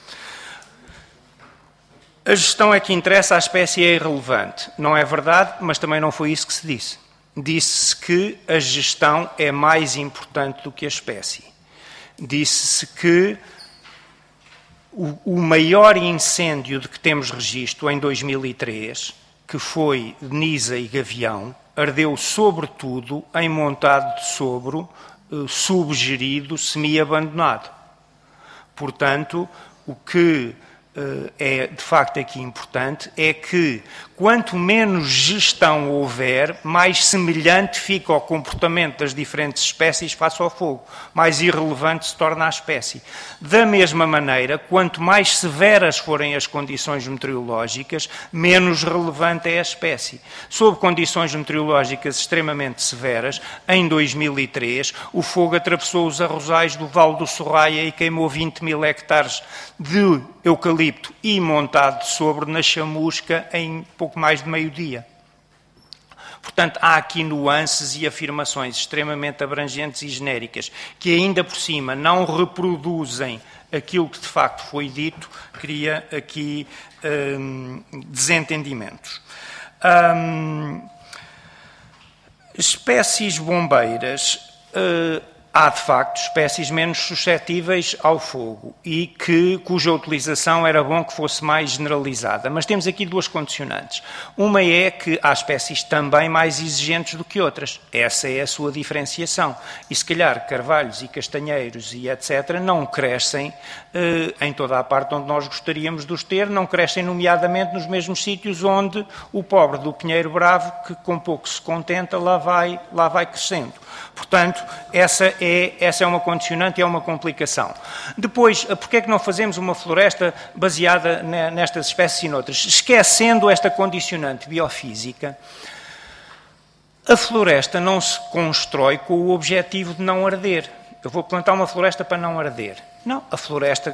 S8: A gestão é que interessa, a espécie é irrelevante. Não é verdade, mas também não foi isso que se disse. Disse-se que a gestão é mais importante do que a espécie. Disse-se que o, o maior incêndio de que temos registro em dois mil e três, que foi Nisa e Gavião, ardeu sobretudo em montado de sobro, eh, subgerido, semi-abandonado. Portanto, o que uh, é de facto aqui importante é que quanto menos gestão houver, mais semelhante fica o comportamento das diferentes espécies face ao fogo, mais irrelevante se torna a espécie. Da mesma maneira, quanto mais severas forem as condições meteorológicas, menos relevante é a espécie. Sob condições meteorológicas extremamente severas, em dois mil e três, o fogo atravessou os arrozais do Vale do Sorraia e queimou vinte mil hectares de eucalipto e montado de sobre na chamusca em pouco mais de meio-dia. Portanto, há aqui nuances e afirmações extremamente abrangentes e genéricas que ainda por cima não reproduzem aquilo que de facto foi dito, cria aqui hum, desentendimentos. Hum, espécies bombeiras. Uh, Há, de facto, espécies menos suscetíveis ao fogo e que, cuja utilização era bom que fosse mais generalizada. Mas temos aqui duas condicionantes. Uma é que há espécies também mais exigentes do que outras. Essa é a sua diferenciação. E, se calhar, carvalhos e castanheiros e etcétera não crescem eh, em toda a parte onde nós gostaríamos de os ter, não crescem, nomeadamente, nos mesmos sítios onde o pobre do pinheiro bravo, que com pouco se contenta, lá vai, lá vai crescendo. Portanto, essa é, essa é uma condicionante e é uma complicação. Depois, porquê é que não fazemos uma floresta baseada nestas espécies e noutras? Esquecendo esta condicionante biofísica, a floresta não se constrói com o objetivo de não arder. Eu vou plantar uma floresta para não arder. Não, a floresta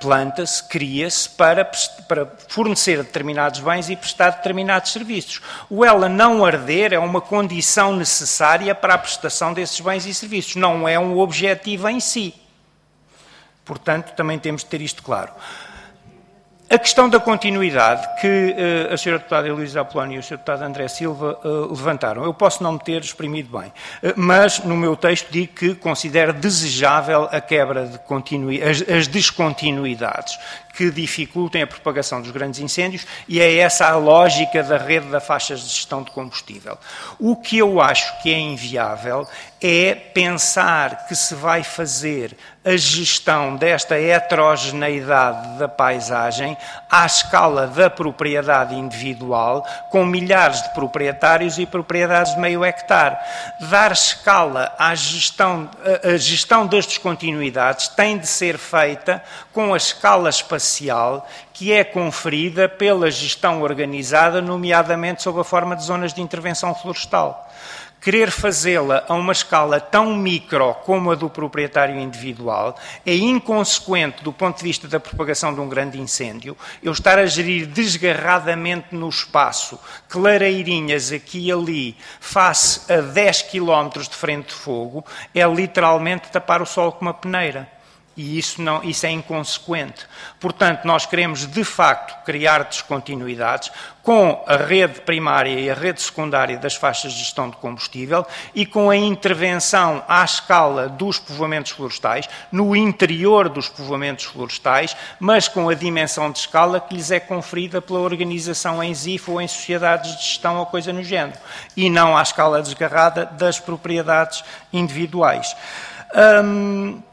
S8: planta-se, cria-se para, para fornecer determinados bens e prestar determinados serviços. O ela não arder é uma condição necessária para a prestação desses bens e serviços, não é um objetivo em si. Portanto, também temos de ter isto claro. A questão da continuidade que uh, a senhora deputada Heloísa Apolónio e o senhor deputado André Silva uh, levantaram, eu posso não me ter exprimido bem, uh, mas no meu texto digo que considero desejável a quebra de continuidade, as, as descontinuidades que dificultem a propagação dos grandes incêndios, e é essa a lógica da rede de faixas de gestão de combustível. O que eu acho que é inviável é pensar que se vai fazer a gestão desta heterogeneidade da paisagem à escala da propriedade individual, com milhares de proprietários e propriedades de meio hectare. Dar escala à gestão, a gestão das descontinuidades tem de ser feita com a escala espacial que é conferida pela gestão organizada, nomeadamente sob a forma de zonas de intervenção florestal. Querer fazê-la a uma escala tão micro como a do proprietário individual é inconsequente do ponto de vista da propagação de um grande incêndio. Eu estar a gerir desgarradamente no espaço, clareirinhas aqui e ali, face a dez quilómetros de frente de fogo, é literalmente tapar o sol com uma peneira. E isso, não, isso é inconsequente. Portanto, nós queremos, de facto, criar descontinuidades com a rede primária e a rede secundária das faixas de gestão de combustível e com a intervenção à escala dos povoamentos florestais, no interior dos povoamentos florestais, mas com a dimensão de escala que lhes é conferida pela organização em Z I F ou em sociedades de gestão ou coisa no género, e não à escala desgarrada das propriedades individuais. Hum,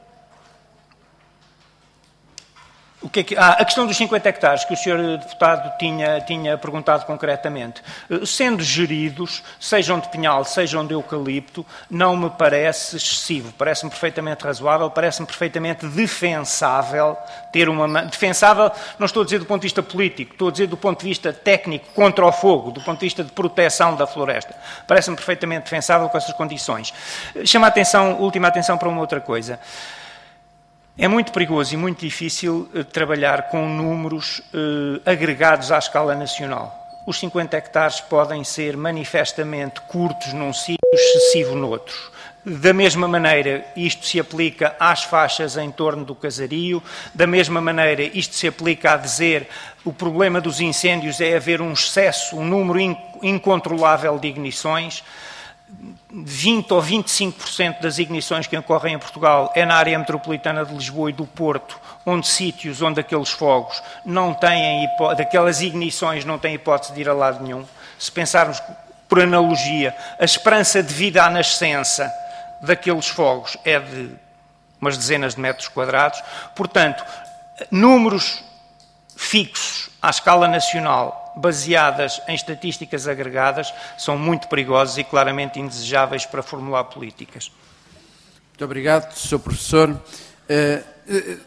S8: O que é que, ah, a questão dos cinquenta hectares, que o senhor deputado tinha, tinha perguntado concretamente. Sendo geridos, sejam de pinhal, sejam de eucalipto, não me parece excessivo, parece-me perfeitamente razoável, parece-me perfeitamente defensável ter uma... Defensável, não estou a dizer do ponto de vista político, estou a dizer do ponto de vista técnico, contra o fogo, do ponto de vista de proteção da floresta. Parece-me perfeitamente defensável com essas condições. Chama a atenção, última atenção para uma outra coisa. É muito perigoso e muito difícil uh, trabalhar com números uh, agregados à escala nacional. Os cinquenta hectares podem ser manifestamente curtos num sítio, excessivo noutro. Da mesma maneira, isto se aplica às faixas em torno do casario, da mesma maneira, isto se aplica a dizer o problema dos incêndios é haver um excesso, um número in incontrolável de ignições. vinte ou vinte e cinco por cento das ignições que ocorrem em Portugal é na área metropolitana de Lisboa e do Porto, onde sítios onde aqueles fogos não têm, daquelas ignições não têm hipótese de ir a lado nenhum. Se pensarmos, por analogia, a esperança de vida à nascença daqueles fogos é de umas dezenas de metros quadrados. Portanto, números fixos à escala nacional, baseadas em estatísticas agregadas, são muito perigosos e claramente indesejáveis para formular políticas.
S1: Muito obrigado, senhor Professor. Uh, uh,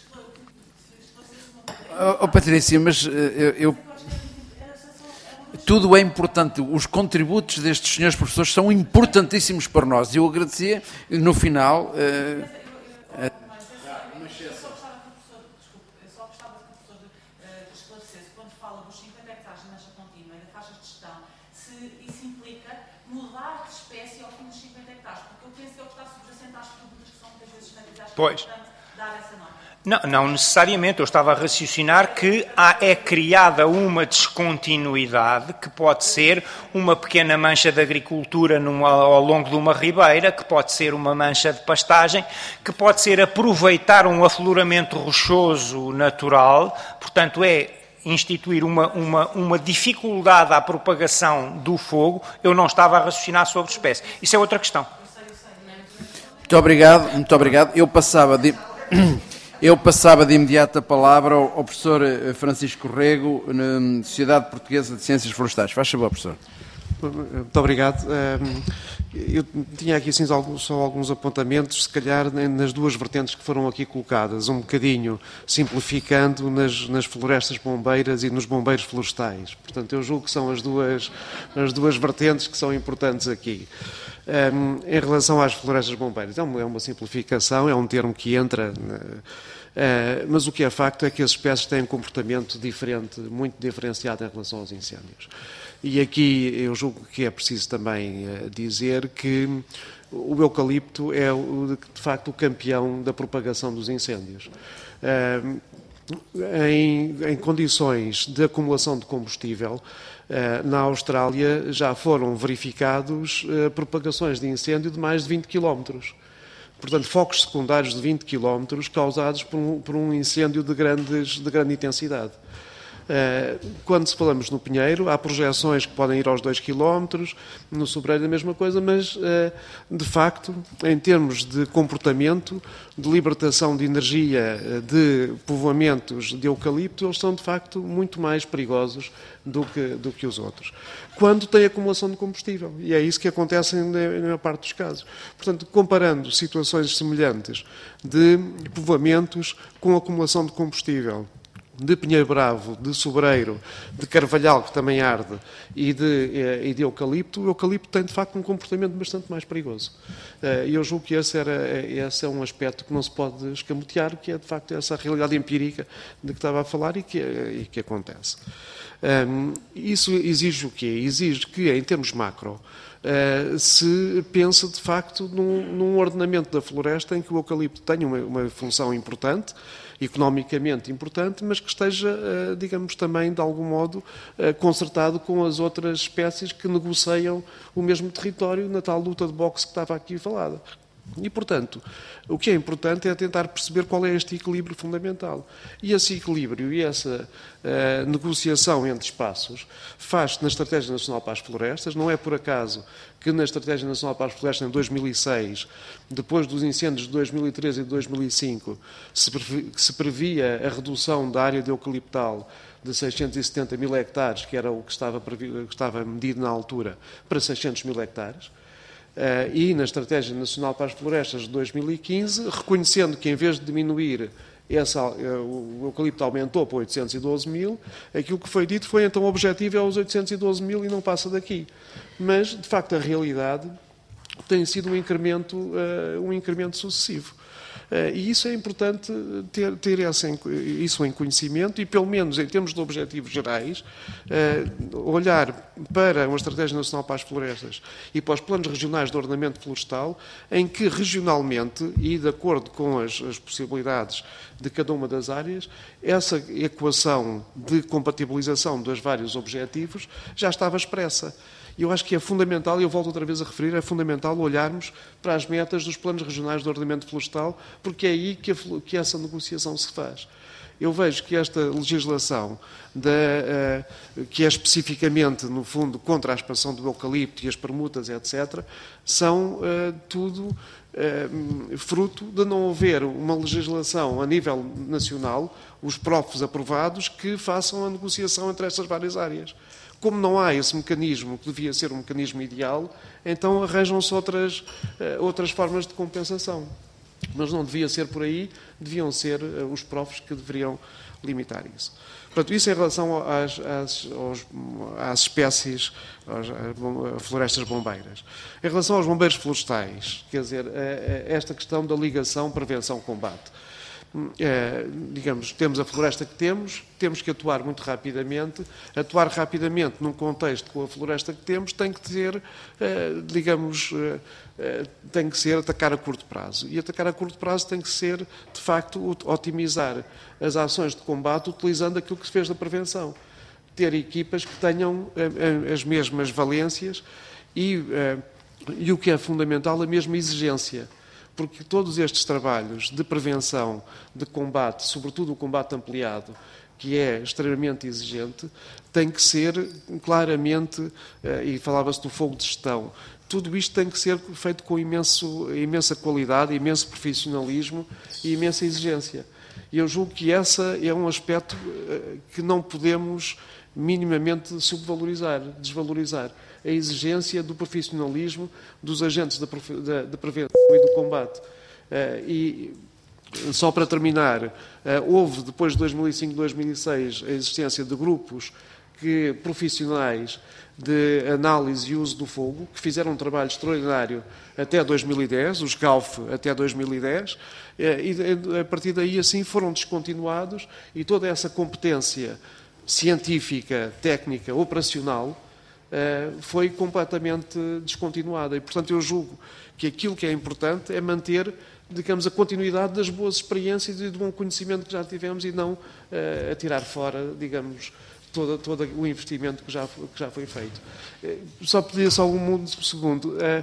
S1: oh, Patrícia, mas uh, eu... Tudo é importante. Os contributos destes senhores professores são importantíssimos para nós. Eu agradecia, no final... Uh, uh,
S8: Pois. Não, não necessariamente. Eu estava a raciocinar que há, é criada uma descontinuidade que pode ser uma pequena mancha de agricultura numa, ao longo de uma ribeira, que pode ser uma mancha de pastagem, que pode ser aproveitar um afloramento rochoso natural. Portanto, é instituir uma, uma, uma dificuldade à propagação do fogo. Eu não estava a raciocinar sobre espécie. Isso é outra questão.
S1: Muito obrigado, muito obrigado. Eu passava de, eu passava de imediato a palavra ao, ao professor Francisco Rego, na Sociedade Portuguesa de Ciências Florestais. Faz favor, professor.
S10: Muito obrigado. Eu tinha aqui assim, só alguns apontamentos, se calhar nas duas vertentes que foram aqui colocadas, um bocadinho simplificando nas, nas florestas bombeiras e nos bombeiros florestais. Portanto, eu julgo que são as duas, as duas vertentes que são importantes aqui. Um, em relação às florestas bombeiras, é uma, é uma simplificação, é um termo que entra, uh, mas o que é facto é que as espécies têm um comportamento diferente, muito diferenciado em relação aos incêndios. E aqui eu julgo que é preciso também uh, dizer que o eucalipto é, o, de facto, o campeão da propagação dos incêndios. Uh, em, em condições de acumulação de combustível, na Austrália já foram verificados propagações de incêndio de mais de vinte quilómetros. Portanto, focos secundários de vinte quilómetros causados por um, por um incêndio de, grandes, de grande intensidade. Quando se falamos no Pinheiro, há projeções que podem ir aos dois quilómetros, no Sobreiro a mesma coisa, mas, de facto, em termos de comportamento, de libertação de energia, de povoamentos de eucalipto, eles são, de facto, muito mais perigosos do que, do que os outros. Quando tem acumulação de combustível, e é isso que acontece na maior parte dos casos. Portanto, comparando situações semelhantes de povoamentos com acumulação de combustível, de Pinheiro Bravo, de Sobreiro, de Carvalhal, que também arde, e de, e de eucalipto, o eucalipto tem, de facto, um comportamento bastante mais perigoso. E eu julgo que esse, era, esse é um aspecto que não se pode escamotear, que é, de facto, essa realidade empírica de que estava a falar e que, e que acontece. Isso exige o quê? Exige que, em termos macro, se pense, de facto, num, num ordenamento da floresta em que o eucalipto tenha uma, uma função importante, economicamente importante, mas que esteja, digamos, também, de algum modo, concertado com as outras espécies que negociam o mesmo território na tal luta de boxe que estava aqui falada. E, portanto, o que é importante é tentar perceber qual é este equilíbrio fundamental. E esse equilíbrio e essa uh, negociação entre espaços faz-se na Estratégia Nacional para as Florestas. Não é por acaso que na Estratégia Nacional para as Florestas, em dois mil e seis, depois dos incêndios de dois mil e três e de dois mil e cinco, se, previ, se previa a redução da área de eucaliptal de seiscentos e setenta mil hectares, que era o que estava, previ, que estava medido na altura, para seiscentos mil hectares. Uh, e na Estratégia Nacional para as Florestas de dois mil e quinze, reconhecendo que em vez de diminuir, essa, uh, o eucalipto aumentou para oitocentos e doze mil, aquilo que foi dito foi então o objetivo é os oitocentos e doze mil e não passa daqui. Mas, de facto, a realidade tem sido um incremento, uh, um incremento sucessivo. Uh, e isso é importante ter, ter essa, isso em conhecimento e, pelo menos em termos de objetivos gerais, uh, olhar para uma Estratégia Nacional para as Florestas e para os planos regionais de ordenamento florestal, em que regionalmente e de acordo com as, as possibilidades de cada uma das áreas, essa equação de compatibilização dos vários objetivos já estava expressa. E eu acho que é fundamental, e eu volto outra vez a referir, é fundamental olharmos para as metas dos planos regionais de ordenamento florestal, porque é aí que, a, que essa negociação se faz. Eu vejo que esta legislação, da, uh, que é especificamente, no fundo, contra a expansão do eucalipto e as permutas, etcétera, são uh, tudo uh, fruto de não haver uma legislação a nível nacional, os P R O Fs aprovados, que façam a negociação entre estas várias áreas. Como não há esse mecanismo, que devia ser um mecanismo ideal, então arranjam-se outras, uh, outras formas de compensação. Mas não devia ser por aí, deviam ser uh, os P R O Fs que deveriam limitar isso. Portanto, isso em relação às, às, aos, às espécies, às, às florestas bombeiras. Em relação aos bombeiros florestais, quer dizer, uh, esta questão da ligação prevenção-combate. É, digamos, temos a floresta que temos, temos que atuar muito rapidamente. Atuar rapidamente num contexto com a floresta que temos tem que ser, é, digamos, é, tem que ser atacar a curto prazo. E atacar a curto prazo tem que ser, de facto, otimizar as ações de combate utilizando aquilo que se fez da prevenção. Ter equipas que tenham as mesmas valências e, e o que é fundamental, a mesma exigência. Porque todos estes trabalhos de prevenção, de combate, sobretudo o combate ampliado, que é extremamente exigente, tem que ser claramente, e falava-se do fogo de gestão, tudo isto tem que ser feito com imenso, imensa qualidade, imenso profissionalismo e imensa exigência. E eu julgo que esse é um aspecto que não podemos minimamente subvalorizar, desvalorizar. A exigência do profissionalismo dos agentes de prevenção e do combate. E, só para terminar, houve, depois de dois mil e cinco, dois mil e seis, a existência de grupos que profissionais de análise e uso do fogo, que fizeram um trabalho extraordinário até dois mil e dez, os C A U F até dois mil e dez, e a partir daí assim foram descontinuados e toda essa competência científica, técnica, operacional foi completamente descontinuada. E, portanto, eu julgo que aquilo que é importante é manter, digamos, a continuidade das boas experiências e do bom conhecimento que já tivemos e não uh, atirar fora, digamos, todo, todo o investimento que já, que já foi feito. Só pedir só um segundo. Uh,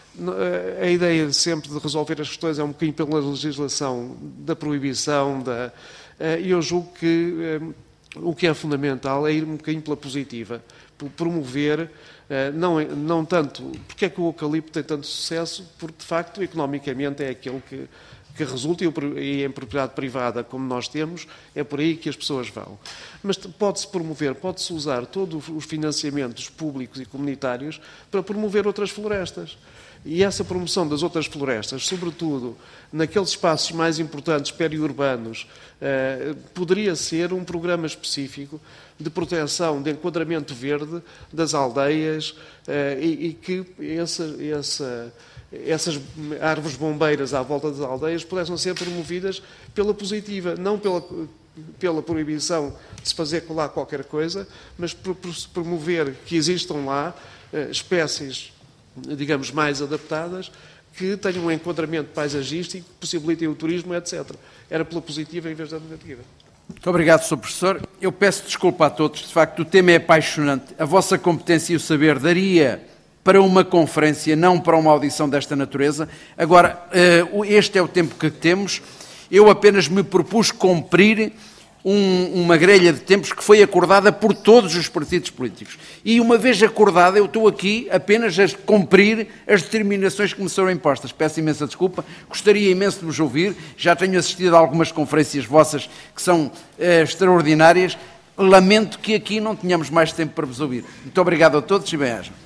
S10: a ideia sempre de resolver as questões é um bocadinho pela legislação da proibição, da, uh, e eu julgo que um, o que é fundamental é ir um bocadinho pela positiva, por promover, não, não tanto, porque é que o eucalipto tem tanto sucesso, porque de facto economicamente é aquele que, que resulta e em propriedade privada como nós temos, é por aí que as pessoas vão. Mas pode-se promover, pode-se usar todos os financiamentos públicos e comunitários para promover outras florestas. E essa promoção das outras florestas, sobretudo naqueles espaços mais importantes, periurbanos, eh, poderia ser um programa específico de proteção, de enquadramento verde das aldeias eh, e, e que essa, essa, essas árvores bombeiras à volta das aldeias pudessem ser promovidas pela positiva, não pela, pela proibição de se fazer lá qualquer coisa, mas por, por promover que existam lá eh, espécies, digamos, mais adaptadas, que tenham um enquadramento paisagístico, que possibilitem o turismo, etcétera. Era pela positiva em vez da negativa.
S1: Muito obrigado, senhor Professor. Eu peço desculpa a todos, de facto o tema é apaixonante. A vossa competência e o saber daria para uma conferência, não para uma audição desta natureza. Agora, este é o tempo que temos. Eu apenas me propus cumprir Um, uma grelha de tempos que foi acordada por todos os partidos políticos. E uma vez acordada, eu estou aqui apenas a cumprir as determinações que me foram impostas. Peço imensa desculpa, gostaria imenso de vos ouvir, já tenho assistido a algumas conferências vossas que são eh, extraordinárias, lamento que aqui não tenhamos mais tempo para vos ouvir. Muito obrigado a todos e bem-aja.